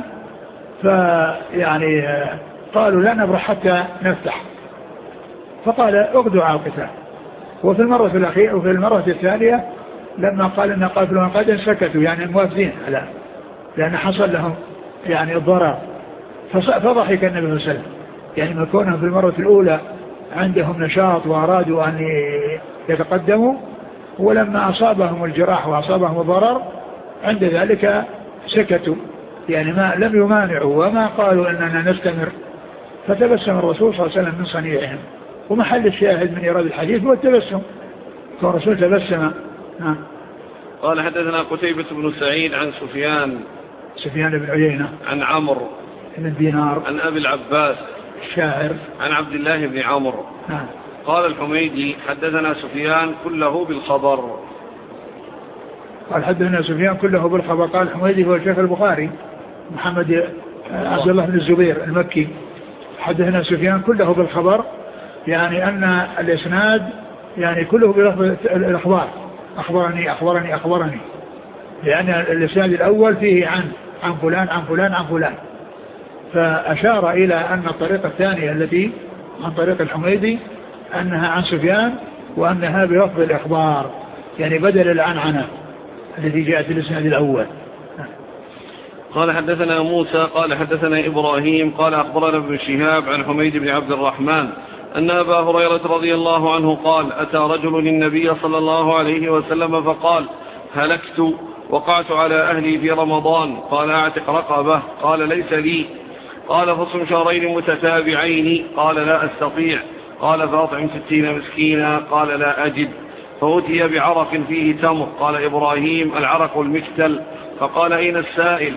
فيعني قالوا لا نبرح حتى نفتح، فقال اغدوا على القتال. وفي المرة الأخيرة وفي المرة الثانية لما قال إن قاتلون غدا سكتوا، يعني موافقين على، لأن حصل لهم يعني الضرر، فضحك النبي صلى الله عليه وسلم، يعني ما كونهم في المرة الأولى عندهم نشاط وأرادوا أن يتقدموا، ولما أصابهم الجراح وأصابهم الضرر عند ذلك سكتوا، يعني ما لم يمانعوا وما قالوا أننا نستمر. فتبسم الرسول صلى الله عليه وسلم من صنيعهم ومحل الشاهد من إيراد الحديث هو التبسم، فالرسول تبسم. قال حدثنا قتيبة بن سعيد عن سفيان بن عيينة عن عمرو بن دينار عن أبي العباس الشاعر عن عبد الله بن عمرو. قال الحميدي حدثنا سفيان كله بالخبر. قال حدثنا سفيان كله بالخبر. قال الحميدي هو شيخ البخاري محمد عبد الله بن الزبير المكي. حدثنا سفيان كله بالخبر، يعني أن الإسناد يعني كله بلفظ الأخبار، أخبرني أخبرني أخبرني، لأن الإسناد الأول فيه عن فلان عن فلان عن فلان، فأشار إلى أن الطريقة الثانية التي عن طريق الحميدي أنها عن سفيان وأنها بلفظ الإخبار، يعني بدل العنعنة التي جاءت في الإسناد الأول. قال حدثنا موسى قال حدثنا إبراهيم قال أخبرنا ابن شهاب عن حميد بن عبد الرحمن أن أبا هريرة رضي الله عنه قال أتى رجل للنبي صلى الله عليه وسلم فقال هلكت وقعت على أهلي في رمضان، قال أعتق رقبة، قال ليس لي، قال فصم شهرين متتابعين، قال لا أستطيع، قال فأطعم 60 مسكينا، قال لا أجد، فأتي بعرق فيه تمر، قال إبراهيم العرق المكتل، فقال أين السائل؟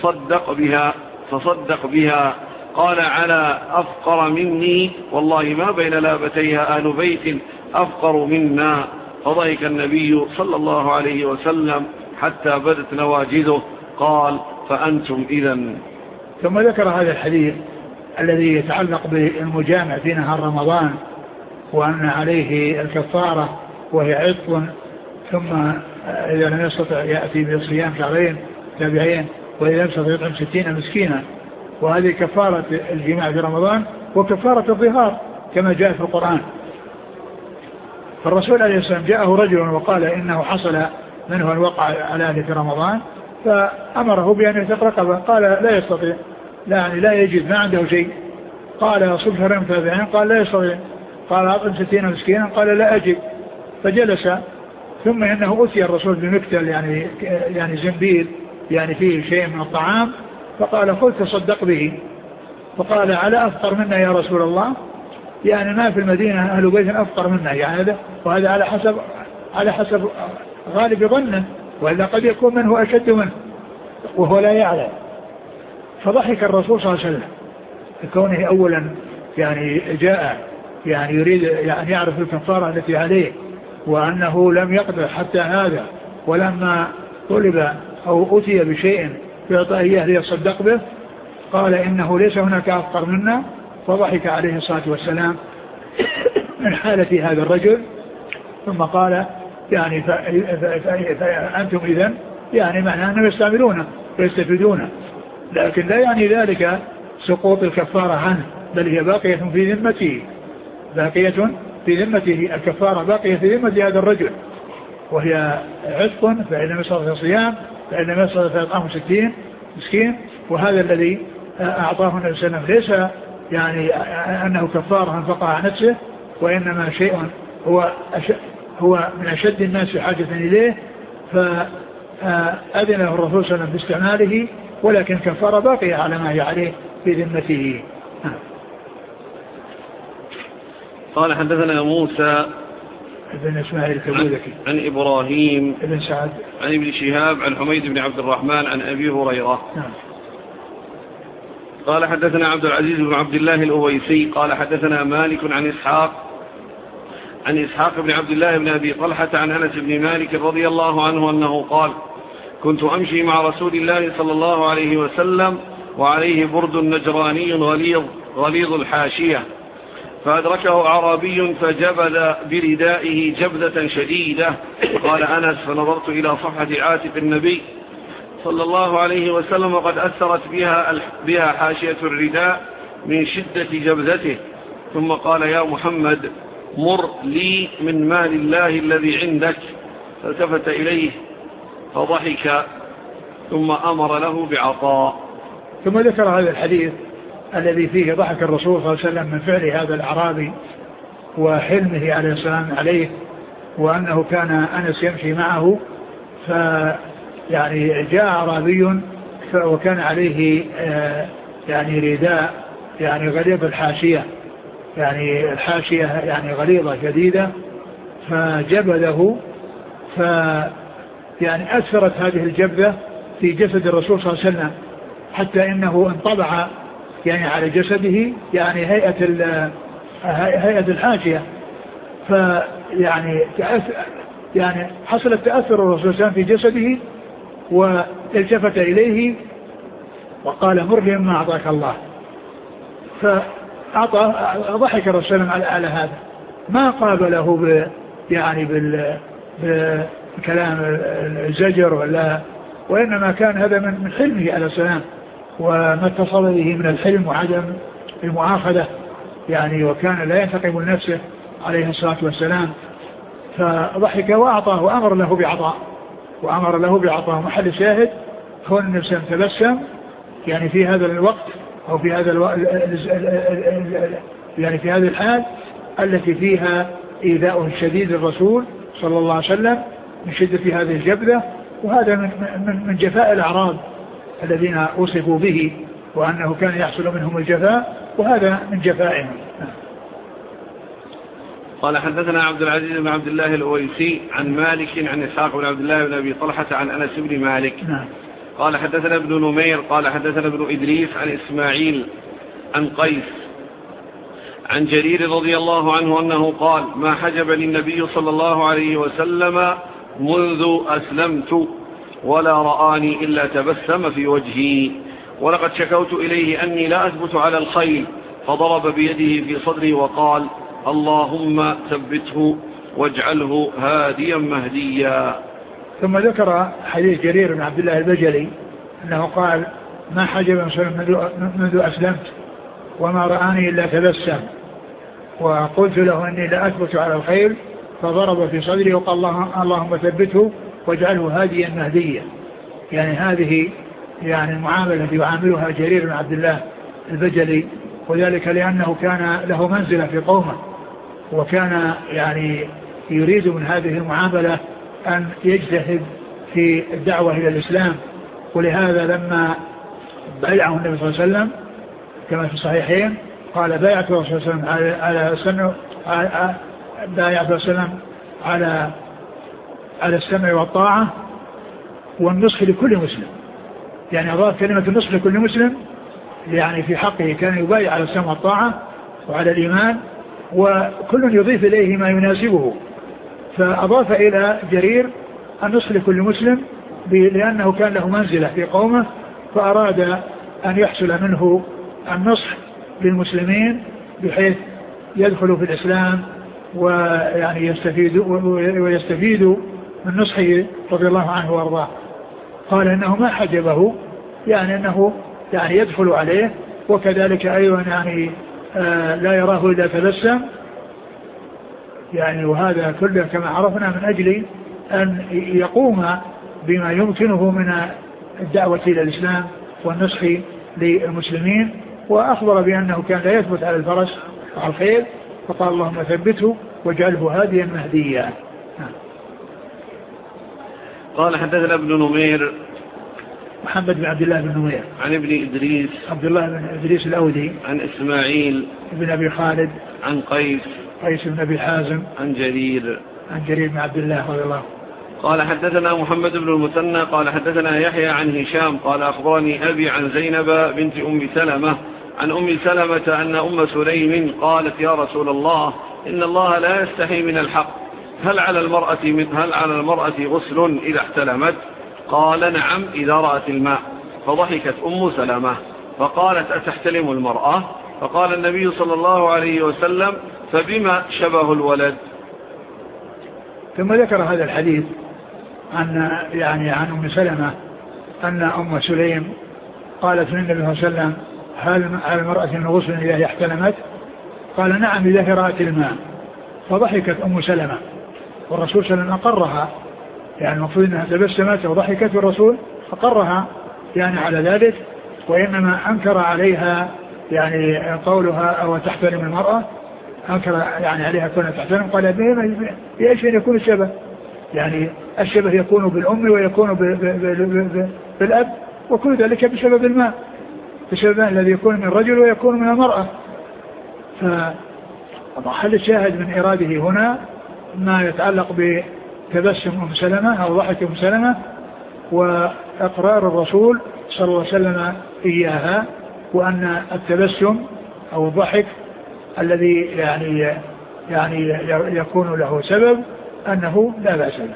فصدق بها، قال على أفقر مني، والله ما بين لابتيها أهل بيت أفقر منا، فضحك النبي صلى الله عليه وسلم حتى بدت نواجذه، قال فأنتم إذن. ثم ذكر هذا الحديث الذي يتعلق بالمجامع في نهار رمضان، وأن عليه الكفارة وهي عتق، ثم إذا لم يستطع يأتي بصيام شهرين تابعين، وإذا لم يستطع يطعم 60 مسكينا، وهذه كفارة الجماع في رمضان وكفارة الظهار كما جاء في القرآن. فالرسول عليه السلام جاءه رجل وقال إنه حصل منه الوقع على أهله في رمضان، فأمره بأن يعتق رقبة، قال لا يستطيع، يعني لا يجد، ما عنده شيء. قال صم شهرين متابعين، قال لا يستطيع، قال أطعم 60 مسكينا، قال لا أجد، فجلس. ثم إنه أتي الرسول بمكتل يعني زنبيل يعني فيه شيء من الطعام، فقال خذ تصدق به، فقال على أفقر منا يا رسول الله، يعني ما في المدينة أهل بيت أفقر منا، يعني هذا، وهذا على حسب غالب ظنه، وإلا قد يكون منه أشد منه وهو لا يعلم. فضحك الرسول صلى الله عليه وسلم كونه أولا يعني جاء يعني يريد يعني يعرف الكفارة التي عليه، وأنه لم يقدر حتى هذا، ولما طلب أو أتي بشيء يعطى إياه ليصدق به قال إنه ليس هناك أفقر منا، فضحك عليه الصلاة والسلام من حالة هذا الرجل. ثم قال يعني فأنتم إذن، يعني معناه أنهم يستعملونه ويستفيدونه، لكن لا يعني ذلك سقوط الكفارة عنه، بل هي باقية في ذمته، باقية في ذمته، الكفارة باقية في ذمة هذا الرجل، وهي عتق، فإن لم يستطع صيام، فإن لم يستطع إطعام 60 مسكين. وهذا الذي أعطاه النبي صلى الله عليه وسلم ليس يعني أنه كفارة انفقع عن نفسه، وإنما شيء هو من أشد الناس حاجة إليه، فأذن له الرسول صلى الله عليه وسلم باستعماله، ولكن كفارة باقية على ما هي عليه في ذمته. قال حدثنا موسى ابن إسماعيل الكبودكي عن إبراهيم ابن سعد عن ابن شهاب عن حميد بن عبد الرحمن عن أبي هريرة. قال حدثنا عبد العزيز بن عبد الله الأويسي قال حدثنا مالك عن إسحاق بن عبد الله بن أبي طلحة عن أنس بن مالك رضي الله عنه أنه قال كنت أمشي مع رسول الله صلى الله عليه وسلم وعليه برد نجراني غليظ الحاشية، فأدركه أعرابي فجبذ بردائه جبذة شديدة. قال أنس فنظرت إلى صفحة عاتق النبي صلى الله عليه وسلم وقد أثرت بها حاشية الرداء من شدة جبذته، ثم قال يا محمد مر لي من مال الله الذي عندك، فالتفت إليه فضحك ثم أمر له بعطاء. ثم ذكر هذا الحديث الذي فيه ضحك الرسول صلى الله عليه وسلم من فعل هذا الأعرابي وحلمه عليه السلام عليه، وأنه كان أنس يمشي معه، يعني جاء أعرابي وكان عليه يعني رداء يعني غليظ الحاشية، يعني الحاشية يعني غليظة شديدة فجبله، يعني أثرت هذه الجبذة في جسد الرسول صلى الله عليه وسلم حتى إنه انطبع يعني على جسده يعني هيئة الحاشية. فيعني يعني حصل التأثر الرسول صلى الله عليه وسلم في جسده والتفت إليه وقال مر لي ما أعطاك الله. ضحك الرسول صلى الله عليه وسلم على هذا، ما قابله يعني بكلام الزجر وإنما كان هذا من حلمه عليه السلام وما اتصل به من الحلم وعدم المؤاخذة يعني، وكان لا ينتقم لنفسه عليه الصلاة والسلام. فضحك وأعطاه وأمر له بعطاء محل شاهد كون النفس تبسم يعني في هذا الوقت أو في هذا يعني في هذه الحال التي فيها إيذاؤه الشديد للرسول صلى الله عليه وسلم من شدة هذه الجبذة. وهذا من جفاء الأعراب الذين وصفوا به وأنه كان يحصل منهم الجفاء، وهذا من جفائهم. قال حدثنا عبد العزيز بن عبد الله الأويسي عن مالك عن إسحاق بن عبد الله بن أبي طلحة عن أنس بن مالك قال حدثنا ابن نمير قال حدثنا ابن إدريس عن إسماعيل عن قيس عن جرير رضي الله عنه أنه قال ما حجبني النبي صلى الله عليه وسلم منذ أسلمت ولا رآني إلا تبسم في وجهي، ولقد شكوت إليه أني لا أثبت على الخيل فضرب بيده في صدري وقال اللهم ثبته واجعله هاديا مهديا. ثم ذكر حديث جرير بن عبد الله البجلي أنه قال ما حجب منذ أسلمت وما رآني إلا تبسم، وقلت له أني لا أثبت على الخيل فضرب في صدري وقال اللهم ثبته واجعله هاديا مهديا. يعني هذه يعني المعاملة التي يعاملها جرير بن عبد الله البجلي، وذلك لأنه كان له منزلة في قومه وكان يعني يريد من هذه المعاملة أن يجتهد في الدعوة إلى الإسلام. ولهذا لما بايعه النبي صلى الله عليه وسلم كما في الصحيحين قال بايعت الرسول صلى الله عليه وسلم بايعت الرسول على السمع والطاعة والنصح لكل مسلم، يعني أضاف كلمة النصح لكل مسلم يعني في حقه كان يبايع على السمع والطاعة وعلى الإيمان، وكل يضيف إليه ما يناسبه، فأضاف إلى جرير النصح لكل مسلم لأنه كان له منزلة في قومه، فأراد أن يحصل منه النصح للمسلمين بحيث يدخلوا في الإسلام ويعني يستفيدوا من نصحه رضي الله عنه وارضاه. قال إنه ما حجبه يعني أنه يعني يدخل عليه، وكذلك أيضا يعني لا يراه إلا تبسم يعني، وهذا كله كما عرفنا من أجل أن يقوم بما يمكنه من الدعوة إلى الإسلام والنصح للمسلمين. وأخبر بأنه كان لا يثبت على الفرس وعلى الخيل فقال اللهم ثبته واجعله هاديا مهديا. قال حدثنا ابن نمير محمد بن عبد الله بن نمير عن ابن إدريس عبد الله بن إدريس الأودي عن إسماعيل بن أبي خالد عن قيس بن أبي حازم عن جرير بن عبد الله رضي الله. قال حدثنا محمد بن المثنى قال حدثنا يحيى عن هشام قال أخبرني أبي عن زينب بنت أم سلمة عن أم سلمة أن أم سليم قالت يا رسول الله إن الله لا يستحي من الحق، هل على المرأة غسل إذا احتلمت؟ قال نعم إذا رأت الماء. فضحكت أم سلمة فقالت أتحتلم المرأة؟ فقال النبي صلى الله عليه وسلم فبما شبه الولد. ثم ذكر هذا الحديث عن أم سلمة أن أم سليم قالت للنبي صلى الله عليه وسلم هل على المرأة من غسل إذا احتلمت؟ قال نعم إذا رأت الماء. فضحكت أم سلمة والرسول صلى الله عليه وسلم أقرها، يعني المفروض أنها تبسمت وضحكت والرسول أقرها يعني على ذلك، وإنما أنكر عليها يعني قولها أو تحترم المرأة، أنكر يعني عليها كونها تحترم، قال بأي شيء يكون الشبه، يعني الشبه يكون بالأم ويكون بالأب، وكل ذلك بسبب الماء، بسبب الذي يكون من الرجل ويكون من المرأة. محل الشاهد من إراده هنا ما يتعلق بتبسم أم سلمة أو ضحك أم سلمة وإقرار الرسول صلى الله عليه وسلم إياها، وأن التبسم أو الضحك الذي يعني يكون له سبب أنه لا بأس له.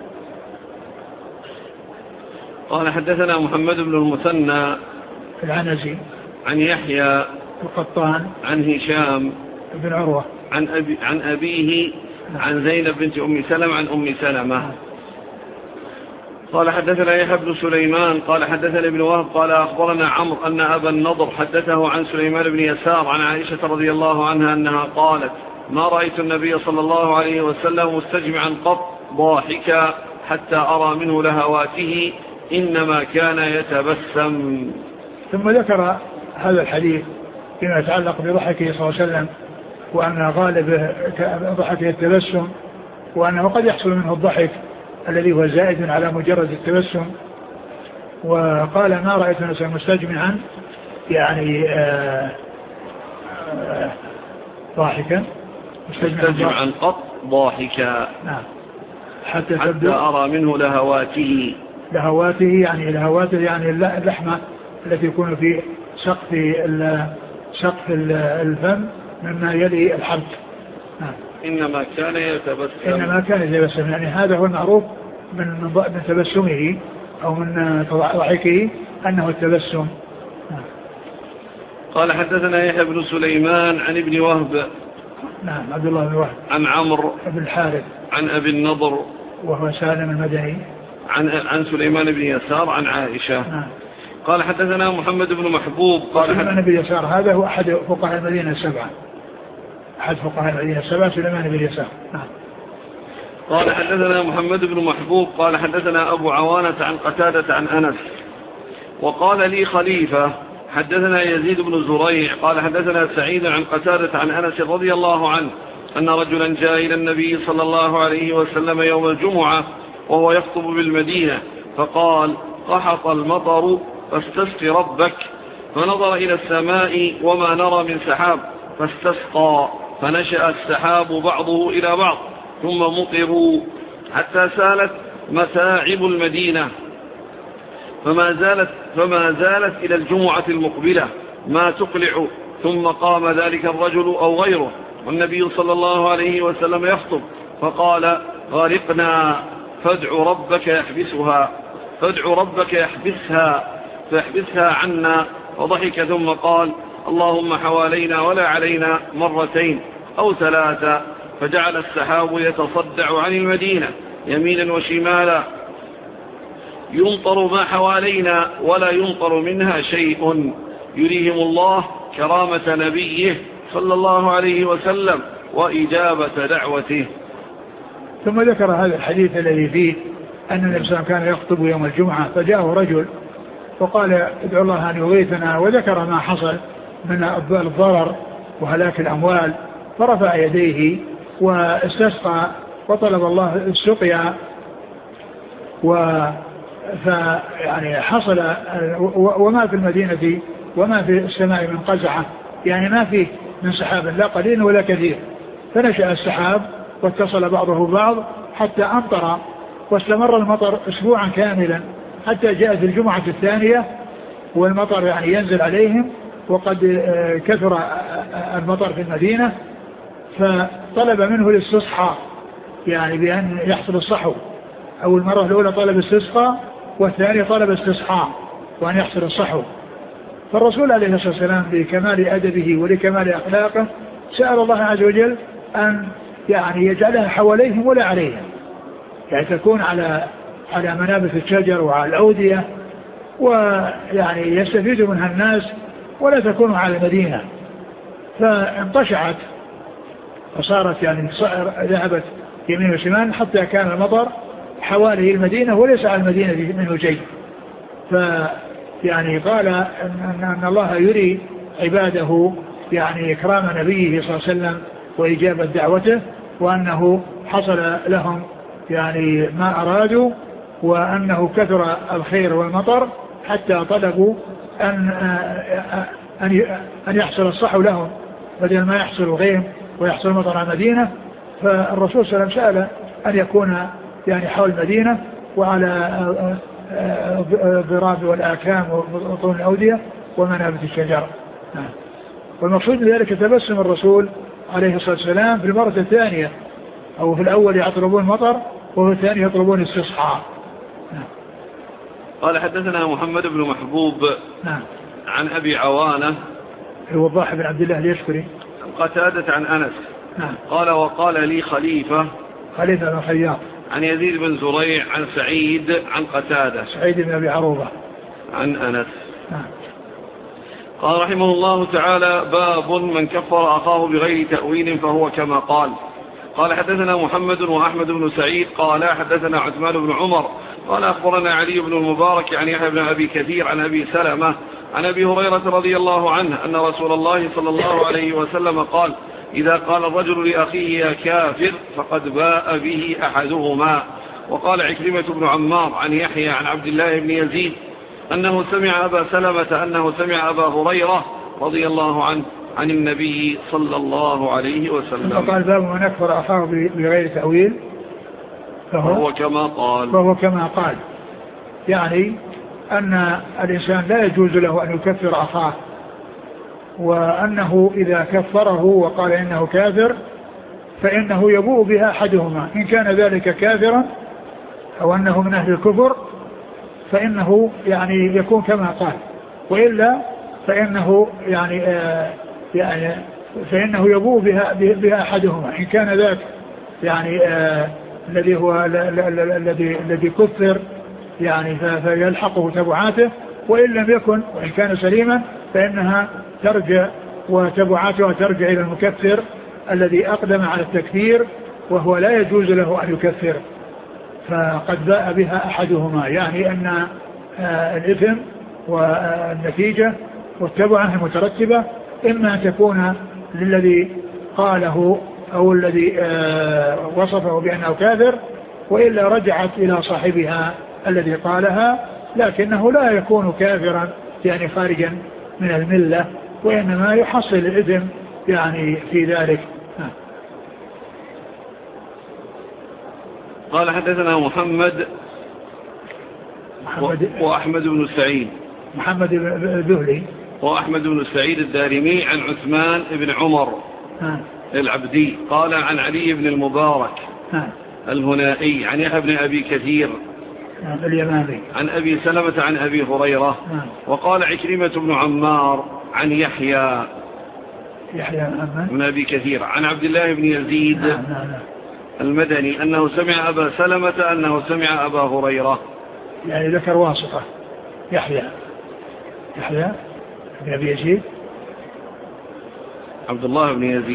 قال حدثنا محمد بن المثنى العنزي عن يحيى القطان عن هشام بن عروة عن أبيه عن زينب بنت أم سلمة عن أم سلمة. قال حدثنا يحيى بن سليمان قال حدثنا ابن وهب قال أخبرنا عمرو أن أبا النضر حدثه عن سليمان بن يسار عن عائشة رضي الله عنها أنها قالت ما رأيت النبي صلى الله عليه وسلم مستجمعا قط ضاحكا حتى أرى منه لهواته إنما كان يتبسم. ثم ذكر هذا الحديث فيما يتعلق بضحكه صلى الله عليه وسلم، وأن غالب ضحكه التبسم، وأنه قد يحصل منه الضحك الذي هو زائد على مجرد التبسم. وقال ما رأيت نفسا مستجمعا يعني ضاحكا مستجمعا قط ضاحكا نعم حتى أرى منه لهواته يعني لهواته يعني اللحمة التي يكون في سقف الفم مما يلي الحلق. إنما كان يتبسم يعني هذا هو المعروف من تبسمه أو من ضحكه أنه التبسم. قال حدثنا يحيى بن سليمان عن ابن وهب نعم عبد الله بن وهب عن عمرو بن الحارث عن أبي النضر وهو سالم المدني عن سليمان بن يسار عن عائشة. قال حدثنا محمد بن محبوب قال سليمان بن يسار هذا هو أحد فقهاء المدينة السبعة، سليمان بن يسار. قال حدثنا محمد بن محبوب قال حدثنا أبو عوانة عن قتادة عن أنس وقال لي خليفة حدثنا يزيد بن زريع قال حدثنا سعيد عن قتادة عن أنس رضي الله عنه أن رجلا جاء إلى النبي صلى الله عليه وسلم يوم الجمعة وهو يخطب بالمدينة فقال قحط المطر فاستسق ربك، فنظر إلى السماء وما نرى من سحاب فاستسقى، فنشأ السحاب بعضه إلى بعض ثم مطروا حتى سالت مساعب المدينة، فما زالت إلى الجمعة المقبلة ما تقلع، ثم قام ذلك الرجل أو غيره والنبي صلى الله عليه وسلم يخطب فقال غارقنا فادع ربك فيحبسها عنا، وضحك ثم قال اللهم حوالينا ولا علينا مرتين أو ثلاثة، فجعل السحاب يتصدع عن المدينة يمينا وشمالا يمطر ما حوالينا ولا يمطر منها شيء، يريهم الله كرامة نبيه صلى الله عليه وسلم وإجابة دعوته. ثم ذكر هذا الحديث الذي فيه أن النبي صلى الله عليه وسلم كان يخطب يوم الجمعة فجاءه رجل وقال ادعو الله أن يغيثنا، وذكر ما حصل من الضرر وهلاك الأموال، فرفع يديه واستسقى وطلب الله السقيا، يعني حصل وما في المدينة وما في السماء من قزعة، يعني ما فيه من سحاب لا قليل ولا كثير، فنشأ السحاب واتصل بعضه بعض حتى أمطر، واستمر المطر أسبوعا كاملا حتى جاءت الجمعة الثانية والمطر يعني ينزل عليهم، وقد كثر المطر في المدينة، فطلب منه الاستصحاء يعني بأن يحصل الصحو. أول مرة الأولى طلب استسقاء والثانية طلب استصحاء وأن يحصل الصحو. فالرسول عليه الصلاة والسلام بكمال أدبه ولكمال أخلاقه سأل الله عز وجل أن يعني يجعلها حواليهم ولا عليهم، يعني تكون على منابت الشجر وعلى الأودية ويعني يستفيد منها الناس، ولا تكون على المدينة. فانتشعت فصارت يعني ذهبت يمين وشمال حتى كان المطر حوالي المدينة وليس على المدينة منه شيء. فيعني قال أن الله يري عباده يعني إكرام نبيه صلى الله عليه وسلم وإجابة دعوته، وأنه حصل لهم يعني ما أرادوا، وأنه كثر الخير والمطر حتى طلبوا أن يحصل الصحو لهم بدل ما يحصل الغيم ويحصل مطر على المدينة، فالرسول صلى الله عليه وسلم سأل أن يكون يعني حول المدينة وعلى الضراب والآكام وبطون الأودية ومنابت الشجر. والمقصود بذلك تبسم الرسول عليه الصلاة والسلام في المرة الثانية، أو في الأول يطلبون مطر وفي الثاني يطلبون استصحاء. قال حدثنا محمد بن محبوب عن أبي عوانة الوضاح بن عبد الله اليشكري قتادة عن أنس قال وقال لي خليفة بن خياط عن يزيد بن زريع عن سعيد عن قتادة سعيد بن أبي عروبة عن أنس. قال رحمه الله تعالى باب من كفر أخاه بغير تأويل فهو كما قال. قال حدثنا محمد وأحمد بن سعيد قال حدثنا عثمان بن عمر قال أخبرنا علي بن المبارك عن يحيى بن أبي كثير عن أبي سلمة عن أبي هريرة رضي الله عنه أن رسول الله صلى الله عليه وسلم قال إذا قال الرجل لأخيه يا كافر فقد باء به أحدهما. وقال عكرمة بن عمار عن يحيى عن عبد الله بن يزيد أنه سمع أبا سلمة أنه سمع أبا هريرة رضي الله عنه عن النبي صلى الله عليه وسلم. فقال باب من أكفر أخاه بغير تأويل فهو كما قال يعني أن الإنسان لا يجوز له أن يكفر أخاه، وأنه إذا كفره وقال إنه كافر فإنه يبوء بها أحدهما، إن كان ذلك كافرا أو أنه من أهل الكفر فإنه يعني يكون كما قال، وإلا فإنه فإنه يبوء بها أحدهما، إن كان ذاك يعني الذي هو الذي كفر يعني فيلحقه تبعاته، وإن لم يكن وإن كان سليما فإنها ترجع وتبعاتها ترجع إلى المكفر الذي أقدم على التكفير وهو لا يجوز له أن يكفر، فقد باء بها أحدهما، يعني أن الإثم والنتيجة والتبعة المترتبة إما أن تكون للذي قاله أو الذي وصفه بأنه كافر، وإلا رجعت إلى صاحبها الذي قالها، لكنه لا يكون كافرا يعني خارجا من الملة، وإنما يحصل الإثم يعني في ذلك. قال حدثنا محمد وأحمد بن سعيد محمد الذهلي وأحمد بن سعيد الدارمي عن عثمان بن عمر العبدي قال عن علي بن المبارك الهنائي عن يحيى بن أبي كثير اليماني عن أبي سلمة عن أبي هريرة. وقال عكرمة بن عمار عن يحيى بن أبي كثير عن عبد الله بن يزيد المدني أنه سمع أبا سلمة أنه سمع أبا هريرة، يعني ذكر واسطة يحيى بن أبي يزيد عبد الله بن يزيد.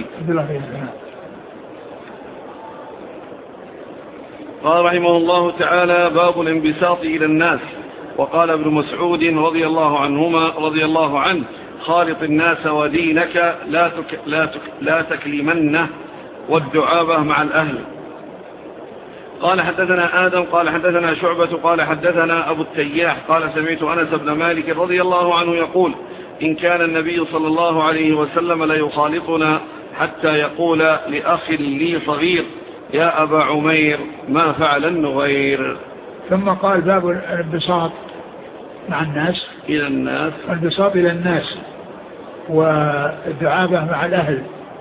قال رحمه الله تعالى باب الانبساط إلى الناس. وقال ابن مسعود رضي الله عنه خالط الناس ودينك لا تكلمنه والدعابة مع الأهل. قال حدثنا آدم قال حدثنا شعبة قال حدثنا أبو التياح قال سمعت أنس بن مالك رضي الله عنه يقول إن كان النبي صلى الله عليه وسلم لا يخالطنا حتى يقول لأخ لي صغير يا أبا عمير ما فعل النغير. ثم قال باب الانبساط مع الناس الانبساط إلى الناس والدعابة مع الأهل.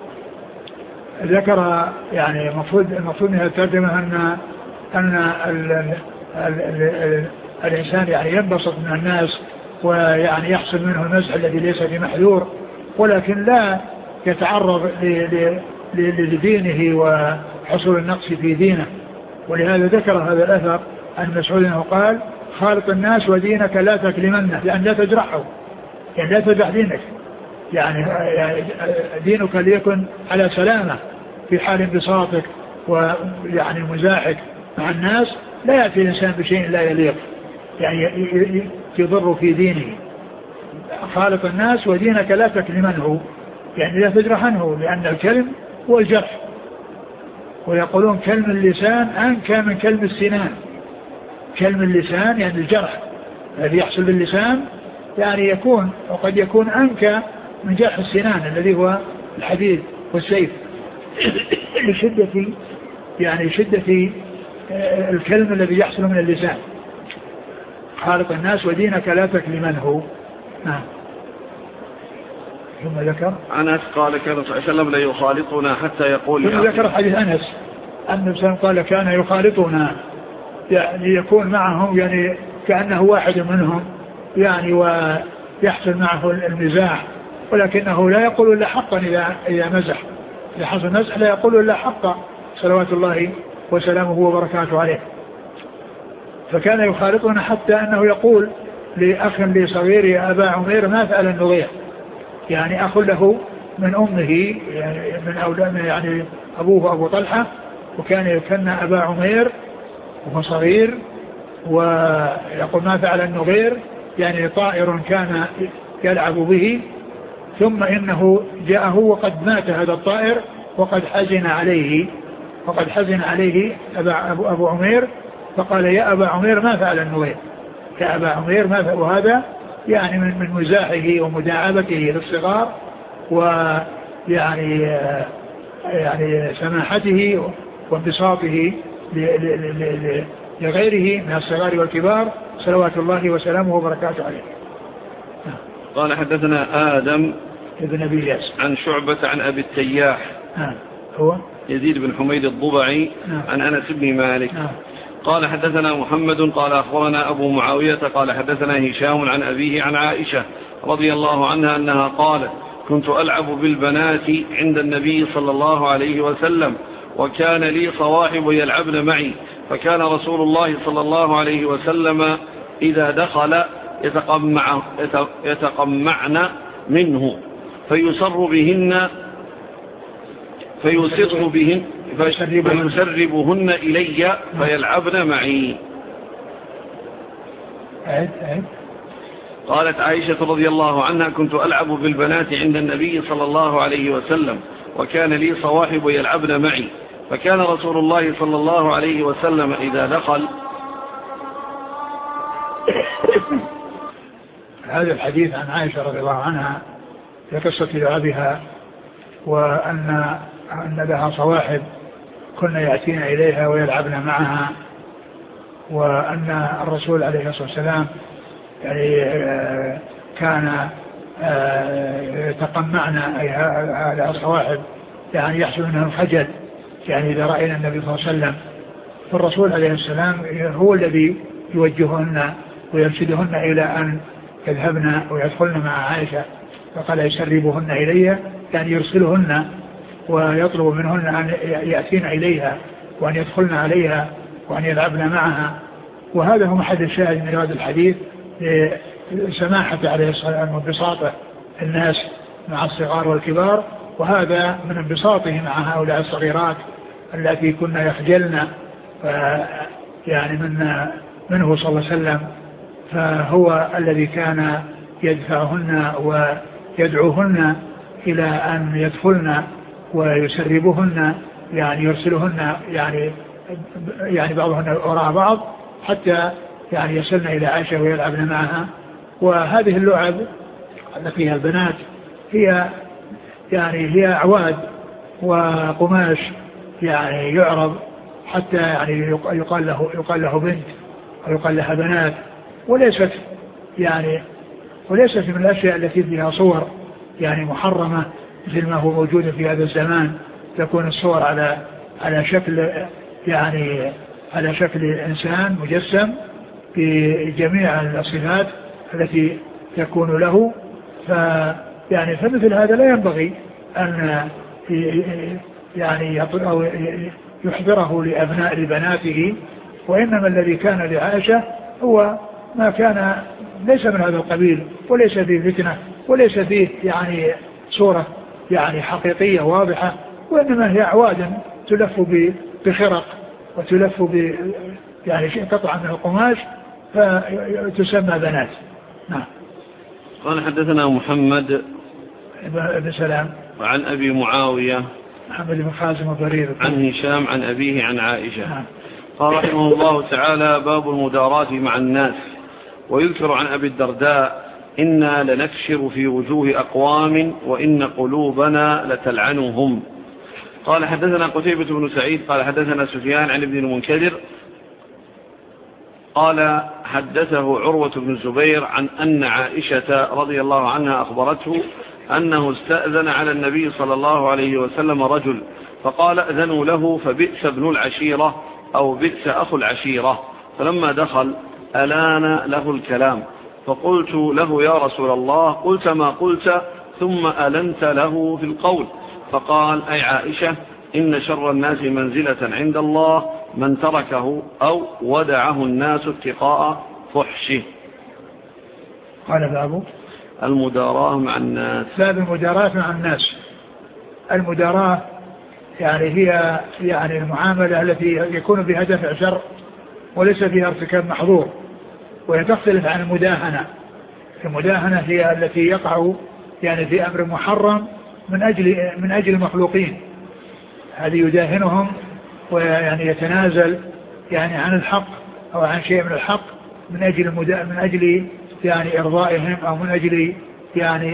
ذكر يعني المفروض من الترجمة أن الإنسان يعني ينبسط من الناس ويعني يحصل منه المزح الذي ليس بمحذور، ولكن لا يتعرض لدينه وحصول النقص في دينه. ولهذا ذكر هذا الأثر عن مسعود أنه قال خالط الناس ودينك لا تكلمنه، لأن لا تجرحه، يعني لا تجرح دينك، يعني دينك ليكن على سلامة في حال انبساطك ويعني مزاحك مع الناس. لا يأتي الإنسان بشيء لا يليق يعني يضر في دينه. خالط الناس ودينك لا تكلمنه، يعني لا تجرحنه، لأن الكلم هو الجرح، ويقولون كلم اللسان أنكى من كلم السنان. كلم اللسان يعني الجرح الذي يحصل باللسان يعني وقد يكون أنكى من جرح السنان الذي هو الحديد والسيف. شدة الكلم الذي يحصل من اللسان. خالق الناس ودينك لا تكلمن هو. نعم. ثم ذكر أنس قال كان صلى الله عليه وسلم لا يخالطنا حتى يقول. ثم ذكر حديث أنس أن النبي قال كان يخالطنا، يعني يكون معهم يعني كأنه واحد منهم يعني، ويحصل معه المزاح، ولكنه لا يقول إلا حقا إذا مزح. إذا حصل مزح لا يقول إلا حقا صلوات الله وسلامه وبركاته عليه. فكان يخالطنا حتى أنه يقول لأخ لي صغير يا أبا عمير ما فعل النغير، يعني أخ له من أمه يعني من أولاد يعني أبوه أبو طلحة، وكان يكن أبا عمير وهو صغير، ويقول ما فعل النغير يعني طائر كان يلعب به، ثم إنه جاءه وقد مات هذا الطائر وقد حزن عليه أبو عمير، فقال يا أبا عمير ما فعل النغير، يا أبا عمير ما فعل. وهذا يعني من مزاحه ومداعبته للصغار، ويعني سماحته وانبساطه لغيره من الصغار والكبار صلوات الله وسلامه وبركاته عليه. قال حدثنا آدم ابن أبي ياس عن شعبة عن أبي التياح هو يزيد بن حميد الضبعي عن أنس بن مالك قال حدثنا محمد قال أخبرنا أبو معاوية قال حدثنا هشام عن أبيه عن عائشة رضي الله عنها أنها قالت كنت ألعب بالبنات عند النبي صلى الله عليه وسلم وكان لي صواحب يلعبن معي، فكان رسول الله صلى الله عليه وسلم إذا دخل يتقمعن منه فيسربهن إلي فيلعبن معي. قالت عائشة رضي الله عنها كنت ألعب بالبنات عند النبي صلى الله عليه وسلم وكان لي صواحب يلعبن معي، فكان رسول الله صلى الله عليه وسلم إذا دخل. هذا الحديث عن عائشة رضي الله عنها في قصة لعبها، وأن لها صواحب كنا يأتين إليها ويلعبن معها، وأن الرسول عليه الصلاة والسلام يعني كان يتقمعن أي هذه الصواحب، يعني يحصل منهم خجل يعني إذا رأينا النبي صلى الله عليه وسلم. فالرسول عليه السلام هو الذي يوجههن ويرشدهن إلى أن يذهبن ويدخلن مع عائشة، فقال يسربهن إلي يعني يرسلهن ويطلب منهن أن يأتين إليها وأن يدخلن عليها وأن يلعبن معها. وهذا هو محل الشاهد من هذا الحديث لسماحة عليه السلام وانبساطه الناس مع الصغار والكبار، وهذا من انبساطه مع هؤلاء الصغيرات التي كنا يخجلن يعني منه صلى الله عليه وسلم، فهو الذي كان يدفعهن ويدعوهن إلى أن يدخلن ويسربهن يعني يرسلهن يعني بعضهن وراء بعض حتى يعني يصلن إلى عائشة ويلعبن معها. وهذه اللعب التي فيها البنات هي أعواد وقماش يعني يعرض حتى يعني يقال له بنت أو يقال لها بنات، وليست من الأشياء التي فيها صور يعني محرمة مثل ما هو موجود في هذا الزمان، تكون الصور على شكل إنسان مجسم بجميع الصفات التي تكون له. فمثل هذا لا ينبغي أن يحضره لبناته، وإنما الذي كان لعائشة هو ما كان ليس من هذا القبيل، وليس فيه فتنة، وليس فيه يعني صورة يعني حقيقية واضحة، وإنما هي أعواد تلف بخرق وتلف يعني شيء قطعة من القماش فتسمى بنات. نعم. قال حدثنا محمد بن سلام عن أبي معاوية محمد بن خازم وبرير عن هشام عن أبيه عن عائشة. نعم. قال رحمه الله تعالى باب المداراة مع الناس. ويذكر عن أبي الدرداء إنا لنكشر في وجوه أقوام وإن قلوبنا لتلعنهم. قال حدثنا قتيبة بن سعيد قال حدثنا سفيان عن ابن المنكدر قال حدثه عروة بن الزبير عن أن عائشة رضي الله عنها أخبرته أنه استأذن على النبي صلى الله عليه وسلم رجل فقال أذنوا له فبئس ابن العشيرة أو بئس أخو العشيرة. فلما دخل ألان له الكلام فقلت له يا رسول الله قلت ما قلت ثم ألنت له في القول. فقال أي عائشة إن شر الناس منزلة عند الله من تركه أو ودعه الناس اتقاء فحشه. قال باب المداراة مع الناس. باب المداراة مع الناس. المداراة يعني هي يعني المعاملة التي يكون بها دفع شر وليس فيها ارتكاب محظور، وهي تختلف عن المداهنة. المداهنة هي التي يقع يعني في أمر محرم من أجل المخلوقين، هذه يداهنهم ويعني يتنازل يعني عن الحق أو عن شيء من الحق من أجل يعني إرضائهم أو من أجل يعني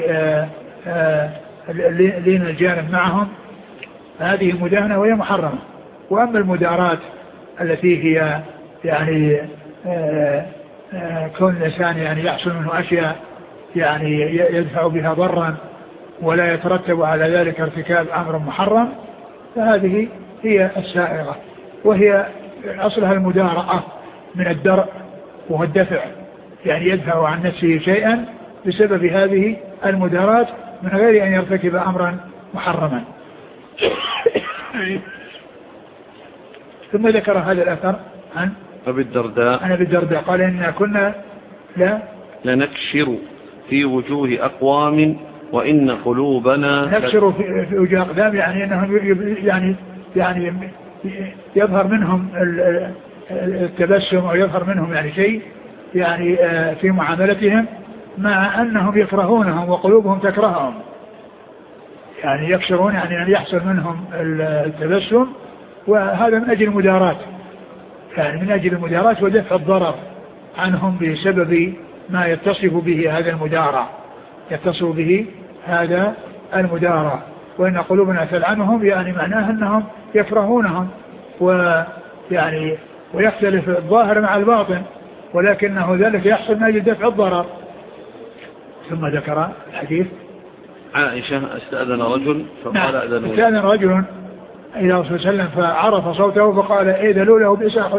لين الجانب معهم، هذه مداهنة وهي محرمة. وأما المدارات التي هي يعني كون الإنسان يعني يحصل منه أشياء يعني يدفع بها ضرا ولا يترتب على ذلك ارتكاب أمر محرم، فهذه هي السائغة، وهي أصلها المدارعة من الدرء وهو الدفع، يعني يدفع عن نفسه شيئا بسبب هذه المدارات من غير أن يرتكب أمرا محرما. ثم ذكر هذا الأثر عن أبي الدرداء قال إننا كنا لنكشر في وجوه أقوام وإن قلوبنا نكشر في وجوه أقدام، يعني أنهم يعني يظهر منهم التبسم أو يظهر منهم يعني شيء يعني في معاملتهم مع أنهم يكرهونهم وقلوبهم تكرههم، يعني يكشرون يعني أن يحصل منهم التبسم، وهذا من أجل المدارات، يعني من أجل المدارات ودفع الضرر عنهم بسبب ما يتصف به هذا المدارة. وإن قلوبنا تلعنهم يعني معناه أنهم يكرهونهم ويعني ويختلف الظاهر مع الباطن، ولكنه ذلك يحصل من أجل دفع الضرر. ثم ذكر الحديث عائشة استأذن رجل فقال استأذن رجل إلى رسول الله صلى الله عليه وسلم فعرف صوته فقال إذنوا له بئس أخو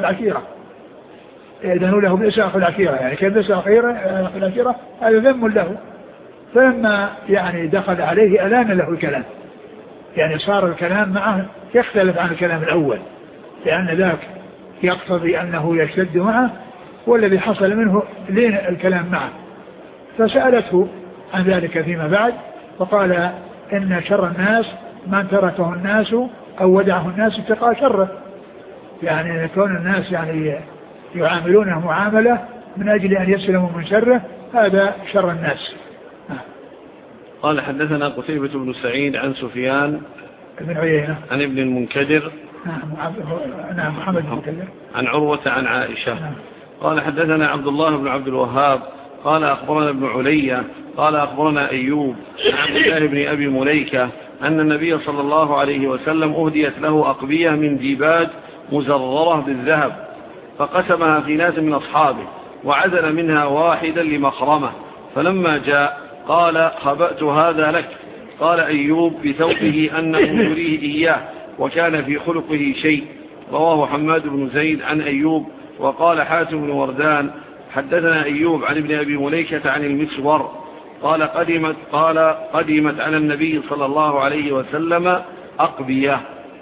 العشيرة، يعني كيف بئس أخو العشيرة هذا ذم له. فلما يعني دخل عليه ألان له الكلام، يعني صار الكلام معه يختلف عن الكلام الأول، لأن ذاك يقتضي أنه يشتد معه، والذي حصل منه لين الكلام معه. فسألته عن ذلك فيما بعد فقال إن شر الناس من تركه الناس أو ودعه الناس اتقاء شره، يعني كون الناس يعني يعاملونه معاملة من أجل أن يسلموا من شره، هذا شر الناس. قال حدثنا قتيبة بن سعيد عن سفيان بن عيينة عن ابن المنكدر محمد بن المنكدر عن عروة عن عائشة قال حدثنا عبد الله بن عبد الوهاب قال أخبرنا ابن علية قال أخبرنا أيوب عن عبد الله بن أبي مليكة أن النبي صلى الله عليه وسلم أهديت له أقبية من ديباج مزررة بالذهب، فقسمها في ناس من أصحابه وعزل منها واحدا لمخرمة، فلما جاء قال خبأت هذا لك. قال أيوب بثوبه أنه يريه إياه وكان في خلقه شيء. رواه حماد بن زيد عن أيوب. وقال حاتم بن وردان حدثنا أيوب عن ابن أبي مليكة عن المسور قال قدمت على النبي صلى الله عليه وسلم أقبية.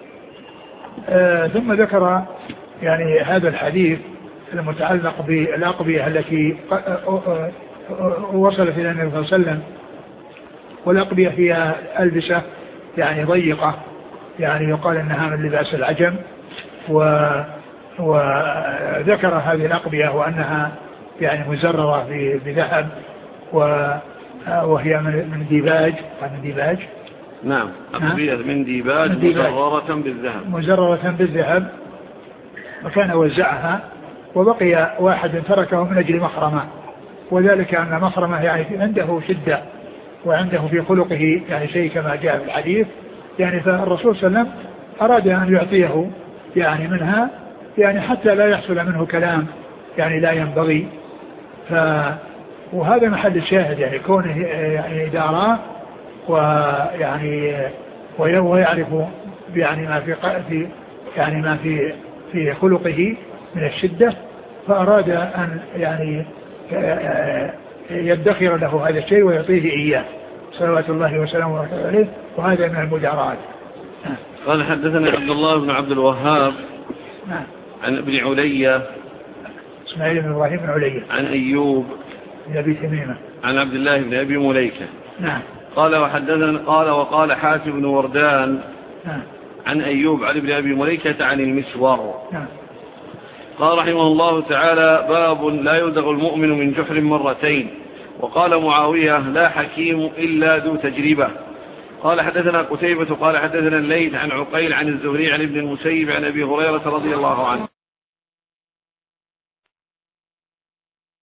ثم ذكر يعني هذا الحديث المتعلق بالأقبية التي وصلت إلى النبي صلى الله عليه وسلم، والأقبية هي ألبسة يعني ضيقة، يعني يقال أنها من لباس العجم، وذكر هذه الأقبية وأنها يعني مزررة بذهب وهي من ديباج. نعم، أقبية من ديباج مزررة بالذهب. وكان وزعها وبقي واحد تركه من أجل مخرمة، وذلك أن مخرمة يعني عنده شدة وعنده في خلقه يعني شيء كما جاء في الحديث، يعني فالرسول صلى الله عليه وسلم أراد أن يعطيه يعني منها يعني حتى لا يحصل منه كلام يعني لا ينبغي. وهذا محل الشاهد يعني كونه يعني داراه ويعني ويعرف يعني ما في يعني ما في خلقه من الشدة، فأراد أن يعني يدخر له هذا الشيء ويعطيه إياه صلوات الله وسلامه عليه، وهذا من المداراة. قال حدثنا عبد الله بن عبد الوهاب عن ابن علية اسماعيل بن إبراهيم بن علية عن أيوب بن أبي تميمة عن عبد الله بن أبي مليكة. نعم. قال وحدثنا قال وقال حاتم بن وردان نعم. عن أيوب عن ابن أبي مليكة عن المسور. نعم. قال رحمه الله تعالى باب لا يلدغ المؤمن من جحر مرتين. وقال معاوية لا حكيم إلا ذو تجربة. قال حدثنا قتيبة قال حدثنا الليث عن عقيل عن الزهري عن ابن المسيب عن أبي هريرة رضي الله عنه